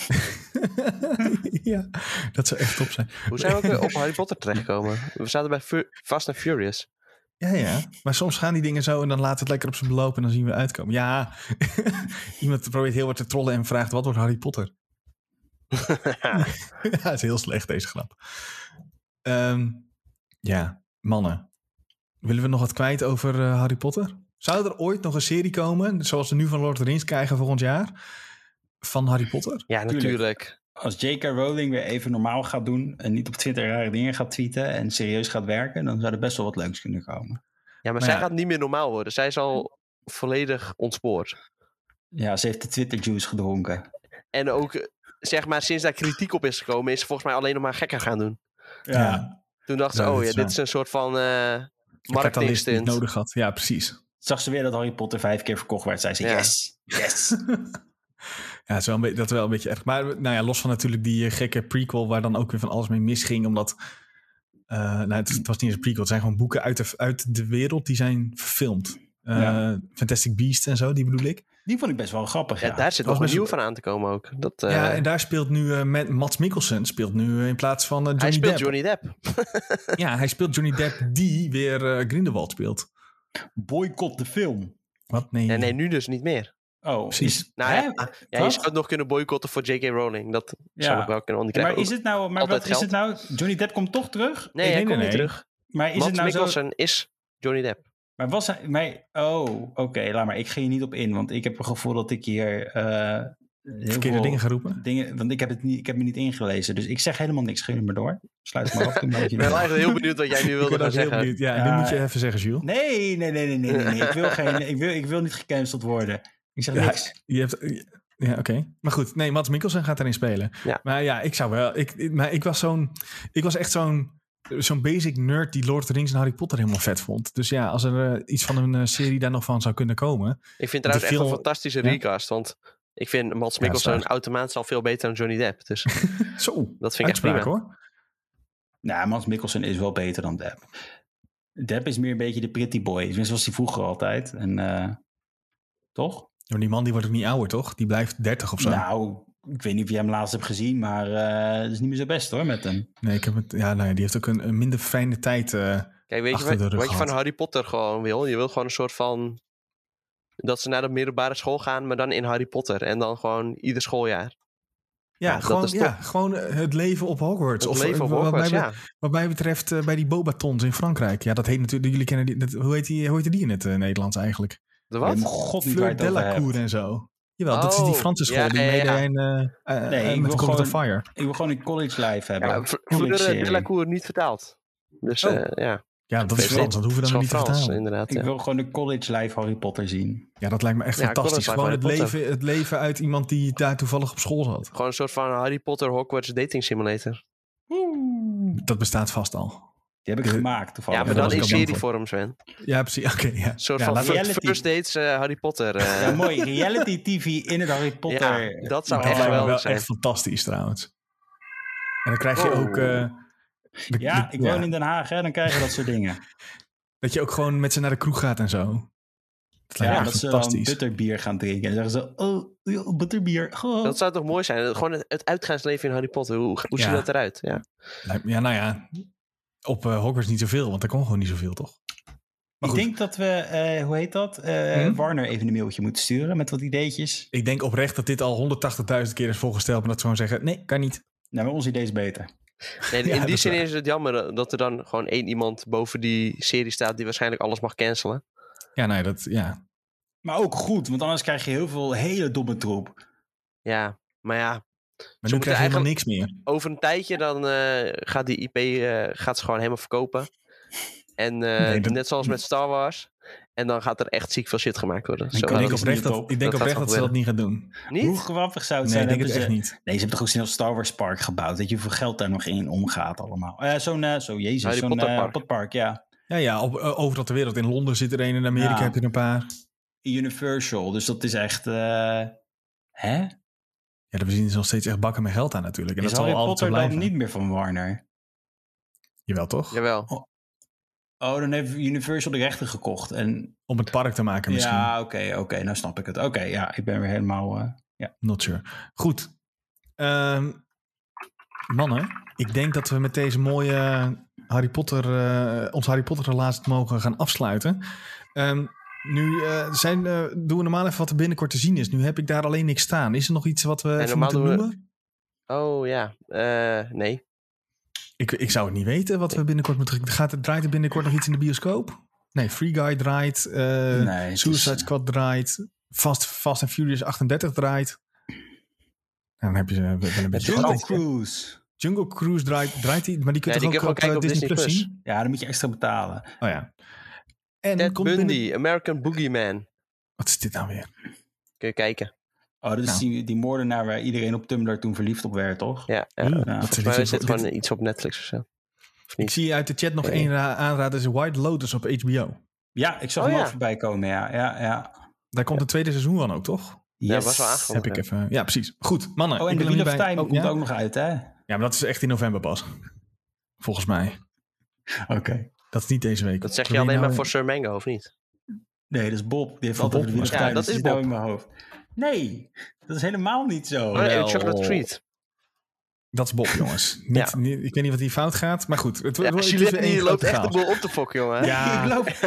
Ja, dat zou echt top zijn. Hoe zijn we ook weer op Harry Potter terechtgekomen? We zaten bij Fu- Fast and Furious. Ja, ja. Maar soms gaan die dingen zo en dan laat het lekker op zijn beloop en dan zien we uitkomen. Ja, iemand probeert heel wat te trollen en vraagt wat wordt Harry Potter? Ja, het is heel slecht deze grap. Um, ja, mannen. Willen we nog wat kwijt over uh, Harry Potter? Zou er ooit nog een serie komen, zoals we nu van Lord of the Rings krijgen volgend jaar, van Harry Potter? Ja, natuurlijk. Als J K. Rowling weer even normaal gaat doen en niet op Twitter rare dingen gaat tweeten en serieus gaat werken, dan zou er best wel wat leuks kunnen komen. Ja, maar, Maar zij ja. gaat niet meer normaal worden. Zij is al volledig ontspoord. Ja, ze heeft de Twitter juice gedronken. En ook, zeg maar, sinds daar kritiek op is gekomen, is ze volgens mij alleen nog maar gekker gaan doen. Ja. Toen dacht ze, Ja, oh dat ja, is dit waar. is een soort van uh, Catalyst die marketingstunt. het nodig had. Ja, precies. Zag ze weer dat Harry Potter vijf keer verkocht werd, zei ze Ja. yes, yes. Ja, het is wel een beetje, dat is wel een beetje erg. Maar nou ja, los van natuurlijk die uh, gekke prequel waar dan ook weer van alles mee misging. Omdat, uh, nou, het, het was niet eens een prequel. Het zijn gewoon boeken uit de, uit de wereld die zijn verfilmd. Uh, Ja. Fantastic Beasts en zo, die bedoel ik. Die vond ik best wel grappig, Ja, ja. daar zit was nog een best nieuw wel- van aan te komen ook. Dat, uh, Ja, en daar speelt nu uh, Matt- Mads Mikkelsen speelt nu uh, in plaats van uh, Johnny hij speelt Depp. Johnny Depp. Ja, hij speelt Johnny Depp die weer uh, Grindelwald speelt. Boycott de film. Wat? Nee. Nee, nee, nu dus niet meer. Oh, Precies. is- Nou hè? ja, ja, je Wat? zou het nog kunnen boycotten voor J K. Rowling. Dat Ja. zou ik wel kunnen. Want die Maar krijgt is ook- het nou, maar altijd wat is het nou? Johnny Depp komt toch terug? Nee, Nee, hij nee, komt nee. niet terug. Maar is Mads het nou zo? Mikkelsen is Johnny Depp. Maar was hij... Maar, oh, oké, okay, laat maar. Ik ga hier niet op in, want ik heb het gevoel dat ik hier... Uh, heel Verkeerde veel dingen geroepen. dingen, want ik heb, het niet, ik heb me niet ingelezen. Dus ik zeg helemaal niks. Ga jullie maar door. Sluit het maar af. Doe maar wat Ik je ben wil. wel echt heel benieuwd wat jij nu Ik wilde ben gaan ook heel zeggen. benieuwd. Ja, Ja. nu moet je even zeggen, Jules. Nee, nee, nee, nee, nee, nee, nee. Ik wil, geen, ik, wil, ik wil niet gecanceld worden. Ik zeg Ja, niks. Je hebt, ja, oké. Okay. Maar goed, nee, Mads Mikkelsen gaat erin spelen. Ja. Maar ja, ik zou wel... Ik, ik- maar ik was zo'n... Ik was echt zo'n... Zo'n basic nerd die Lord of the Rings en Harry Potter helemaal vet vond. Dus ja, als er uh, iets van een uh, serie daar nog van zou kunnen komen... Ik vind trouwens de echt film- een fantastische Ja? recast. Want ik vind Mads Ja, dat is Mikkelsen waar. automatisch al veel beter dan Johnny Depp. Dus Zo, dat vind ik echt uitspraak prima. hoor. Nou, Mads Mikkelsen is wel beter dan Depp. Depp is meer een beetje de pretty boy. Tenminste, was hij vroeger altijd. En, uh, toch? Maar die man die wordt ook niet ouder, toch? Die blijft dertig of zo. Nou, ik weet niet of jij hem laatst hebt gezien, maar uh, het is niet meer zo best hoor met hem. Nee, ik heb het... Ja, nou ja, die heeft ook een, een minder fijne tijd... Uh, Kijk, weet je achter de wat, rug wat je van gehad. Harry Potter gewoon wil? Je wil gewoon een soort van... Dat ze naar de middelbare school gaan, maar dan in Harry Potter. En dan gewoon ieder schooljaar. ja, dat gewoon, is ja, top. gewoon uh, het leven op Hogwarts. Het of leven op uh, wat Hogwarts, mij, ja. Wat mij betreft uh, bij die Bobatons in Frankrijk. Ja, dat heet natuurlijk... Jullie kennen die... Dat, hoe, heet die, hoe heet die in het uh, Nederlands eigenlijk? De Ik weet wat? mijn god niet waar Fleur je het over Delacour hebt. en zo. Jawel, dat is die Oh, Franse school ja, die ja, meedeed ja. in uh, uh, Nee, ik met wil Goblet of gewoon- Oh, Fire. Ik wil gewoon een college life hebben. Ja, College Fleur serie. de la Cour niet vertaald. Dus Oh. uh, ja, Ja, dat is Weet Frans. Dat hoeven we het dan is niet wel te Frans, vertalen. inderdaad. Ik Ja. wil gewoon de college life Harry Potter zien. Ja, dat lijkt me echt Ja, fantastisch. College Gewoon Life het Harry leven, het leven uit iemand die daar toevallig op school zat. Gewoon een soort van Harry Potter Hogwarts dating simulator. Dat bestaat vast al. Die heb ik Ja. gemaakt toevallig. Ja, maar daar dan was in ik al bang serievorm, Sven. Ja, precies. Oké, ja. Een soort ja, van laten we- reality. first dates uh, Harry Potter. uh, Ja, mooi. Reality T V in het Harry Potter. Ja, dat zou dat echt lijkt me geweldig wel zijn. echt fantastisch trouwens. En dan krijg je Oh. ook... uh, de- Ja, de- ik woon in Den Haag, hè, dan krijg je dat soort dingen. Dat je ook gewoon met ze naar de kroeg gaat en zo. Dat lijkt Ja, me dat echt ze dan fantastisch. butterbier gaan drinken. En dan zeggen ze, oh, ja, butterbier. Oh. Dat zou toch mooi zijn? Gewoon het, het uitgaansleven in Harry Potter. Hoe, hoe Ja. ziet dat eruit? Ja. Lijkt me- Ja, nou ja. Op uh, Hogwarts niet zoveel, want er kon gewoon niet zoveel, toch? Maar Ik goed, denk dat we, eh, hoe heet dat, uh, Hm? Warner even een mailtje moeten sturen met wat ideetjes. ik denk oprecht dat dit al honderdtachtigduizend keer is voorgesteld, maar dat ze gewoon zeggen, nee, kan niet. Nou, maar ons idee is beter. Nee, in Ja, dat die is zin waar. is het jammer dat er dan gewoon één iemand boven die serie staat die waarschijnlijk alles mag cancelen. Ja, nee, dat, ja. Maar ook goed, want anders krijg je heel veel hele domme troep. Ja, maar ja, Maar Ze nu moeten krijg je helemaal niks eigenlijk- meer. over een tijdje dan uh, gaat die I P uh, gaat ze gewoon helemaal verkopen. En uh, Nee, dat- net zoals met Star Wars. En dan gaat er echt ziek veel shit gemaakt worden. Dan Zo kan Ik gaat denk dat is oprecht niet dat, top. ik denk Dat oprecht gaat dat ze dat wel niet gaat doen. het. Niet? Hoe grappig zou het Nee, ik zijn? denk het hebben echt ze... niet. Nee, ze hebben toch ook snel een Star Wars park gebouwd. Weet je hoeveel geld daar nog in omgaat allemaal? Uh, zo'n, uh, zo, jezus, Harry zo'n Potter uh, park. potpark, ja. Ja, ja, op, uh, overal ter wereld. In Londen zit er een, in Amerika Ja. heb je er een paar. Universal, dus dat is echt, uh, hè? Ja, daar verdienen ze nog steeds echt bakken met geld aan natuurlijk. En Is dat zal Harry altijd zo Potter dan blijven. niet meer van Warner? Jawel, toch? Jawel. Oh, dan heeft Universal de rechten gekocht. En... Om het park te maken misschien. Ja, oké, okay, oké. Okay, nou snap ik het. Oké, okay, ja, ik ben weer helemaal... Uh, ja. Not sure. Goed. Um, mannen, ik denk dat we met deze mooie Harry Potter... Uh, ons Harry Potter relatie mogen gaan afsluiten. Um, nu uh, zijn, uh, doen we normaal even wat er binnenkort te zien is. Nu heb ik daar alleen niks staan. Is er nog iets wat we even moeten noemen? We... Oh ja, uh, nee. Ik, ik zou het niet weten wat we binnenkort moeten... Gaat het, draait er binnenkort nog iets in de bioscoop? Nee, Free Guy draait. Uh, nee, Suicide is... Squad draait. Fast, Fast and Furious achtendertig draait. En dan heb je wel een beetje... Jungle Cruise. Jungle Cruise draait, draait die, maar die kun je ja, toch ook op, op Disney, Disney Plus zien? Ja, dan moet je extra betalen. Oh ja. En Ted komt Bundy, binnen... American Boogeyman. Wat is dit nou weer? Kun je kijken. Oh, dat is nou. die, die moordenaar waar iedereen op Tumblr toen verliefd op werd, toch? Ja, ja. Oeh, ja. Volgens mij is dit gewoon iets op Netflix of zo. Of ik zie uit de chat nog één ra- aanraden, is White Lotus op H B O. Ja, ik zag oh, hem ja. ook voorbij komen, ja. ja, ja. Daar komt ja. het tweede seizoen van ook, toch? Yes. Ja, was wel aangekondigd. Heb ik even, ja, precies. Goed, mannen. Oh, en ik The Wheel of Time oh, komt ja? ook nog uit, hè? Ja, maar dat is echt in november pas. Volgens mij. Oké. Okay. Dat is niet deze week. Dat zeg je alleen nou maar in... voor Sir Mango, of niet? Nee, dat is Bob. Die heeft voor altijd Bob, de Wheel of Time. Ja, dat is Bob. Nou in mijn hoofd. Nee, dat is helemaal niet zo. Oh, nee, Chocolate Treat. Dat is Bob, jongens. Niet, ja. niet, ik weet niet wat hier fout gaat, maar goed. Het, ja, het, het is die loopt echt de boel op te fokken, jongen. Ja. ik loop...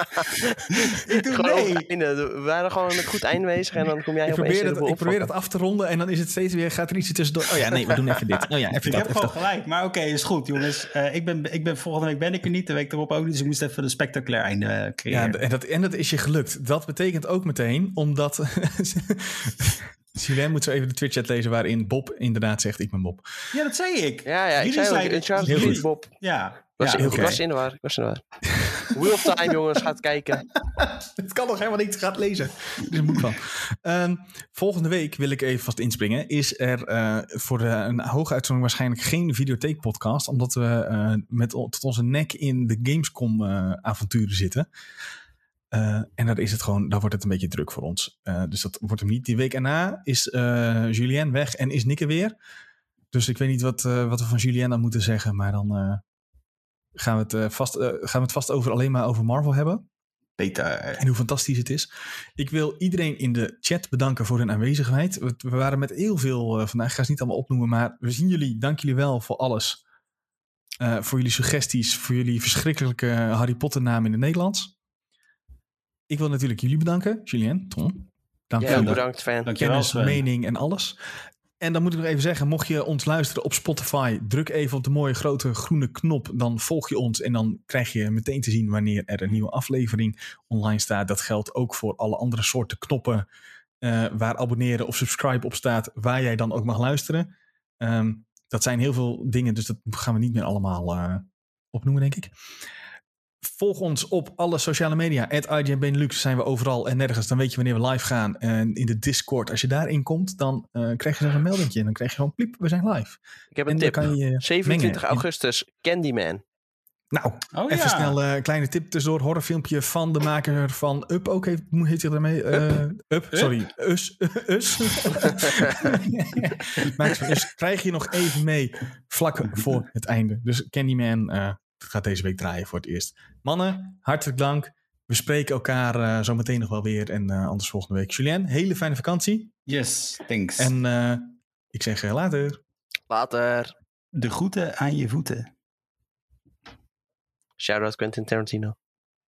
ik doe mee. We waren gewoon met goed eind bezig en dan kom jij ik opeens probeer de dat, boel Ik probeer dat af te ronden en dan is het steeds weer, gaat er iets tussendoor. Oh ja, nee, we doen even dit. Oh ja, even ik dat, heb even gewoon gelijk, maar oké, okay, is goed, jongens. Uh, ik, ben, ik ben volgende week ben ik er niet, de week erop ook niet, dus ik moest even een spectaculair einde creëren. Ja, en dat, en dat is je gelukt. Dat betekent ook meteen, omdat... Julien moet zo even de Twitch-chat lezen waarin Bob inderdaad zegt, ik ben Bob. Ja, dat zei ik. Ja, ja, ik Jullie zei ook, in Charles Street, Bob. Ja. Was, ja ik, okay. ik was in de war, ik was in de war. Wheel of Time, jongens, gaat kijken. Het kan nog helemaal niet, gaat lezen. Er is een boek van. Um, volgende week wil ik even vast inspringen. Is er uh, voor de, een hoge uitzondering waarschijnlijk geen videotheek-podcast, omdat we uh, met tot onze nek in de Gamescom-avonturen uh, zitten. Uh, en daar is het gewoon, daar wordt het een beetje druk voor ons. Uh, dus dat wordt hem niet. Die week erna is uh, Julien weg en is Nick er weer. Dus ik weet niet wat, uh, wat we van Julien dan moeten zeggen. Maar dan uh, gaan, we het, uh, vast, uh, gaan we het vast over, alleen maar over Marvel hebben. Peter. En hoe fantastisch het is. Ik wil iedereen in de chat bedanken voor hun aanwezigheid. We, we waren met heel veel uh, vandaag. Ik ga ze niet allemaal opnoemen. Maar we zien jullie. Dank jullie wel voor alles. Uh, voor jullie suggesties. Voor jullie verschrikkelijke Harry Potter namen in het Nederlands. Ik wil natuurlijk jullie bedanken. Julien, Tom. Dank ja, voor de bedankt, fan. kennis, mening en alles. En dan moet ik nog even zeggen, mocht je ons luisteren op Spotify, druk even op de mooie grote groene knop. Dan volg je ons en dan krijg je meteen te zien wanneer er een nieuwe aflevering online staat. Dat geldt ook voor alle andere soorten knoppen uh, waar abonneren of subscribe op staat, waar jij dan ook mag luisteren. Um, dat zijn heel veel dingen, dus dat gaan we niet meer allemaal uh, opnoemen, denk ik. Volg ons op alle sociale media. at I G N Benelux zijn we overal en nergens. Dan weet je wanneer we live gaan. En in de Discord, als je daarin komt, dan uh, krijg je zo'n meldingje. En dan krijg je gewoon pliep, we zijn live. Ik heb een en tip. Kan je zevenentwintig mengen. Candyman. Candyman. Nou, oh, even ja. snel een uh, kleine tip tussendoor. Horrorfilmpje van de maker van Up. Ook heeft, hoe heet hij daarmee? Uh, Up? Up, sorry. Us. Us. Maar dus krijg je nog even mee vlak voor het einde. Dus Candyman... Uh, gaat deze week draaien voor het eerst. Mannen, hartelijk dank. We spreken elkaar uh, zo meteen nog wel weer. En uh, anders volgende week. Julien, hele fijne vakantie. Yes, thanks. En uh, ik zeg uh, later. Later. De groeten aan je voeten. Shout out Quentin Tarantino.